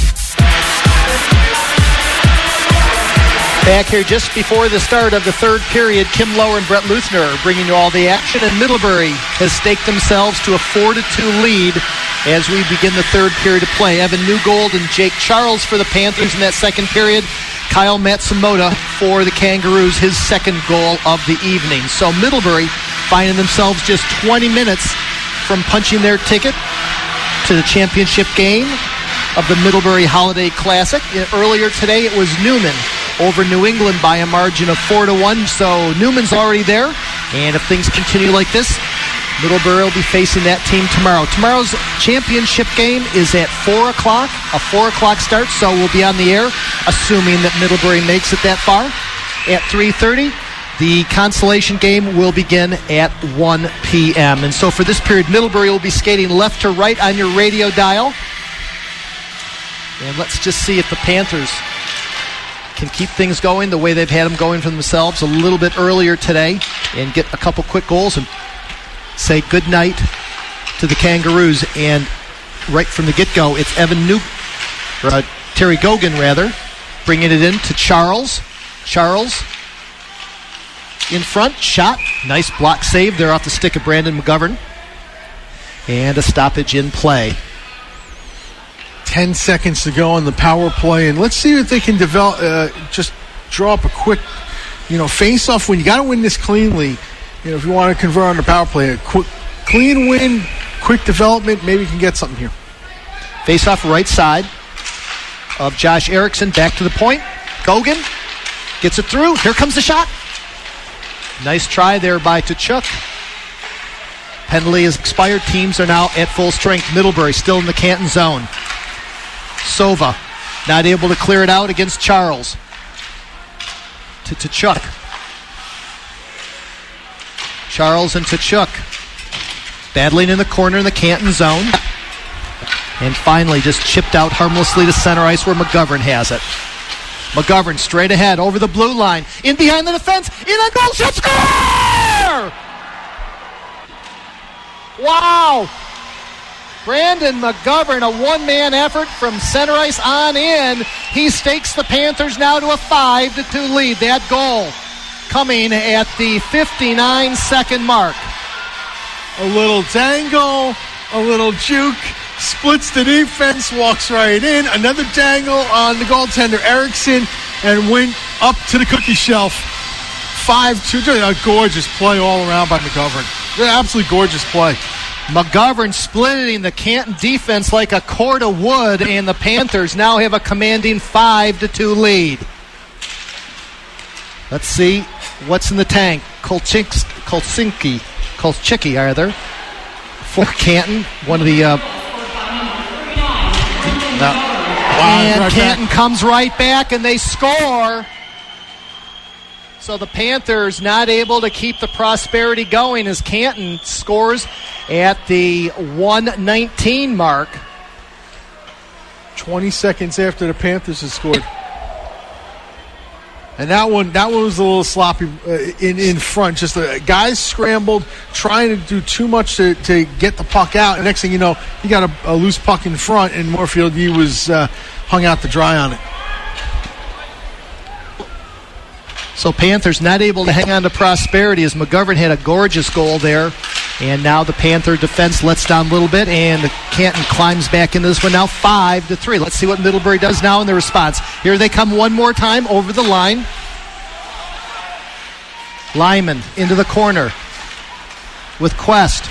Back here just before the start of the third period, Kim Lower and Brett Luthner are bringing you all the action, and Middlebury has staked themselves to a 4-2 lead as we begin the third period of play. Evan Newgold and Jake Charles for the Panthers in that second period. Kyle Matsumoto for the Kangaroos, his second goal of the evening. So Middlebury finding themselves just 20 minutes from punching their ticket to the championship game of the Middlebury Holiday Classic. Earlier today it was Newman over New England by a margin of 4-1. So Newman's already there, and if things continue like this, Middlebury will be facing that team tomorrow. Tomorrow's championship game is at 4 o'clock, a 4 o'clock start, so we'll be on the air, assuming that Middlebury makes it that far. At 3:30, the consolation game will begin at 1 p.m. And so for this period, Middlebury will be skating left to right on your radio dial. And let's just see if the Panthers can keep things going the way they've had them going for themselves a little bit earlier today and get a couple quick goals and say good night to the Kangaroos. And right from the get-go, it's Terry Gogan, bringing it in to Charles. Charles in front, shot. Nice block save there off the stick of Brandon McGovern. And a stoppage in play. 10 seconds to go on the power play, and let's see if they can develop. Just draw up a quick, face-off win. You got to win this cleanly. If you want to convert on the power play, a quick, clean win, quick development, maybe you can get something here. Face-off right side of Josh Erickson, back to the point. Gogan gets it through. Here comes the shot. Nice try there by Tkachuk. Penalty is expired. Teams are now at full strength. Middlebury still in the Canton zone. Sova not able to clear it out against Charles. To Tkachuk. Charles and Tkachuk battling in the corner in the Canton zone. And finally just chipped out harmlessly to center ice where McGovern has it. McGovern straight ahead over the blue line. In behind the defense. In a goal shot. Score! Wow! Brandon McGovern, a one-man effort from center ice on in. He stakes the Panthers now to a 5-2 lead. That goal coming at the 59-second mark. A little dangle, a little juke, splits the defense, walks right in. Another dangle on the goaltender Erickson, and went up to the cookie shelf. 5-2. A gorgeous play all around by McGovern. Absolutely gorgeous play. McGovern splitting the Canton defense like a cord of wood, and the Panthers now have a commanding 5-2 lead. Let's see what's in the tank. Kolchicki, rather, for Canton. One of the... and Canton comes right back, and they score. So the Panthers not able to keep the prosperity going as Canton scores at the 1:19 mark. 20 seconds after the Panthers have scored. And that one was a little sloppy in front. Just the guys scrambled, trying to do too much to get the puck out. And next thing you know, you got a loose puck in front, and Moorfield, he was hung out to dry on it. So Panthers not able to hang on to prosperity as McGovern had a gorgeous goal there. And now the Panther defense lets down a little bit, and Canton climbs back into this one now 5-3. Let's see what Middlebury does now in the response. Here they come one more time over the line. Lyman into the corner with Quest.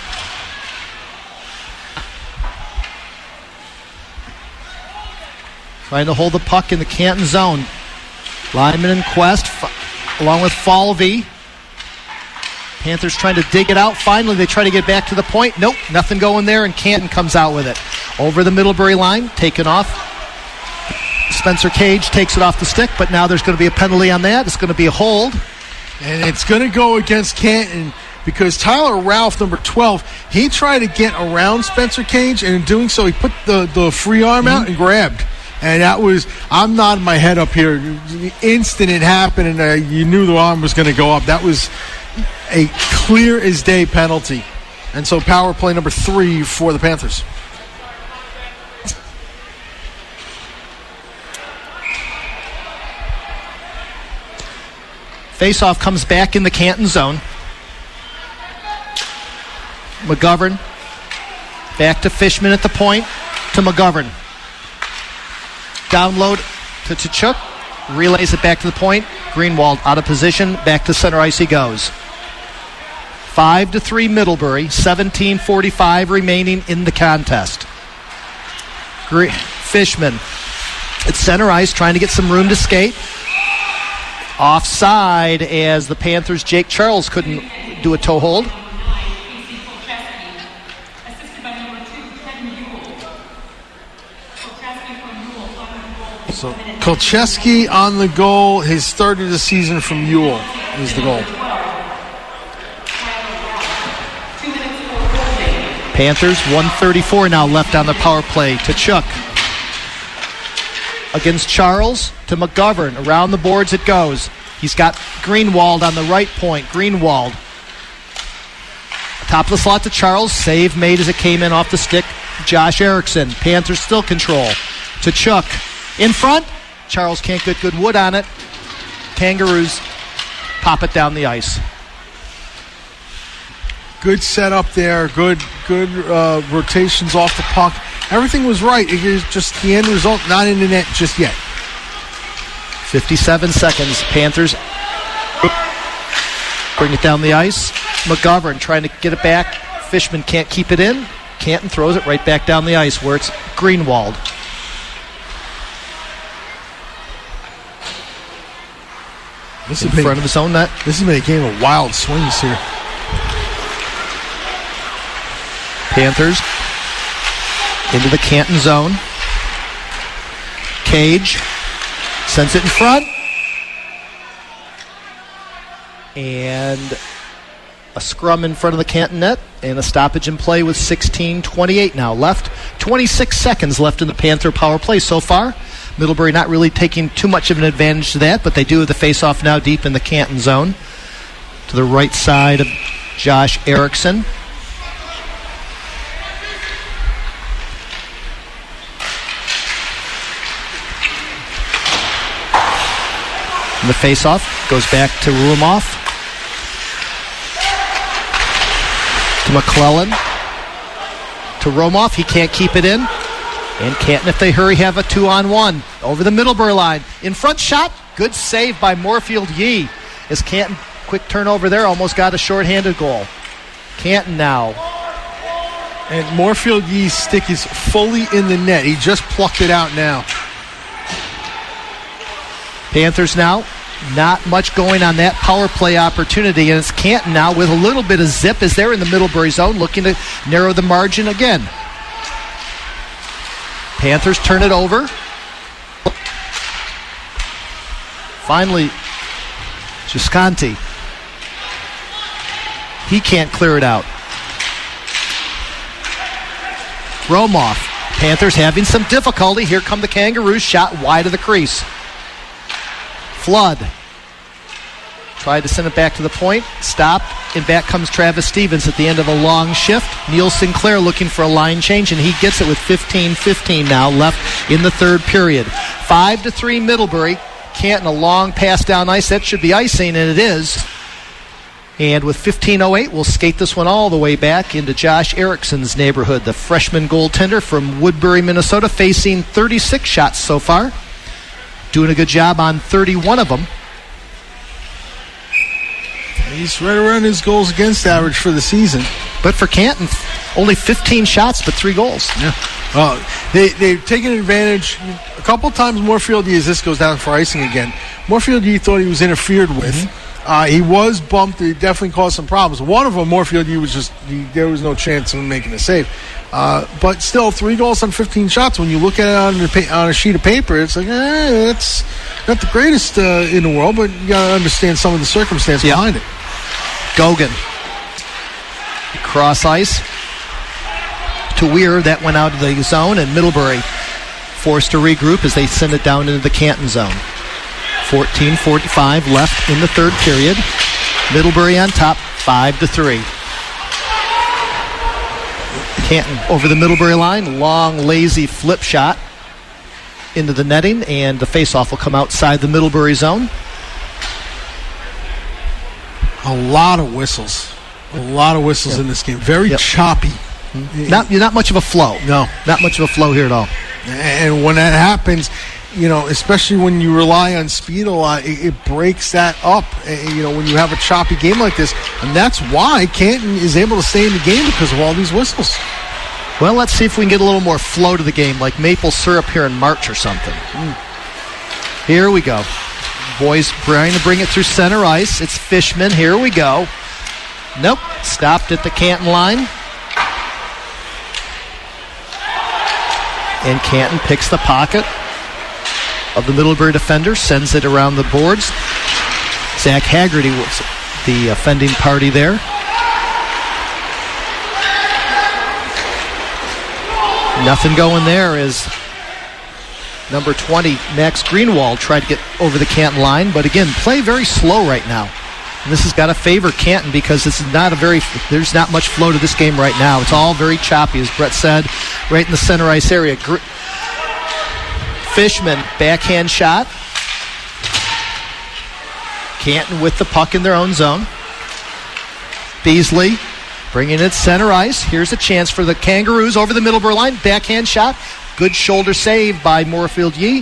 Trying to hold the puck in the Canton zone. Lyman and Quest along with Falvey. Panthers trying to dig it out. Finally, they try to get back to the point. Nope, nothing going there, and Canton comes out with it. Over the Middlebury line, taken off. Spencer Cage takes it off the stick, but now there's going to be a penalty on that. It's going to be a hold. And it's going to go against Canton because Tyler Ralph, number 12, he tried to get around Spencer Cage, and in doing so, he put the free arm out and grabbed. And that was, I'm nodding my head up here. The instant it happened, and you knew the arm was going to go up. That was a clear as day penalty. And so power play number 3 for the Panthers. Faceoff comes back in the Canton zone. McGovern back to Fishman at the point to McGovern. Download to Tkachuk. Relays it back to the point. Greenwald out of position. Back to center ice he goes. 5-3 Middlebury. 17:45 remaining in the contest. Fishman at center ice trying to get some room to skate. Offside as the Panthers' Jake Charles couldn't do a toe hold. So Kolcheski on the goal, his third of the season from Ewell is the goal. Panthers, 1:34 now left on the power play. Tkachuk against Charles to McGovern. Around the boards it goes. He's got Greenwald on the right point. Greenwald. Top of the slot to Charles. Save made as it came in off the stick. Josh Erickson. Panthers still control. Tkachuk in front. Charles can't get good wood on it. Kangaroos pop it down the ice. Good setup there. Good rotations off the puck. Everything was right. It was just the end result not in the net just yet. 57 seconds. Panthers bring it down the ice. McGovern trying to get it back. Fishman can't keep it in. Canton throws it right back down the ice where it's Greenwald. This in front of his own net. This has been a game of wild swings here. Panthers into the Canton zone. Cage sends it in front. And a scrum in front of the Canton net and a stoppage in play with 16:28 now left. 26 seconds left in the Panther power play so far. Middlebury not really taking too much of an advantage to that, but they do have the face-off now deep in the Canton zone. To the right side of Josh Erickson. And the face-off goes back to Rumoff. To McClellan. To Romoff. He can't keep it in. And Canton, if they hurry, have a 2-on-1. Over the Middlebury line. In front shot. Good save by Moorfield Yee. As Canton, quick turnover there, almost got a shorthanded goal. Canton now. And Moorfield Yee's stick is fully in the net. He just plucked it out now. Panthers now. Not much going on that power play opportunity, and it's Canton now with a little bit of zip as they're in the Middlebury zone looking to narrow the margin again. Panthers turn it over. Finally, Gisconti. He can't clear it out. Romoff. Panthers having some difficulty. Here come the Kangaroos. Shot wide of the crease. Flood. Tried to send it back to the point. Stopped. And back comes Travis Stevens at the end of a long shift. Neil Sinclair looking for a line change, and he gets it with 15:15 now left in the third period. 5-3 Middlebury. Canton, a long pass down ice. That should be icing, and it is. And with 15:08, we'll skate this one all the way back into Josh Erickson's neighborhood, the freshman goaltender from Woodbury, Minnesota, facing 36 shots so far. Doing a good job on 31 of them. He's right around his goals against average for the season. But for Canton, only 15 shots, but 3 goals. Yeah. They've taken advantage. A couple times Moorfield Yee, as this goes down for icing again, Moorfield Yee thought he was interfered with. Mm-hmm. He was bumped. It definitely caused some problems. One of them, Moorfield Yee, was there was no chance of him making a save. But still, 3 goals on 15 shots. When you look at it on a sheet of paper, it's like, it's not the greatest in the world, but you got to understand some of the circumstance behind it. Gogan. Cross ice to Weir. That went out of the zone, and Middlebury forced to regroup as they send it down into the Canton zone. 14:45 left in the third period. Middlebury on top, 5-3. Canton over the Middlebury line. Long, lazy flip shot into the netting, and the faceoff will come outside the Middlebury zone. A lot of whistles. A lot of whistles in this game. Very choppy. Not much of a flow. No. Not much of a flow here at all. And when that happens, especially when you rely on speed a lot, it breaks that up, when you have a choppy game like this. And that's why Canton is able to stay in the game, because of all these whistles. Well, let's see if we can get a little more flow to the game, like maple syrup here in March or something. Here we go. Boys trying to bring it through center ice. It's Fishman. Here we go. Nope. Stopped at the Canton line. And Canton picks the pocket of the Middlebury defender, sends it around the boards. Zach Haggerty was the offending party there. Nothing going there as number 20, Max Greenwald, tried to get over the Canton line, but again, play very slow right now. And this has got to favor Canton because there's not much flow to this game right now. It's all very choppy, as Brett said, right in the center ice area. Fishman, backhand shot. Canton with the puck in their own zone. Beasley bringing it center ice. Here's a chance for the Kangaroos over the Middlebury line. Backhand shot. Good shoulder save by Moorfield Yee.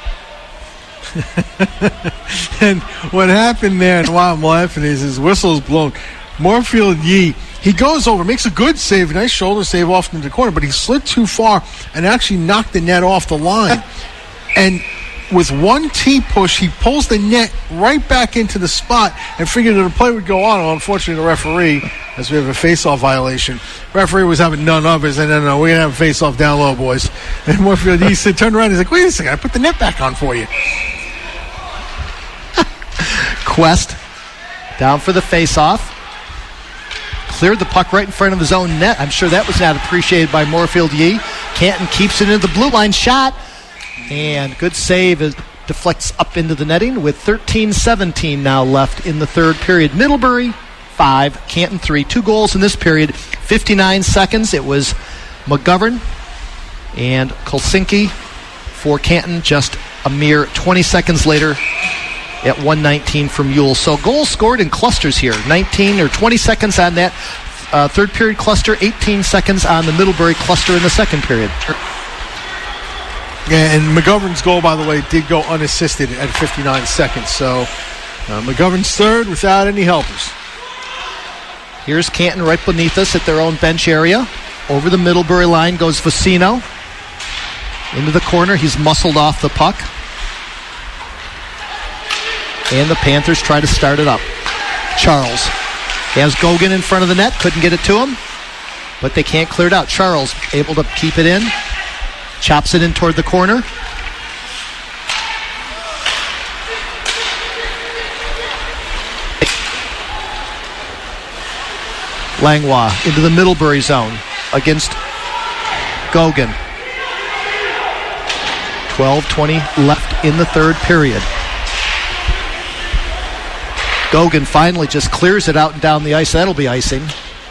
And what happened there, and why I'm laughing, is his whistle is blown. Moorfield Yee, he goes over, makes a good save, a nice shoulder save off into the corner, but he slid too far and actually knocked the net off the line. And with one T-push, he pulls the net right back into the spot and figured that the play would go on. Well, unfortunately, the referee, as we have a face-off violation, referee was having none of it. And no, we're going to have a face-off down low, boys. And Moorfield, he turned around, he's like, wait a second, I put the net back on for you. Quest down for the face-off. Cleared the puck right in front of his own net. I'm sure that was not appreciated by Moorfield Yee. Canton keeps it into the blue line shot. And good save. It deflects up into the netting with 13-17 now left in the third period. Middlebury 5, Canton 3. 2 goals in this period. 59 seconds. It was McGovern and Kolsinki for Canton just a mere 20 seconds later at 1:19 from Ewell. So goals scored in clusters here. 19 or 20 seconds on that third period cluster, 18 seconds on the Middlebury cluster in the second period. Yeah, and McGovern's goal, by the way, did go unassisted at 59 seconds. So McGovern's third without any helpers. Here's Canton right beneath us at their own bench area. Over the Middlebury line goes Vicino. Into the corner. He's muscled off the puck. And the Panthers try to start it up. Charles has Gogan in front of the net. Couldn't get it to him. But they can't clear it out. Charles able to keep it in. Chops it in toward the corner. Langlois into the Middlebury zone against Gogan. 12:20 left in the third period. Gogan finally just clears it out and down the ice. That'll be icing.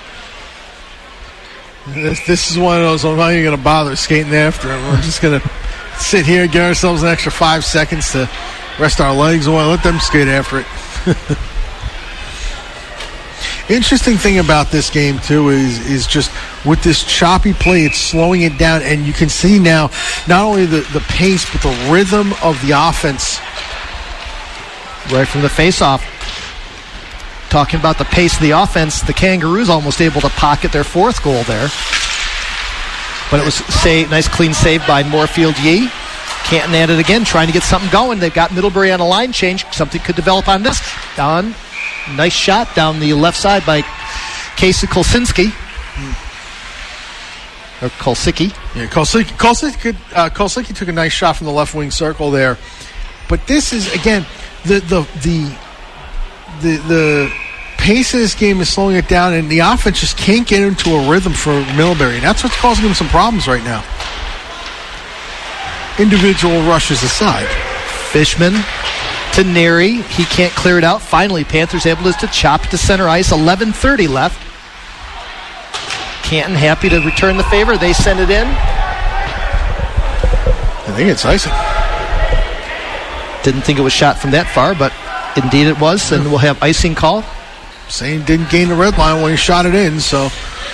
This is one of those, I'm not even going to bother skating after him. We're just going to sit here, get ourselves an extra 5 seconds to rest our legs away, let them skate after it. Interesting thing about this game, too, is just with this choppy play, it's slowing it down, and you can see now not only the pace, but the rhythm of the offense. Right from the face-off. Talking about the pace of the offense, the Kangaroos almost able to pocket their fourth goal there. But it was nice clean save by Moorfield Yee. Canton at it again, trying to get something going. They've got Middlebury on a line change. Something could develop on this. Don, nice shot down the left side by Casey Kolsinski. Or Kolsicki. Yeah, Kolsicki took a nice shot from the left wing circle there. But this is, again, the pace of this game is slowing it down, and the offense just can't get into a rhythm for Middlebury. And that's what's causing them some problems right now. Individual rushes aside. Fishman to Neary. He can't clear it out. Finally, Panthers able to chop it to center ice. 11:30 left. Canton happy to return the favor. They send it in. I think it's icing. Didn't think it was shot from that far, but indeed it was, and we'll have icing call. Saying didn't gain the red line when he shot it in, so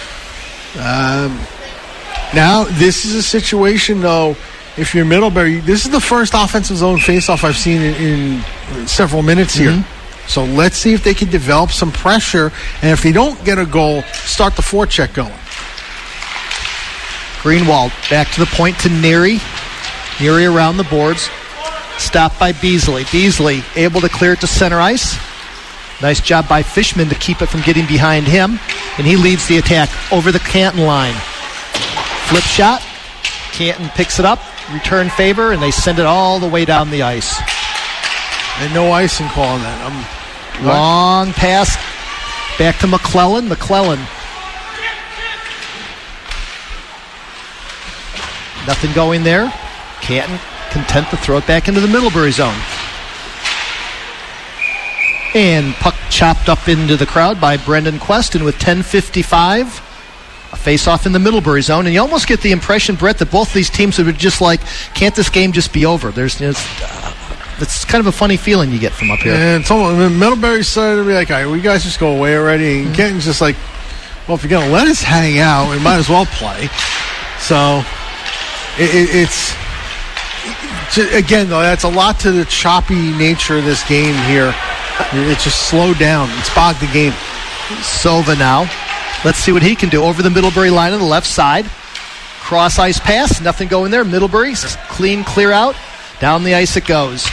now this is a situation, though, if you're Middlebury, this is the first offensive zone faceoff I've seen in several minutes here. So let's see if they can develop some pressure, and if they don't get a goal, start the forecheck going. Greenwald back to the point to Neary. Neary around the boards. Stopped by Beasley. Beasley able to clear it to center ice. Nice job by Fishman to keep it from getting behind him. And he leads the attack over the Canton line. Flip shot. Canton picks it up. Return favor, and they send it all the way down the ice. And no icing call on that. Long pass back to McClellan. McClellan. Nothing going there. Canton content to throw it back into the Middlebury zone. And puck chopped up into the crowd by Brendan Quest, and with 10:55, a face-off in the Middlebury zone. And you almost get the impression, Brett, that both these teams are just like, can't this game just be over? It's kind of a funny feeling you get from up here. And Middlebury's starting to be like, all right, we guys just go away already. And Kenton's just like, well, if you're going to let us hang out, we might as well play. So it's again, though, that's a lot to the choppy nature of this game here. It's just slowed down. It's bogged the game. Silva now. Let's see what he can do. Over the Middlebury line on the left side. Cross ice pass. Nothing going there. Middlebury. Clean clear out. Down the ice it goes.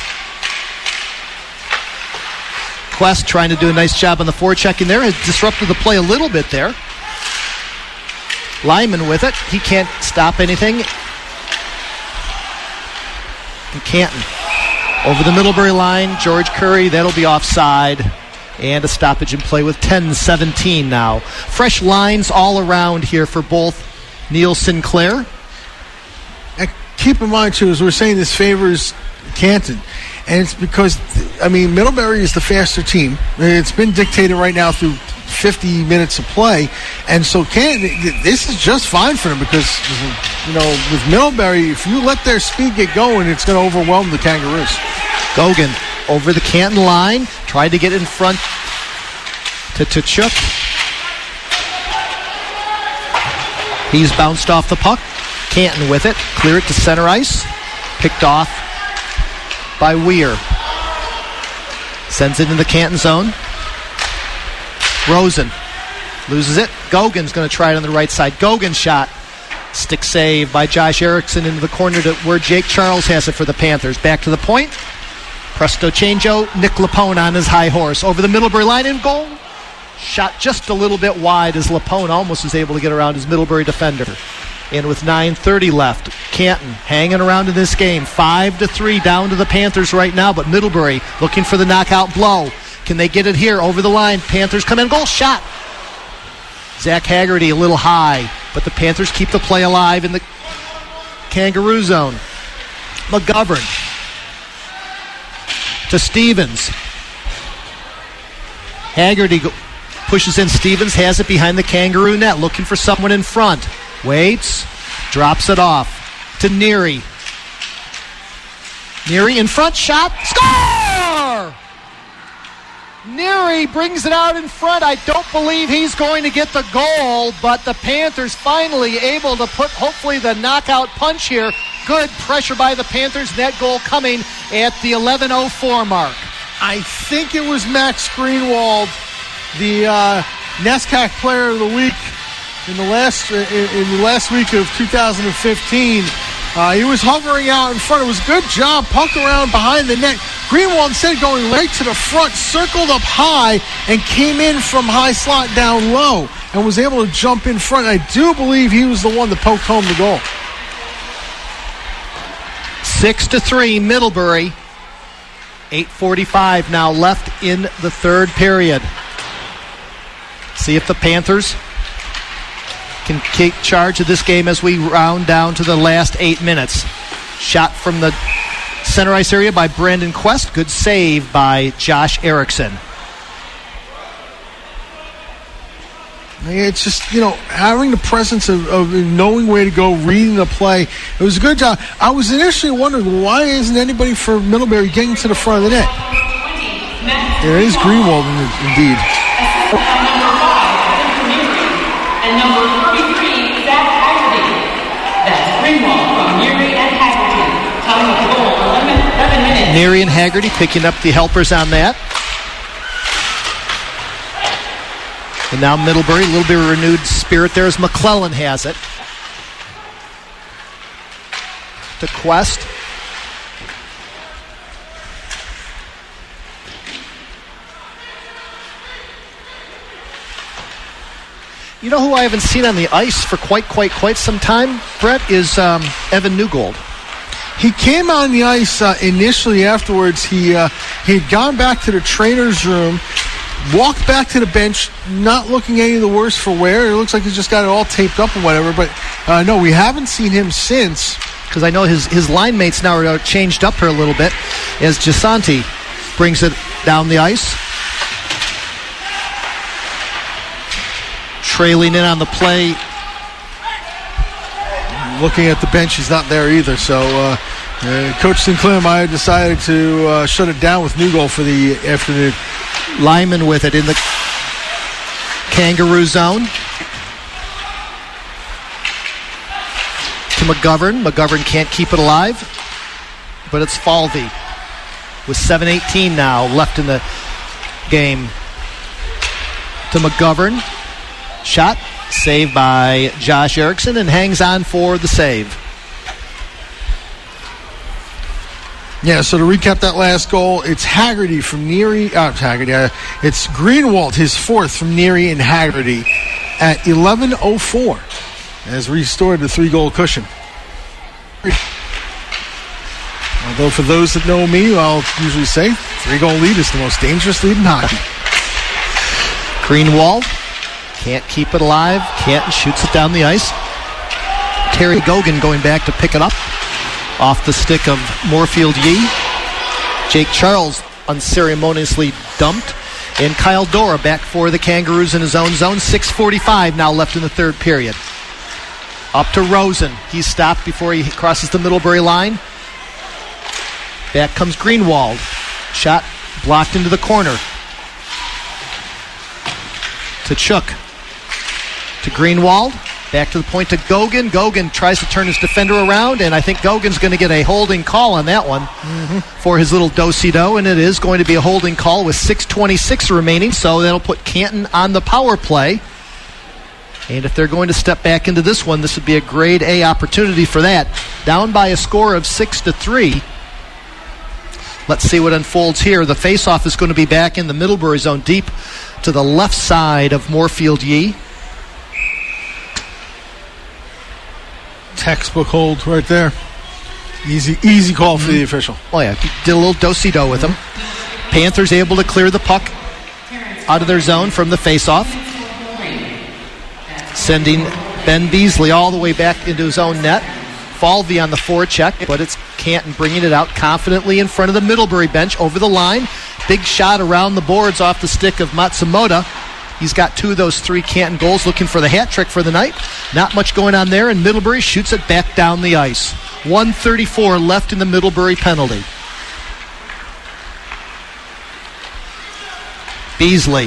Quest trying to do a nice job on the forechecking there. Has disrupted the play a little bit there. Lyman with it. He can't stop anything. And Canton. Over the Middlebury line, George Curry, that'll be offside. And a stoppage in play with 10:17 now. Fresh lines all around here for both Neil Sinclair. And keep in mind, too, as we're saying, this favors Canton. And it's because, Middlebury is the faster team. It's been dictated right now through 50 minutes of play. And so this is just fine for them because, with Middlebury, if you let their speed get going, it's going to overwhelm the Kangaroos. Gogan over the Canton line. Tried to get in front to Tkachuk. He's bounced off the puck. Canton with it. Clear it to center ice. Picked off by Weir. Sends it in the Canton zone. Rosen loses it. Gogan's going to try it on the right side. Gogan shot. Stick save by Josh Erickson into the corner to where Jake Charles has it for the Panthers. Back to the point. Presto changeo. Nick Lapone on his high horse. Over the Middlebury line and goal. Shot just a little bit wide as Lapone almost was able to get around his Middlebury defender. And with 9:30 left, Canton hanging around in this game. 5-3 down to the Panthers right now, but Middlebury looking for the knockout blow. Can they get it here over the line? Panthers come in. Goal shot. Zach Haggerty a little high, but the Panthers keep the play alive in the Kangaroo zone. McGovern to Stevens. Haggerty pushes in. Stevens has it behind the Kangaroo net, looking for someone in front. Waits, drops it off to Neary. Neary in front, shot, score! Neary brings it out in front. I don't believe he's going to get the goal, but the Panthers finally able to put hopefully the knockout punch here. Good pressure by the Panthers. That goal coming at the 11:04 mark. I think it was Max Greenwald, the NESCAC Player of the Week in the last week of 2015. He was hovering out in front. It was a good job. Puck around behind the net. Greenwald instead going right to the front, circled up high, and came in from high slot down low and was able to jump in front. I do believe he was the one that poked home the goal. 6-3 Middlebury. 8:45 now left in the third period. See if the Panthers can take charge of this game as we round down to the last 8 minutes. Shot from the center ice area by Brandon Quest. Good save by Josh Erickson. It's just, having the presence of knowing where to go, reading the play. It was a good job. I was initially wondering, why isn't anybody for Middlebury getting to the front of the net? There is Greenwald indeed. And number 33, Zach Haggerty. That's Greenwald from Neary and Haggerty. Time of goal, 11 minutes. Neary and Haggerty picking up the helpers on that. And now Middlebury, a little bit of renewed spirit there as McClellan has it. To Quest. You know who I haven't seen on the ice for quite some time, Brett, is Evan Newgold. He came on the ice initially afterwards. He had gone back to the trainer's room, walked back to the bench, not looking any the worse for wear. It looks like he's just got it all taped up or whatever. But no, we haven't seen him since. Because I know his line mates now are changed up here a little bit as Gisanti brings it down the ice. Trailing in on the play. Looking at the bench, he's not there either. So Coach Sinclair and I decided to shut it down with Newgold for the afternoon. Lyman with it in the Kangaroo zone. To McGovern. McGovern can't keep it alive, but it's Falvey with 7:18 now left in the game. To McGovern. Shot. Saved by Josh Erickson and hangs on for the save. Yeah, so to recap that last goal, it's Haggerty from Neary. It's Greenwald, his fourth from Neary and Haggerty at 11:04 as restored the 3-goal cushion. Although for those that know me, I'll usually say 3-goal lead is the most dangerous lead in hockey. Greenwald can't keep it alive. Canton shoots it down the ice. Terry Gogan going back to pick it up off the stick of Moorfield Yee. Jake Charles unceremoniously dumped. And Kyle Dora back for the Kangaroos in his own zone. 6:45 now left in the third period. Up to Rosen. He's stopped before he crosses the Middlebury line. Back comes Greenwald. Shot blocked into the corner. To Chook. To Greenwald. Back to the point to Gogan. Gogan tries to turn his defender around, and I think Gogan's going to get a holding call on that one for his little do-si-do, and it is going to be a holding call with 6:26 remaining, so that'll put Canton on the power play. And if they're going to step back into this one, this would be a grade A opportunity for that. Down by a score of 6-3. Let's see what unfolds here. The face-off is going to be back in the Middlebury zone, deep to the left side of Moorfield Yee. Textbook hold right there. Easy call for the official. Oh yeah, did a little do-si-do with him. Panthers able to clear the puck out of their zone from the face-off, sending Ben Beasley all the way back into his own net. Falvey on the forecheck, but it's Canton bringing it out confidently in front of the Middlebury bench over the line. Big shot around the boards off the stick of Matsumoto. He's got 2 of those 3 Canton goals, looking for the hat trick for the night. Not much going on there, and Middlebury shoots it back down the ice. 1:34 left in the Middlebury penalty. Beasley.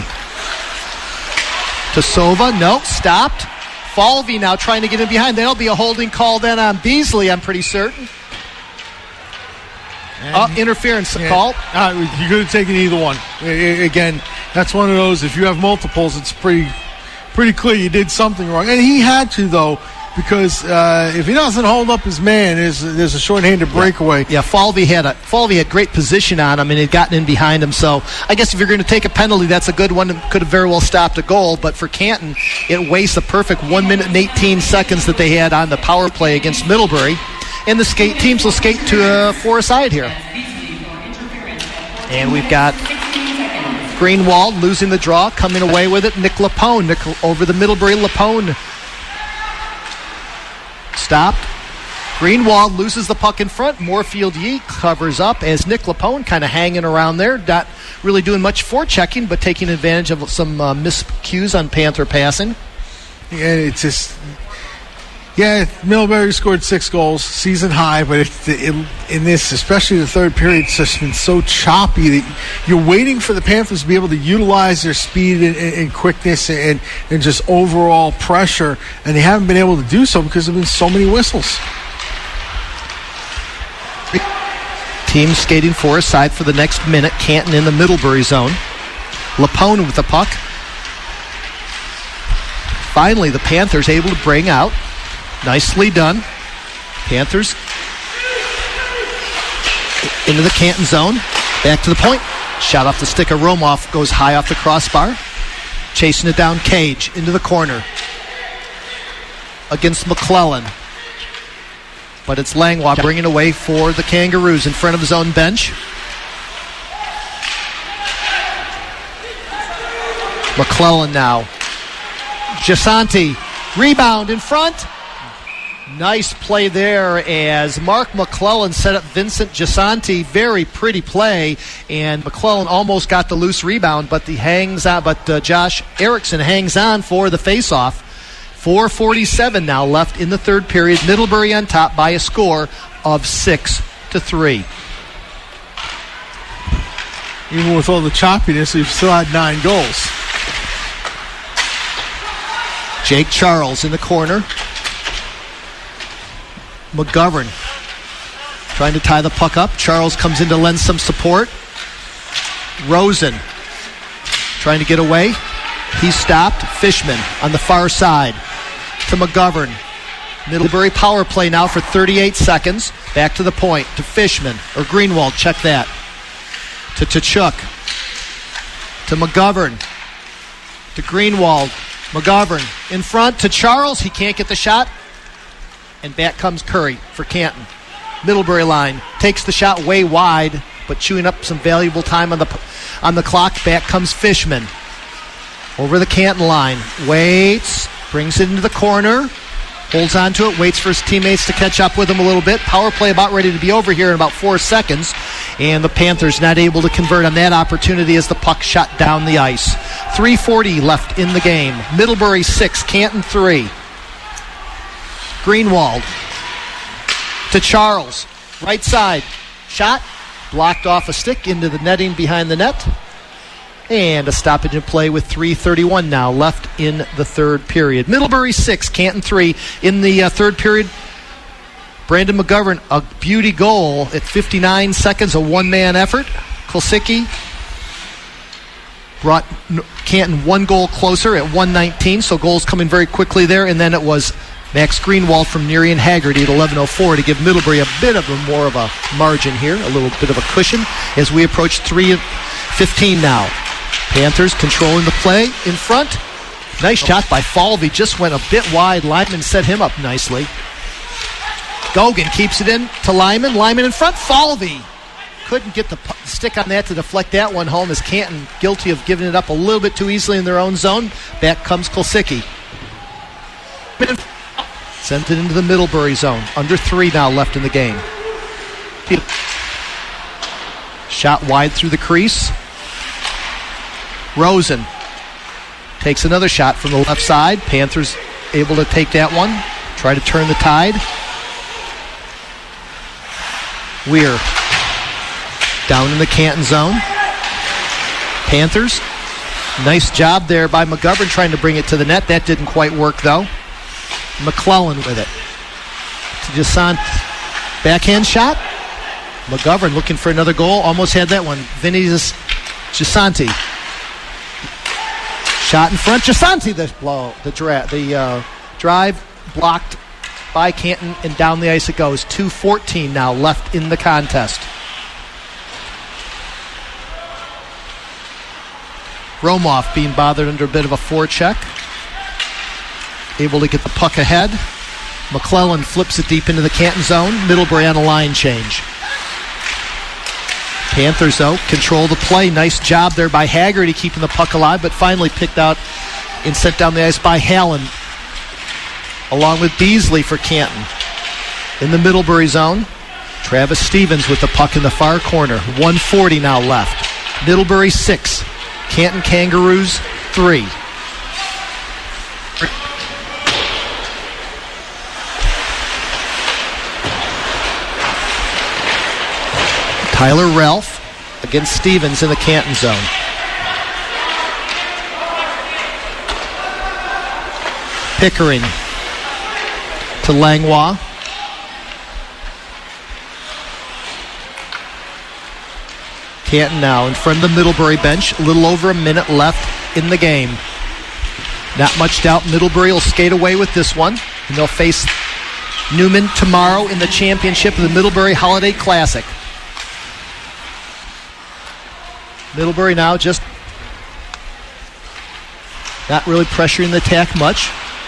To Sova. No, stopped. Falvey now trying to get in behind. That'll be a holding call then on Beasley, I'm pretty certain. Interference call. You could have taken either one. Again, that's one of those, if you have multiples, it's pretty clear you did something wrong. And he had to, though, because if he doesn't hold up his man, there's a short-handed breakaway. Yeah, Falvey had great position on him and had gotten in behind him. So I guess if you're going to take a penalty, that's a good one. It could have very well stopped a goal. But for Canton, it wastes the perfect 1 minute and 18 seconds that they had on the power play against Middlebury. And the teams will skate to for a side here. And we've got Greenwald losing the draw, coming away with it. Nick Lapone over the Middlebury. Lapone stopped. Greenwald loses the puck in front. Moorfield Yee covers up as Nick Lapone kind of hanging around there, not really doing much forechecking, but taking advantage of some miscues on Panther passing. Yeah, it's just... Yeah, Middlebury scored 6 goals, season high, but in this, especially the third period, it's just been so choppy that you're waiting for the Panthers to be able to utilize their speed and quickness and just overall pressure, and they haven't been able to do so because there have been so many whistles. Team skating for a side for the next minute. Canton in the Middlebury zone. Lapone with the puck. Finally, the Panthers able to bring out. Nicely done. Panthers into the Canton zone. Back to the point. Shot off the stick of Romoff. Goes high off the crossbar. Chasing it down. Cage into the corner. Against McClellan. But it's Langlois bringing away for the Kangaroos in front of his own bench. McClellan now. Giasanti. Rebound in front. Nice play there as Mark McClellan set up Vincent Giasanti. Very pretty play, and McClellan almost got the loose rebound, but Josh Erickson hangs on for the faceoff. 4:47 now left in the third period. Middlebury on top by a score of 6-3. Even with all the choppiness, we've still had 9 goals. Jake Charles in the corner. McGovern trying to tie the puck up. Charles comes in to lend some support. Rosen trying to get away. He's stopped. Fishman on the far side to McGovern. Middlebury power play now for 38 seconds. Back to the point to Fishman or Greenwald. Check that. To Tkachuk. To McGovern. To Greenwald. McGovern in front to Charles. He can't get the shot. And back comes Curry for Canton. Middlebury line takes the shot way wide, but chewing up some valuable time on the clock. Back comes Fishman. Over the Canton line. Waits. Brings it into the corner. Holds on to it. Waits for his teammates to catch up with him a little bit. Power play about ready to be over here in about 4 seconds. And the Panthers not able to convert on that opportunity as the puck shot down the ice. 3:40 left in the game. Middlebury 6, Canton 3. Greenwald to Charles. Right side. Shot. Blocked off a stick into the netting behind the net. And a stoppage in play with 3:31 now left in the third period. Middlebury 6, Canton 3 in the third period. Brandon McGovern, a beauty goal at 59 seconds, a one-man effort. Kulsicki brought Canton 1 goal closer at 1:19, so goals coming very quickly there. And then it was Max Greenwald from Nerian Haggerty at 11:04 to give Middlebury a bit of more of a margin here, a little bit of a cushion as we approach 3:15 now. Panthers controlling the play in front. Nice shot by Falvey, just went a bit wide. Lyman set him up nicely. Gogan keeps it in to Lyman. Lyman in front. Falvey couldn't get the stick on that to deflect that one home as Canton guilty of giving it up a little bit too easily in their own zone. Back comes Kulsicki. Sent it into the Middlebury zone. Under 3 now left in the game. Shot wide through the crease. Rosen takes another shot from the left side. Panthers able to take that one. Try to turn the tide. Weir down in the Canton zone. Panthers Nice job there by McGovern trying to bring it to the net. That didn't quite work, though. McClellan with it. To Gisante. Backhand shot. McGovern looking for another goal. Almost had that one. Vinny Gisante. Shot in front. Gisante the drive blocked by Canton, and down the ice it goes. 2:14 now left in the contest. Romoff being bothered under a bit of a forecheck. Able to get the puck ahead. McClellan flips it deep into the Canton zone. Middlebury on a line change. Panthers, though, control the play. Nice job there by Haggerty keeping the puck alive, but finally picked out and sent down the ice by Hallen, along with Beasley for Canton. In the Middlebury zone, Travis Stevens with the puck in the far corner. 1:40 now left. Middlebury 6. Canton Kangaroos 3. Tyler Ralph against Stevens in the Canton zone. Pickering to Langlois. Canton now in front of the Middlebury bench. A little over a minute left in the game. Not much doubt Middlebury will skate away with this one. And they'll face Newman tomorrow in the championship of the Middlebury Holiday Classic. Middlebury now just not really pressuring the attack much.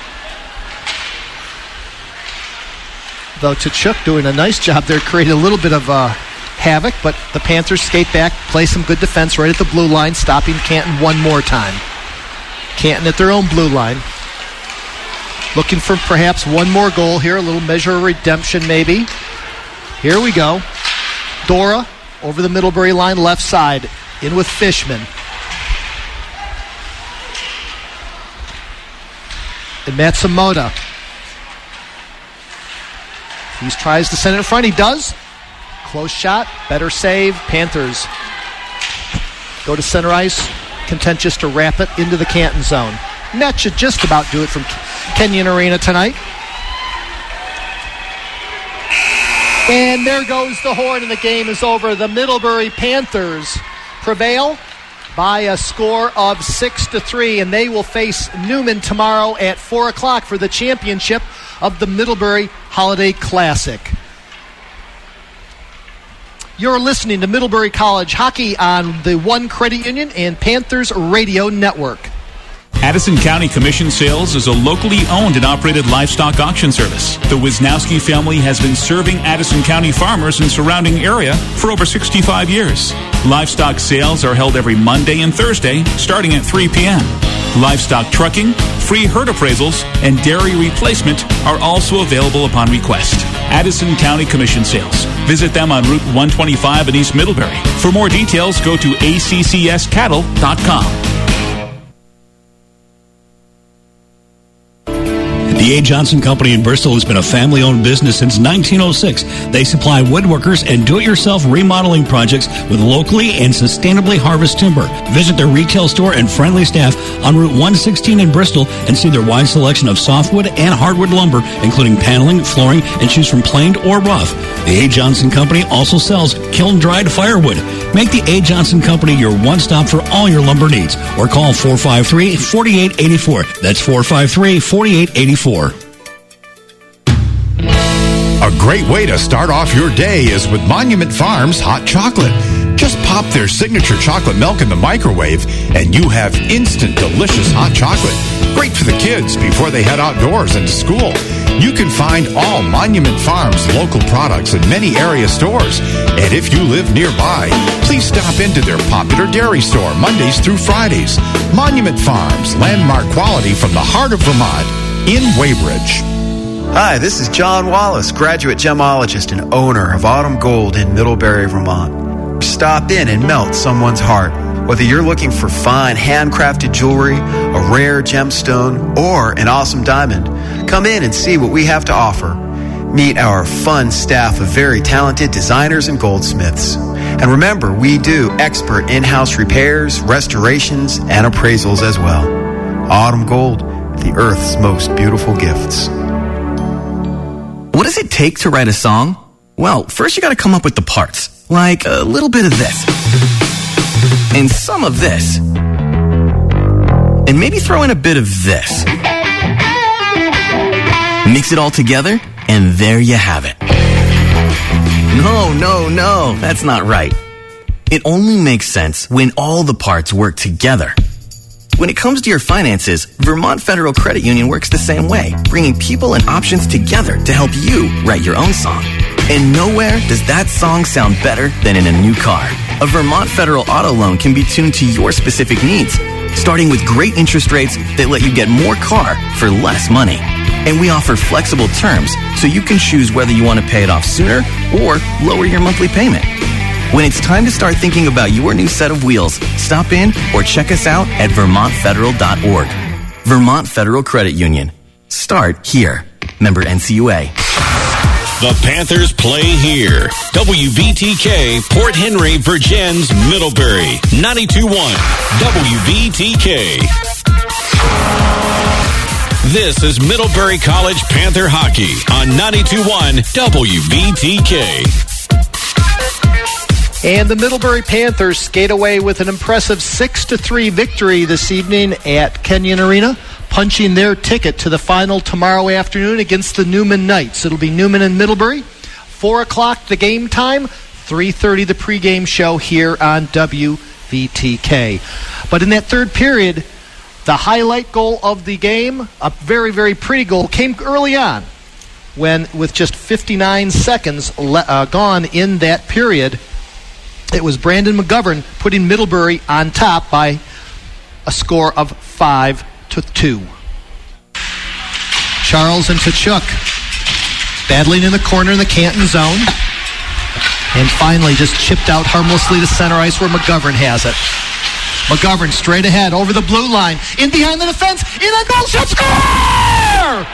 Though Tkachuk doing a nice job there, creating a little bit of havoc, but the Panthers skate back, play some good defense right at the blue line, stopping Canton one more time. Canton at their own blue line. Looking for perhaps one more goal here, a little measure of redemption maybe. Here we go. Dora over the Middlebury line, left side. In with Fishman. And Matsumoto. He tries to send it in front. He does. Close shot. Better save. Panthers go to center ice. Content just to wrap it into the Canton zone. And that should just about do it from Kenyon Arena tonight. And there goes the horn, and the game is over. The Middlebury Panthers prevail by a score of 6-3, and they will face Newman tomorrow at 4 o'clock for the championship of the Middlebury Holiday Classic. You're listening to Middlebury College Hockey on the One Credit Union and Panthers Radio Network. Addison County Commission Sales is a locally owned and operated livestock auction service. The Wisnowski family has been serving Addison County farmers and surrounding area for over 65 years. Livestock sales are held every Monday and Thursday, starting at 3 p.m. Livestock trucking, free herd appraisals, and dairy replacement are also available upon request. Addison County Commission Sales. Visit them on Route 125 in East Middlebury. For more details, go to accscattle.com. The A. Johnson Company in Bristol has been a family-owned business since 1906. They supply woodworkers and do-it-yourself remodeling projects with locally and sustainably harvested timber. Visit their retail store and friendly staff on Route 116 in Bristol and see their wide selection of softwood and hardwood lumber, including paneling, flooring, and choose from planed or rough. The A. Johnson Company also sells kiln-dried firewood. Make the A. Johnson Company your one-stop for all your lumber needs, or call 453-4884. That's 453-4884. A great way to start off your day is with Monument Farms hot chocolate. Just pop their signature chocolate milk in the microwave and you have instant delicious hot chocolate. Great for the kids before they head outdoors and to school. You can find all Monument Farms local products in many area stores. And if you live nearby, please stop into their popular dairy store Mondays through Fridays. Monument Farms, landmark quality from the heart of Vermont in Weybridge. Hi, this is John Wallace, graduate gemologist and owner of Autumn Gold in Middlebury, Vermont. Stop in and melt someone's heart. Whether you're looking for fine handcrafted jewelry, a rare gemstone, or an awesome diamond, come in and see what we have to offer. Meet our fun staff of very talented designers and goldsmiths. And remember, we do expert in-house repairs, restorations, and appraisals as well. Autumn Gold, the Earth's most beautiful gifts. What does it take to write a song? Well, first you gotta come up with the parts. Like a little bit of this. And some of this. And maybe throw in a bit of this. Mix it all together, and there you have it. No, that's not right. It only makes sense when all the parts work together. When it comes to your finances, Vermont Federal Credit Union works the same way, bringing people and options together to help you write your own song. And nowhere does that song sound better than in a new car. A Vermont Federal Auto Loan can be tuned to your specific needs, starting with great interest rates that let you get more car for less money. And we offer flexible terms so you can choose whether you want to pay it off sooner or lower your monthly payment. When it's time to start thinking about your new set of wheels, stop in or check us out at vermontfederal.org. Vermont Federal Credit Union. Start here. Member NCUA. The Panthers play here. WVTK, Port Henry, Virgins, Middlebury. 92.1 WVTK. This is Middlebury College Panther Hockey on 92.1 WVTK. And the Middlebury Panthers skate away with an impressive 6-3 victory this evening at Kenyon Arena, punching their ticket to the final tomorrow afternoon against the Newman Knights. It'll be Newman and Middlebury. 4 o'clock the game time, 3:30 the pregame show here on WVTK. But in that third period, the highlight goal of the game, a very, very pretty goal, came early on when, with just 59 seconds gone in that period, it was Brandon McGovern putting Middlebury on top by a score of 5-2. Charles and Tkachuk battling in the corner in the Canton zone. And finally just chipped out harmlessly to center ice where McGovern has it. McGovern straight ahead over the blue line. In behind the defense. In a goal shot. Score!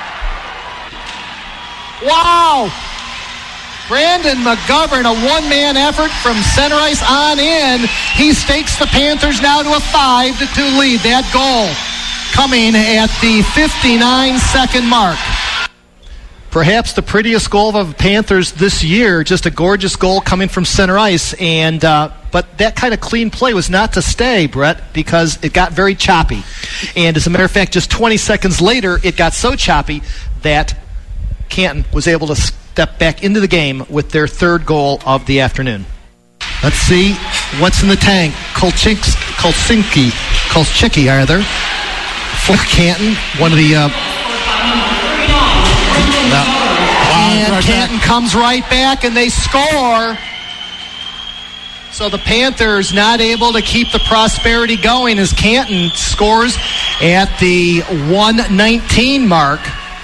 Wow! Brandon McGovern, a one-man effort from center ice on in. He stakes the Panthers now to a 5-2 lead. That goal coming at the 59-second mark. Perhaps the prettiest goal of the Panthers this year. Just a gorgeous goal coming from center ice. And but that kind of clean play was not to stay, Brett, because it got very choppy. And as a matter of fact, just 20 seconds later, it got so choppy that Canton was able to step back into the game with their third goal of the afternoon. Let's see what's in the tank. Kolchicki, rather, for Canton. One of the... and Canton comes right back and they score. So the Panthers not able to keep the prosperity going as Canton scores at the 1:19 mark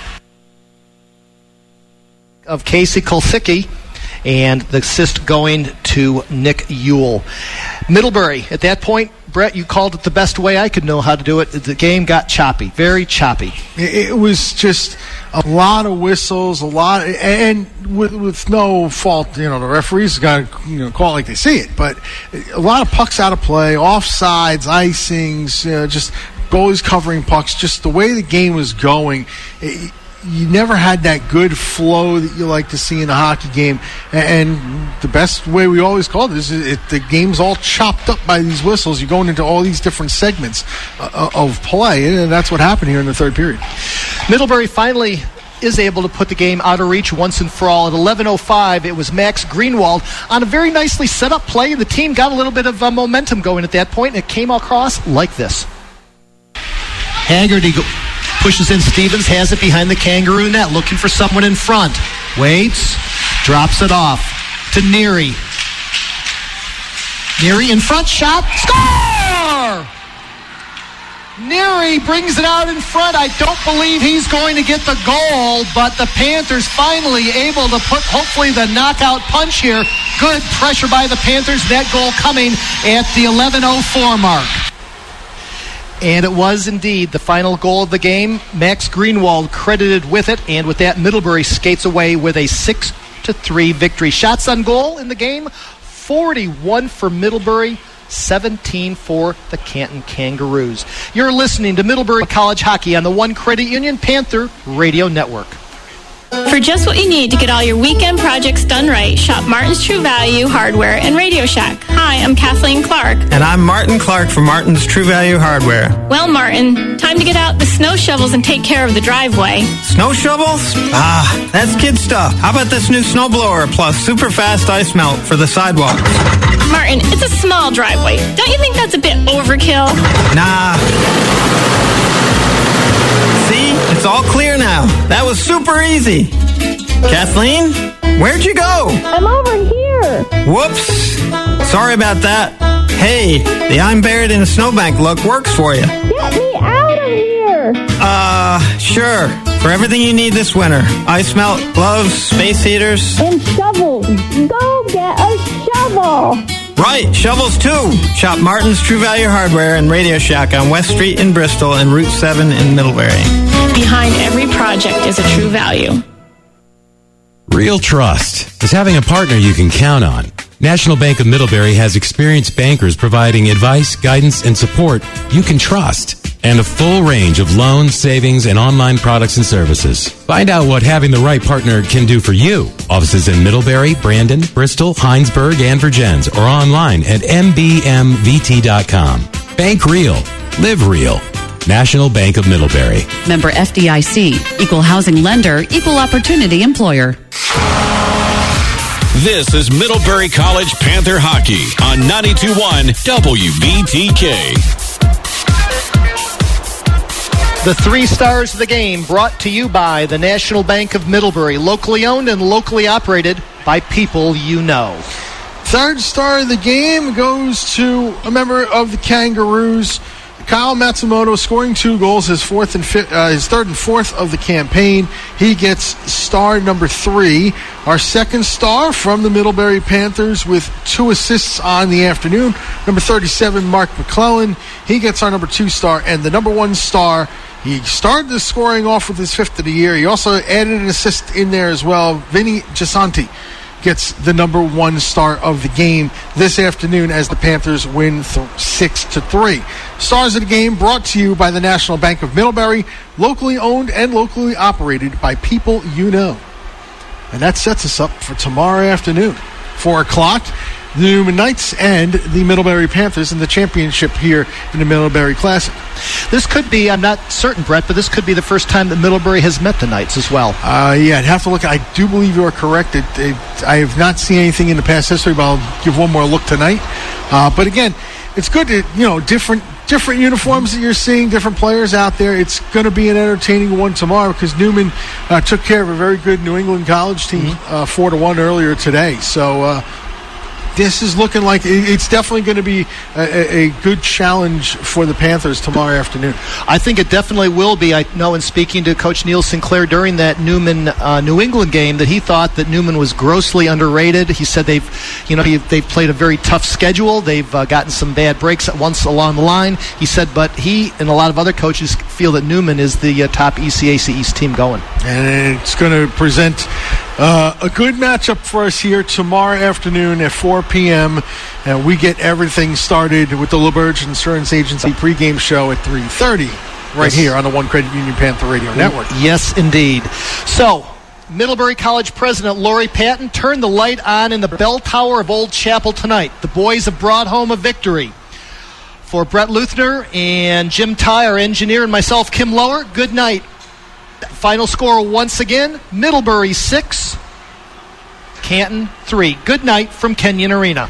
of Casey Kolchicki, and the assist going to Nick Ewell. Middlebury, at that point, Brett, you called it the best way I could know how to do it. The game got choppy, very choppy. It was just a lot of whistles, and with no fault, the referees got to call it like they see it, but a lot of pucks out of play, offsides, icings, just goalies covering pucks, just the way the game was going. You never had that good flow that you like to see in a hockey game. And the best way we always called it is the game's all chopped up by these whistles. You're going into all these different segments of play, and that's what happened here in the third period. Middlebury finally is able to put the game out of reach once and for all. At 11:05, it was Max Greenwald on a very nicely set up play, and the team got a little bit of momentum going at that point, and it came across like this. Haggerty pushes in Stevens, has it behind the Kangaroo net, looking for someone in front. Waits, drops it off to Neary. Neary in front, shot, score! Neary brings it out in front. I don't believe he's going to get the goal, but the Panthers finally able to put, hopefully, the knockout punch here. Good pressure by the Panthers. That goal coming at the 11:04 mark. And it was indeed the final goal of the game. Max Greenwald credited with it, and with that, Middlebury skates away with a 6-3 victory. Shots on goal in the game, 41 for Middlebury, 17 for the Canton Kangaroos. You're listening to Middlebury College Hockey on the One Credit Union Panther Radio Network. For just what you need to get all your weekend projects done right, shop Martin's True Value Hardware and Radio Shack. Hi, I'm Kathleen Clark. And I'm Martin Clark from Martin's True Value Hardware. Well, Martin, time to get out the snow shovels and take care of the driveway. Snow shovels? That's kid stuff. How about this new snowblower plus super fast ice melt for the sidewalk? Martin, it's a small driveway. Don't you think that's a bit overkill? Nah. See? It's all clear now. That was super easy. Kathleen, where'd you go? I'm over here. Whoops. Sorry about that. Hey, the I'm buried in a snowbank look works for you. Get me out of here. Sure. For everything you need this winter. Ice melt, gloves, space heaters. And shovels. Go get a shovel. Right, shovels too. Shop Martin's True Value Hardware and Radio Shack on West Street in Bristol and Route 7 in Middlebury. Behind every project is a true value. Real trust is having a partner you can count on. National Bank of Middlebury has experienced bankers providing advice, guidance, and support you can trust, and a full range of loans, savings, and online products and services. Find out what having the right partner can do for you. Offices in Middlebury, Brandon, Bristol, Heinsberg, and Virgins, or online at mbmvt.com. Bank real. Live real. National Bank of Middlebury. Member FDIC. Equal housing lender. Equal opportunity employer. This is Middlebury College Panther Hockey on 92.1 WVTK. The 3 stars of the game brought to you by the National Bank of Middlebury, locally owned and locally operated by people you know. Third star of the game goes to a member of the Kangaroos, Kyle Matsumoto, scoring 2 goals, his third and fourth of the campaign. He gets star number 3. Our second star from the Middlebury Panthers with 2 assists on the afternoon, number 37, Mark McClellan. He gets our number 2 star, and the number 1 star, he started the scoring off with his 5th of the year. He also added an assist in there as well. Vinny Gisanti gets the number 1 star of the game this afternoon as the Panthers win 6-3. Stars of the game brought to you by the National Bank of Middlebury, locally owned and locally operated by people you know. And that sets us up for tomorrow afternoon, 4 o'clock. The Newman Knights and the Middlebury Panthers in the championship here in the Middlebury Classic. This could be, I'm not certain, Brett, but this could be the first time that Middlebury has met the Knights as well. Yeah, I'd have to look. I do believe you are correct. I have not seen anything in the past history, but I'll give one more look tonight. But again, it's good to, different uniforms that you're seeing, different players out there. It's going to be an entertaining one tomorrow because Newman took care of a very good New England College team 4-1 earlier today. So this is looking like it's definitely going to be a good challenge for the Panthers tomorrow afternoon. I think it definitely will be. I know in speaking to Coach Neil Sinclair during that Newman New England game that he thought that Newman was grossly underrated. He said they've played a very tough schedule. They've gotten some bad breaks at once along the line. He said, but he and a lot of other coaches feel that Newman is the top ECAC East team going. And it's going to present a good matchup for us here tomorrow afternoon at 4 p.m. And we get everything started with the LaBerge Insurance Agency pregame show at 3:30 here on the One Credit Union Panther Radio Network. Yes, indeed. So, Middlebury College President Lori Patton turned the light on in the bell tower of Old Chapel tonight. The boys have brought home a victory. For Brett Luthner and Jim Ty, our engineer, and myself, Kim Lower, good night. Final score once again, Middlebury 6, Canton 3. Good night from Kenyon Arena.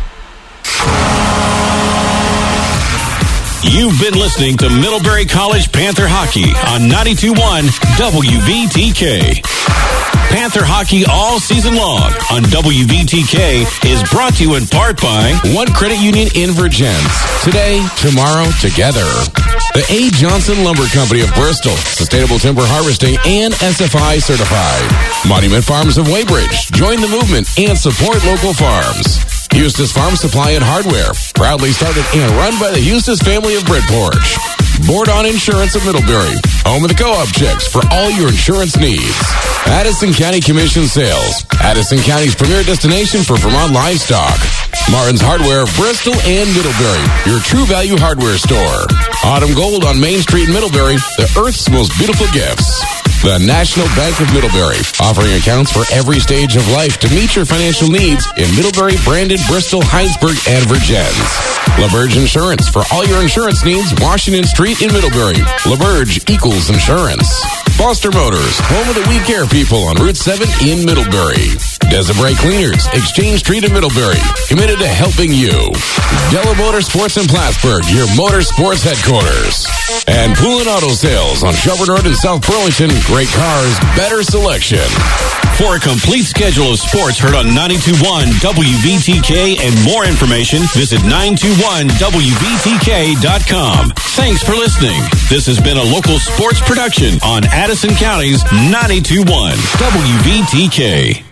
You've been listening to Middlebury College Panther Hockey on 92.1 WVTK. Panther Hockey all season long on WVTK is brought to you in part by One Credit Union in Virgins. Today, tomorrow, together. The A. Johnson Lumber Company of Bristol, Sustainable Timber Harvesting and SFI certified. Monument Farms of Weybridge. Join the movement and support local farms. Eustis Farm Supply and Hardware, proudly started and run by the Eustis family of Bridport. Board-On Insurance of Middlebury, home of the co-op checks for all your insurance needs. Addison County Commission Sales, Addison County's premier destination for Vermont livestock. Martin's Hardware of Bristol and Middlebury, your true value hardware store. Autumn Gold on Main Street in Middlebury, the Earth's most beautiful gifts. The National Bank of Middlebury, offering accounts for every stage of life to meet your financial needs in Middlebury, Brandon, Bristol, Heinsberg, and Virgins. LaBerge Insurance, for all your insurance needs, Washington Street in Middlebury. LaBerge equals insurance. Foster Motors, home of the We Care people on Route 7 in Middlebury. Desibray Cleaners, Exchange Street in Middlebury, committed to helping you. Della Motorsports in Plattsburgh, your motorsports headquarters. And Pool and Auto Sales on Shelburne Road in South Burlington. Great cars, better selection. For a complete schedule of sports heard on 92.1 WVTK and more information, visit 921WVTK.com. Thanks for listening. This has been a local sports production on Addison County's 92.1 WVTK.